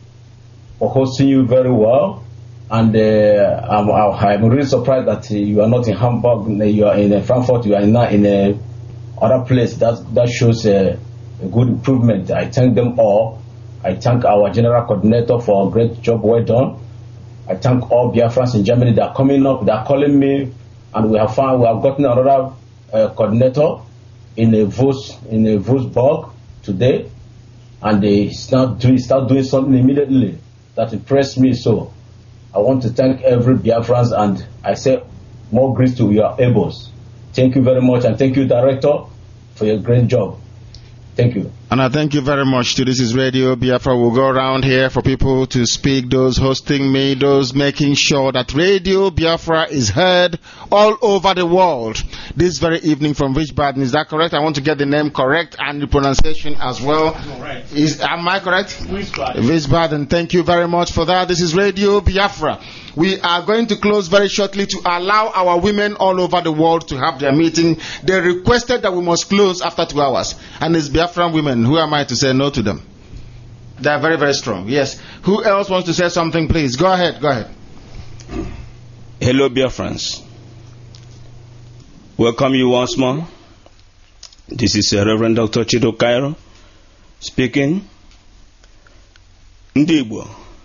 for hosting you very well. And uh, I'm, I'm really surprised that uh, you are not in Hamburg, you are in uh, Frankfurt, you are not in a other place. That that shows uh, a good improvement. I thank them all. I thank our general coordinator for a great job well done. I thank all Biafrans in Germany that are coming up, they are calling me, and we have found we have gotten another uh, coordinator in a Vos in a Wolfsburg today, and they start doing start doing something immediately that impressed me. So I want to thank every Biafrans, and I say more grace to your ables. Thank you very much, and thank you, Director, for your great job. Thank you. And I thank you very much to This is Radio Biafra. We'll go around here for people to speak, those hosting me, those making sure that Radio Biafra is heard all over the world this very evening from Wiesbaden. Is that correct? I want to get the name correct and the pronunciation as well. Right. Is, am I correct? Wiesbaden. Wiesbaden. Thank you very much for that. This is Radio Biafra. We are going to close very shortly to allow our women all over the world to have their meeting. They requested that we must close after two hours. And it's Biafran women. Who am I to say no to them? They are very, very strong. Yes. Who else wants to say something, please? Go ahead. Go ahead. Hello, Biafrans. Welcome you once more. This is uh, Reverend Doctor Chido Cairo speaking. Ndigbo.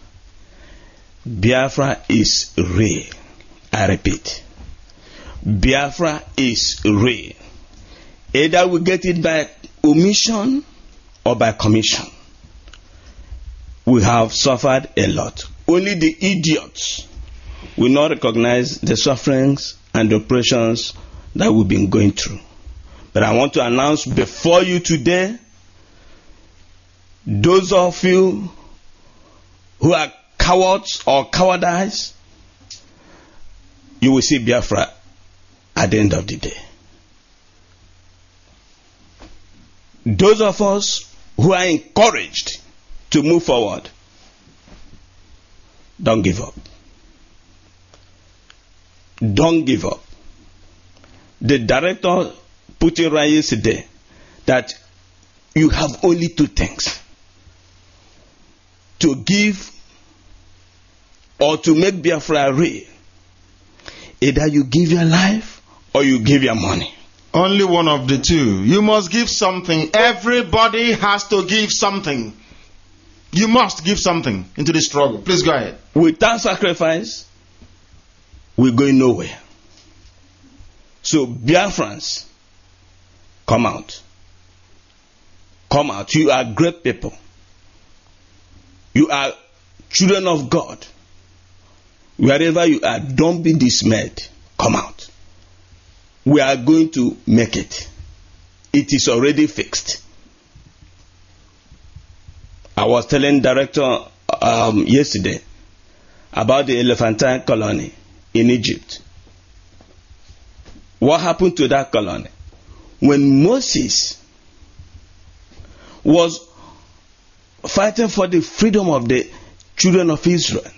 Biafra is real. I repeat. Biafra is real. Either we get it by omission or by commission. We have suffered a lot. Only the idiots will not recognize the sufferings and the oppressions that we've been going through. But I want to announce before you today, those of you who are cowards or cowardice, you will see Biafra at the end of the day. Those of us who are encouraged to move forward, don't give up. Don't give up. The director put it right yesterday that you have only two things: to give or to make Biafra real. Either you give your life or you give your money. Only one of the two. You must give something. Everybody has to give something. You must give something into the struggle. Please go ahead. Without sacrifice, we're going nowhere. So Biafrans, come out. Come out. You are great people. You are children of God. Wherever you are, don't be dismayed. Come out. We are going to make it. It is already fixed. I was telling director um, yesterday about the Elephantine colony in Egypt. What happened to that colony? When Moses was fighting for the freedom of the children of Israel,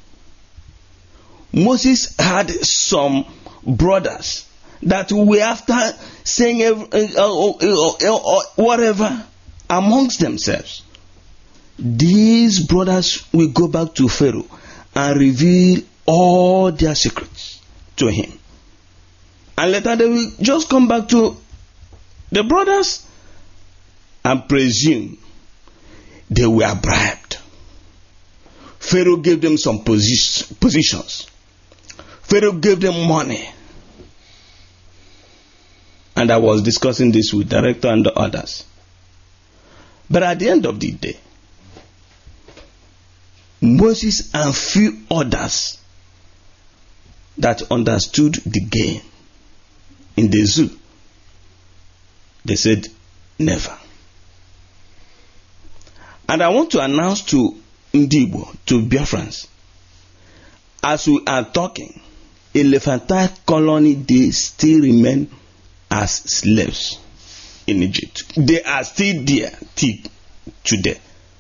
Moses had some brothers that were after saying uh, uh, uh, uh, whatever amongst themselves. These brothers will go back to Pharaoh and reveal all their secrets to him. And later they will just come back to the brothers and presume they were bribed. Pharaoh gave them some posi- positions. Pharaoh gave them money. And and I was discussing this with director and the others. But at the end of the day, Moses and few others that understood the game in the zoo, they said never. And I want to announce to Ndibo, to Biafrans, as we are talking, Elephantine colony, they still remain as slaves in Egypt. They are still there till today.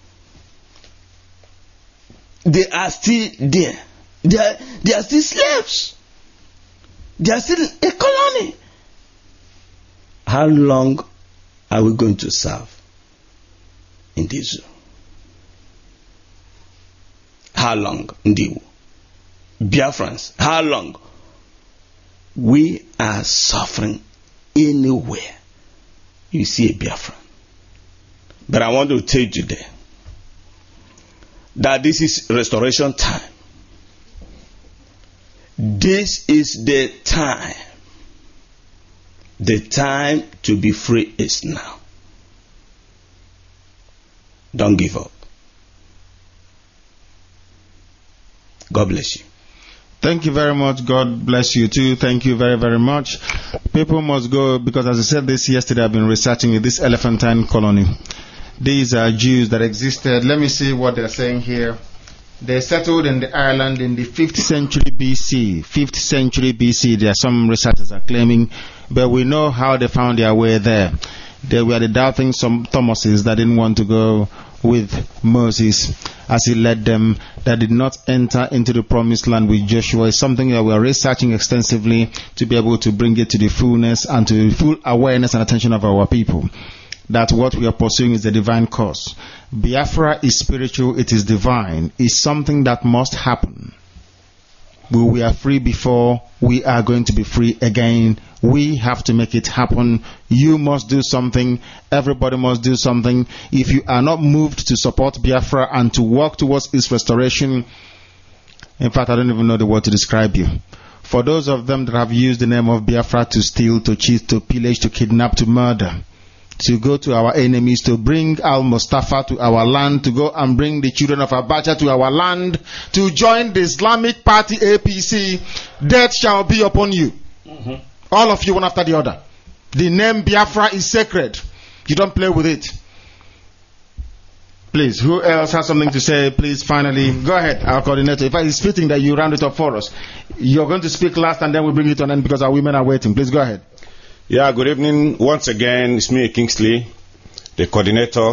They are still there. They are, they are still slaves. They are still a colony. How long are we going to serve in this zoo? How long, Ndiwo? Biafrans, how long? We are suffering anywhere you see a Biafran. But I want to tell you today that this is restoration time. This is the time. The time to be free is now. Don't give up. God bless you. Thank you very much. God bless you too. Thank you very, very much. People must go, because as I said this yesterday, I've been researching with this Elephantine colony. These are Jews that existed. Let me see what they're saying here. They settled in the island in the fifth century B C. fifth century B C. There are some researchers are claiming, but we know how they found their way there. They were the doubting some Thomases that didn't want to go with Moses as he led them, that did not enter into the promised land with Joshua. It's something that we are researching extensively to be able to bring it to the fullness and to the full awareness and attention of our people, that what we are pursuing is a divine cause. Biafra is spiritual, it is divine. It's something that must happen. We are free before, we are going to be free again. We have to make it happen. You must do something. Everybody must do something. If you are not moved to support Biafra and to work towards its restoration, in fact, I don't even know the word to describe you. For those of them that have used the name of Biafra to steal, to cheat, to pillage, to kidnap, to murder, to go to our enemies, to bring Al-Mustafa to our land, to go and bring the children of Abacha to our land, to join the Islamic Party A P C, death shall be upon you. Mm-hmm. All of you, one after the other. The name Biafra is sacred. You don't play with it. Please, who else has something to say? Please, finally, go ahead, our coordinator. If it's fitting that you round it up for us. You're going to speak last and then we'll bring it to an end because our women are waiting. Please go ahead. Yeah, good evening. Once again, it's me, Kingsley, the coordinator.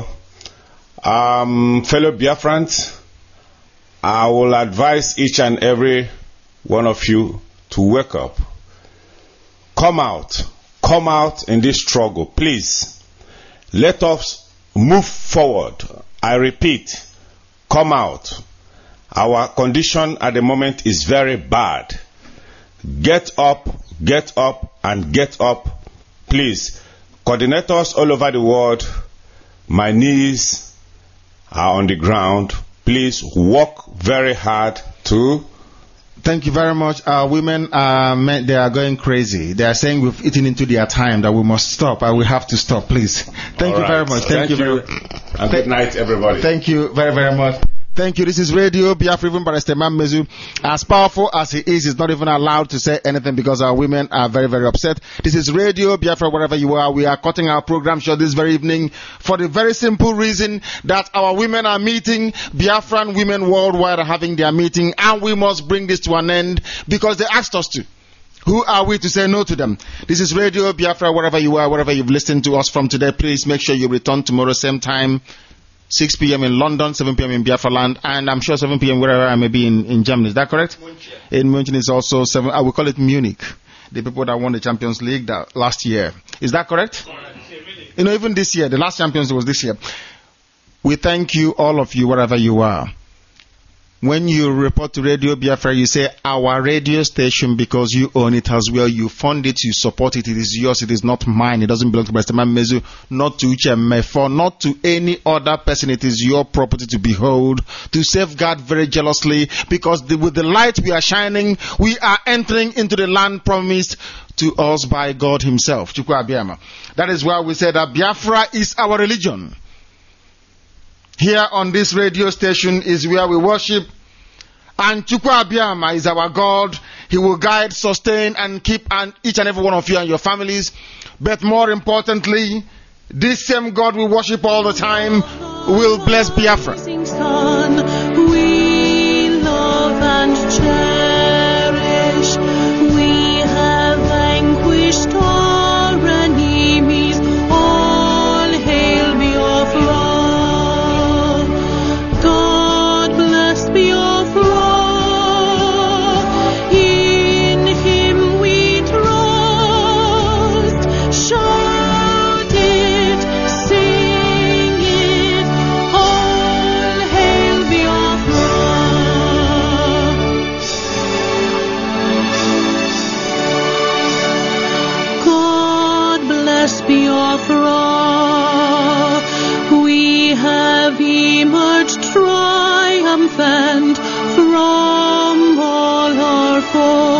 Um, fellow Biafrans, I will advise each and every one of you to wake up. Come out. Come out in this struggle. Please, let us move forward. I repeat, come out. Our condition at the moment is very bad. Get up, get up, and get up. Please, coordinators all over the world, my knees are on the ground. Please work very hard to... Thank you very much. Our women, are men, they are going crazy. They are saying we've eaten into their time, that we must stop. And we have to stop, please. Thank all you right. very much. Thank, Thank you. you. Very, and good night, everybody. Thank you very, very much. Thank you. This is Radio Biafra. Even Barrister Mezu, as powerful as he is, is not even allowed to say anything because our women are very, very upset. This is Radio Biafra, wherever you are. We are cutting our program short this very evening for the very simple reason that our women are meeting. Biafran women worldwide are having their meeting, and we must bring this to an end because they asked us to. Who are we to say no to them? This is Radio Biafra, wherever you are, wherever you've listened to us from today. Please make sure you return tomorrow, same time. six p.m. in London, seven p.m. in Biafra land, and I'm sure seven p.m. wherever I may be in, in Germany. Is that correct? München. In München is also seven. I will call it Munich. The people that won the Champions League that last year. Is that correct? Really? You know, even this year, the last Champions League was this year. We thank you, all of you, wherever you are. When you report to Radio Biafra, you say our radio station because you own it as well. You fund it, you support it. It is yours. It is not mine. It doesn't belong to Mister Mezu, not to Uche Mefo, not to any other person. It is your property to behold, to safeguard very jealously, because the, with the light we are shining, we are entering into the land promised to us by God Himself. That is why we say that Biafra is our religion. Here on this radio station is where we worship, and Chukwu Abiyama is our God. He will guide, sustain, and keep and each and every one of you and your families. But more importantly, this same God we worship all the time will bless Biafra. We love and cherish. We have vanquished our enemies. All hail Biafra. Biafra, we have emerged triumphant from all our foes.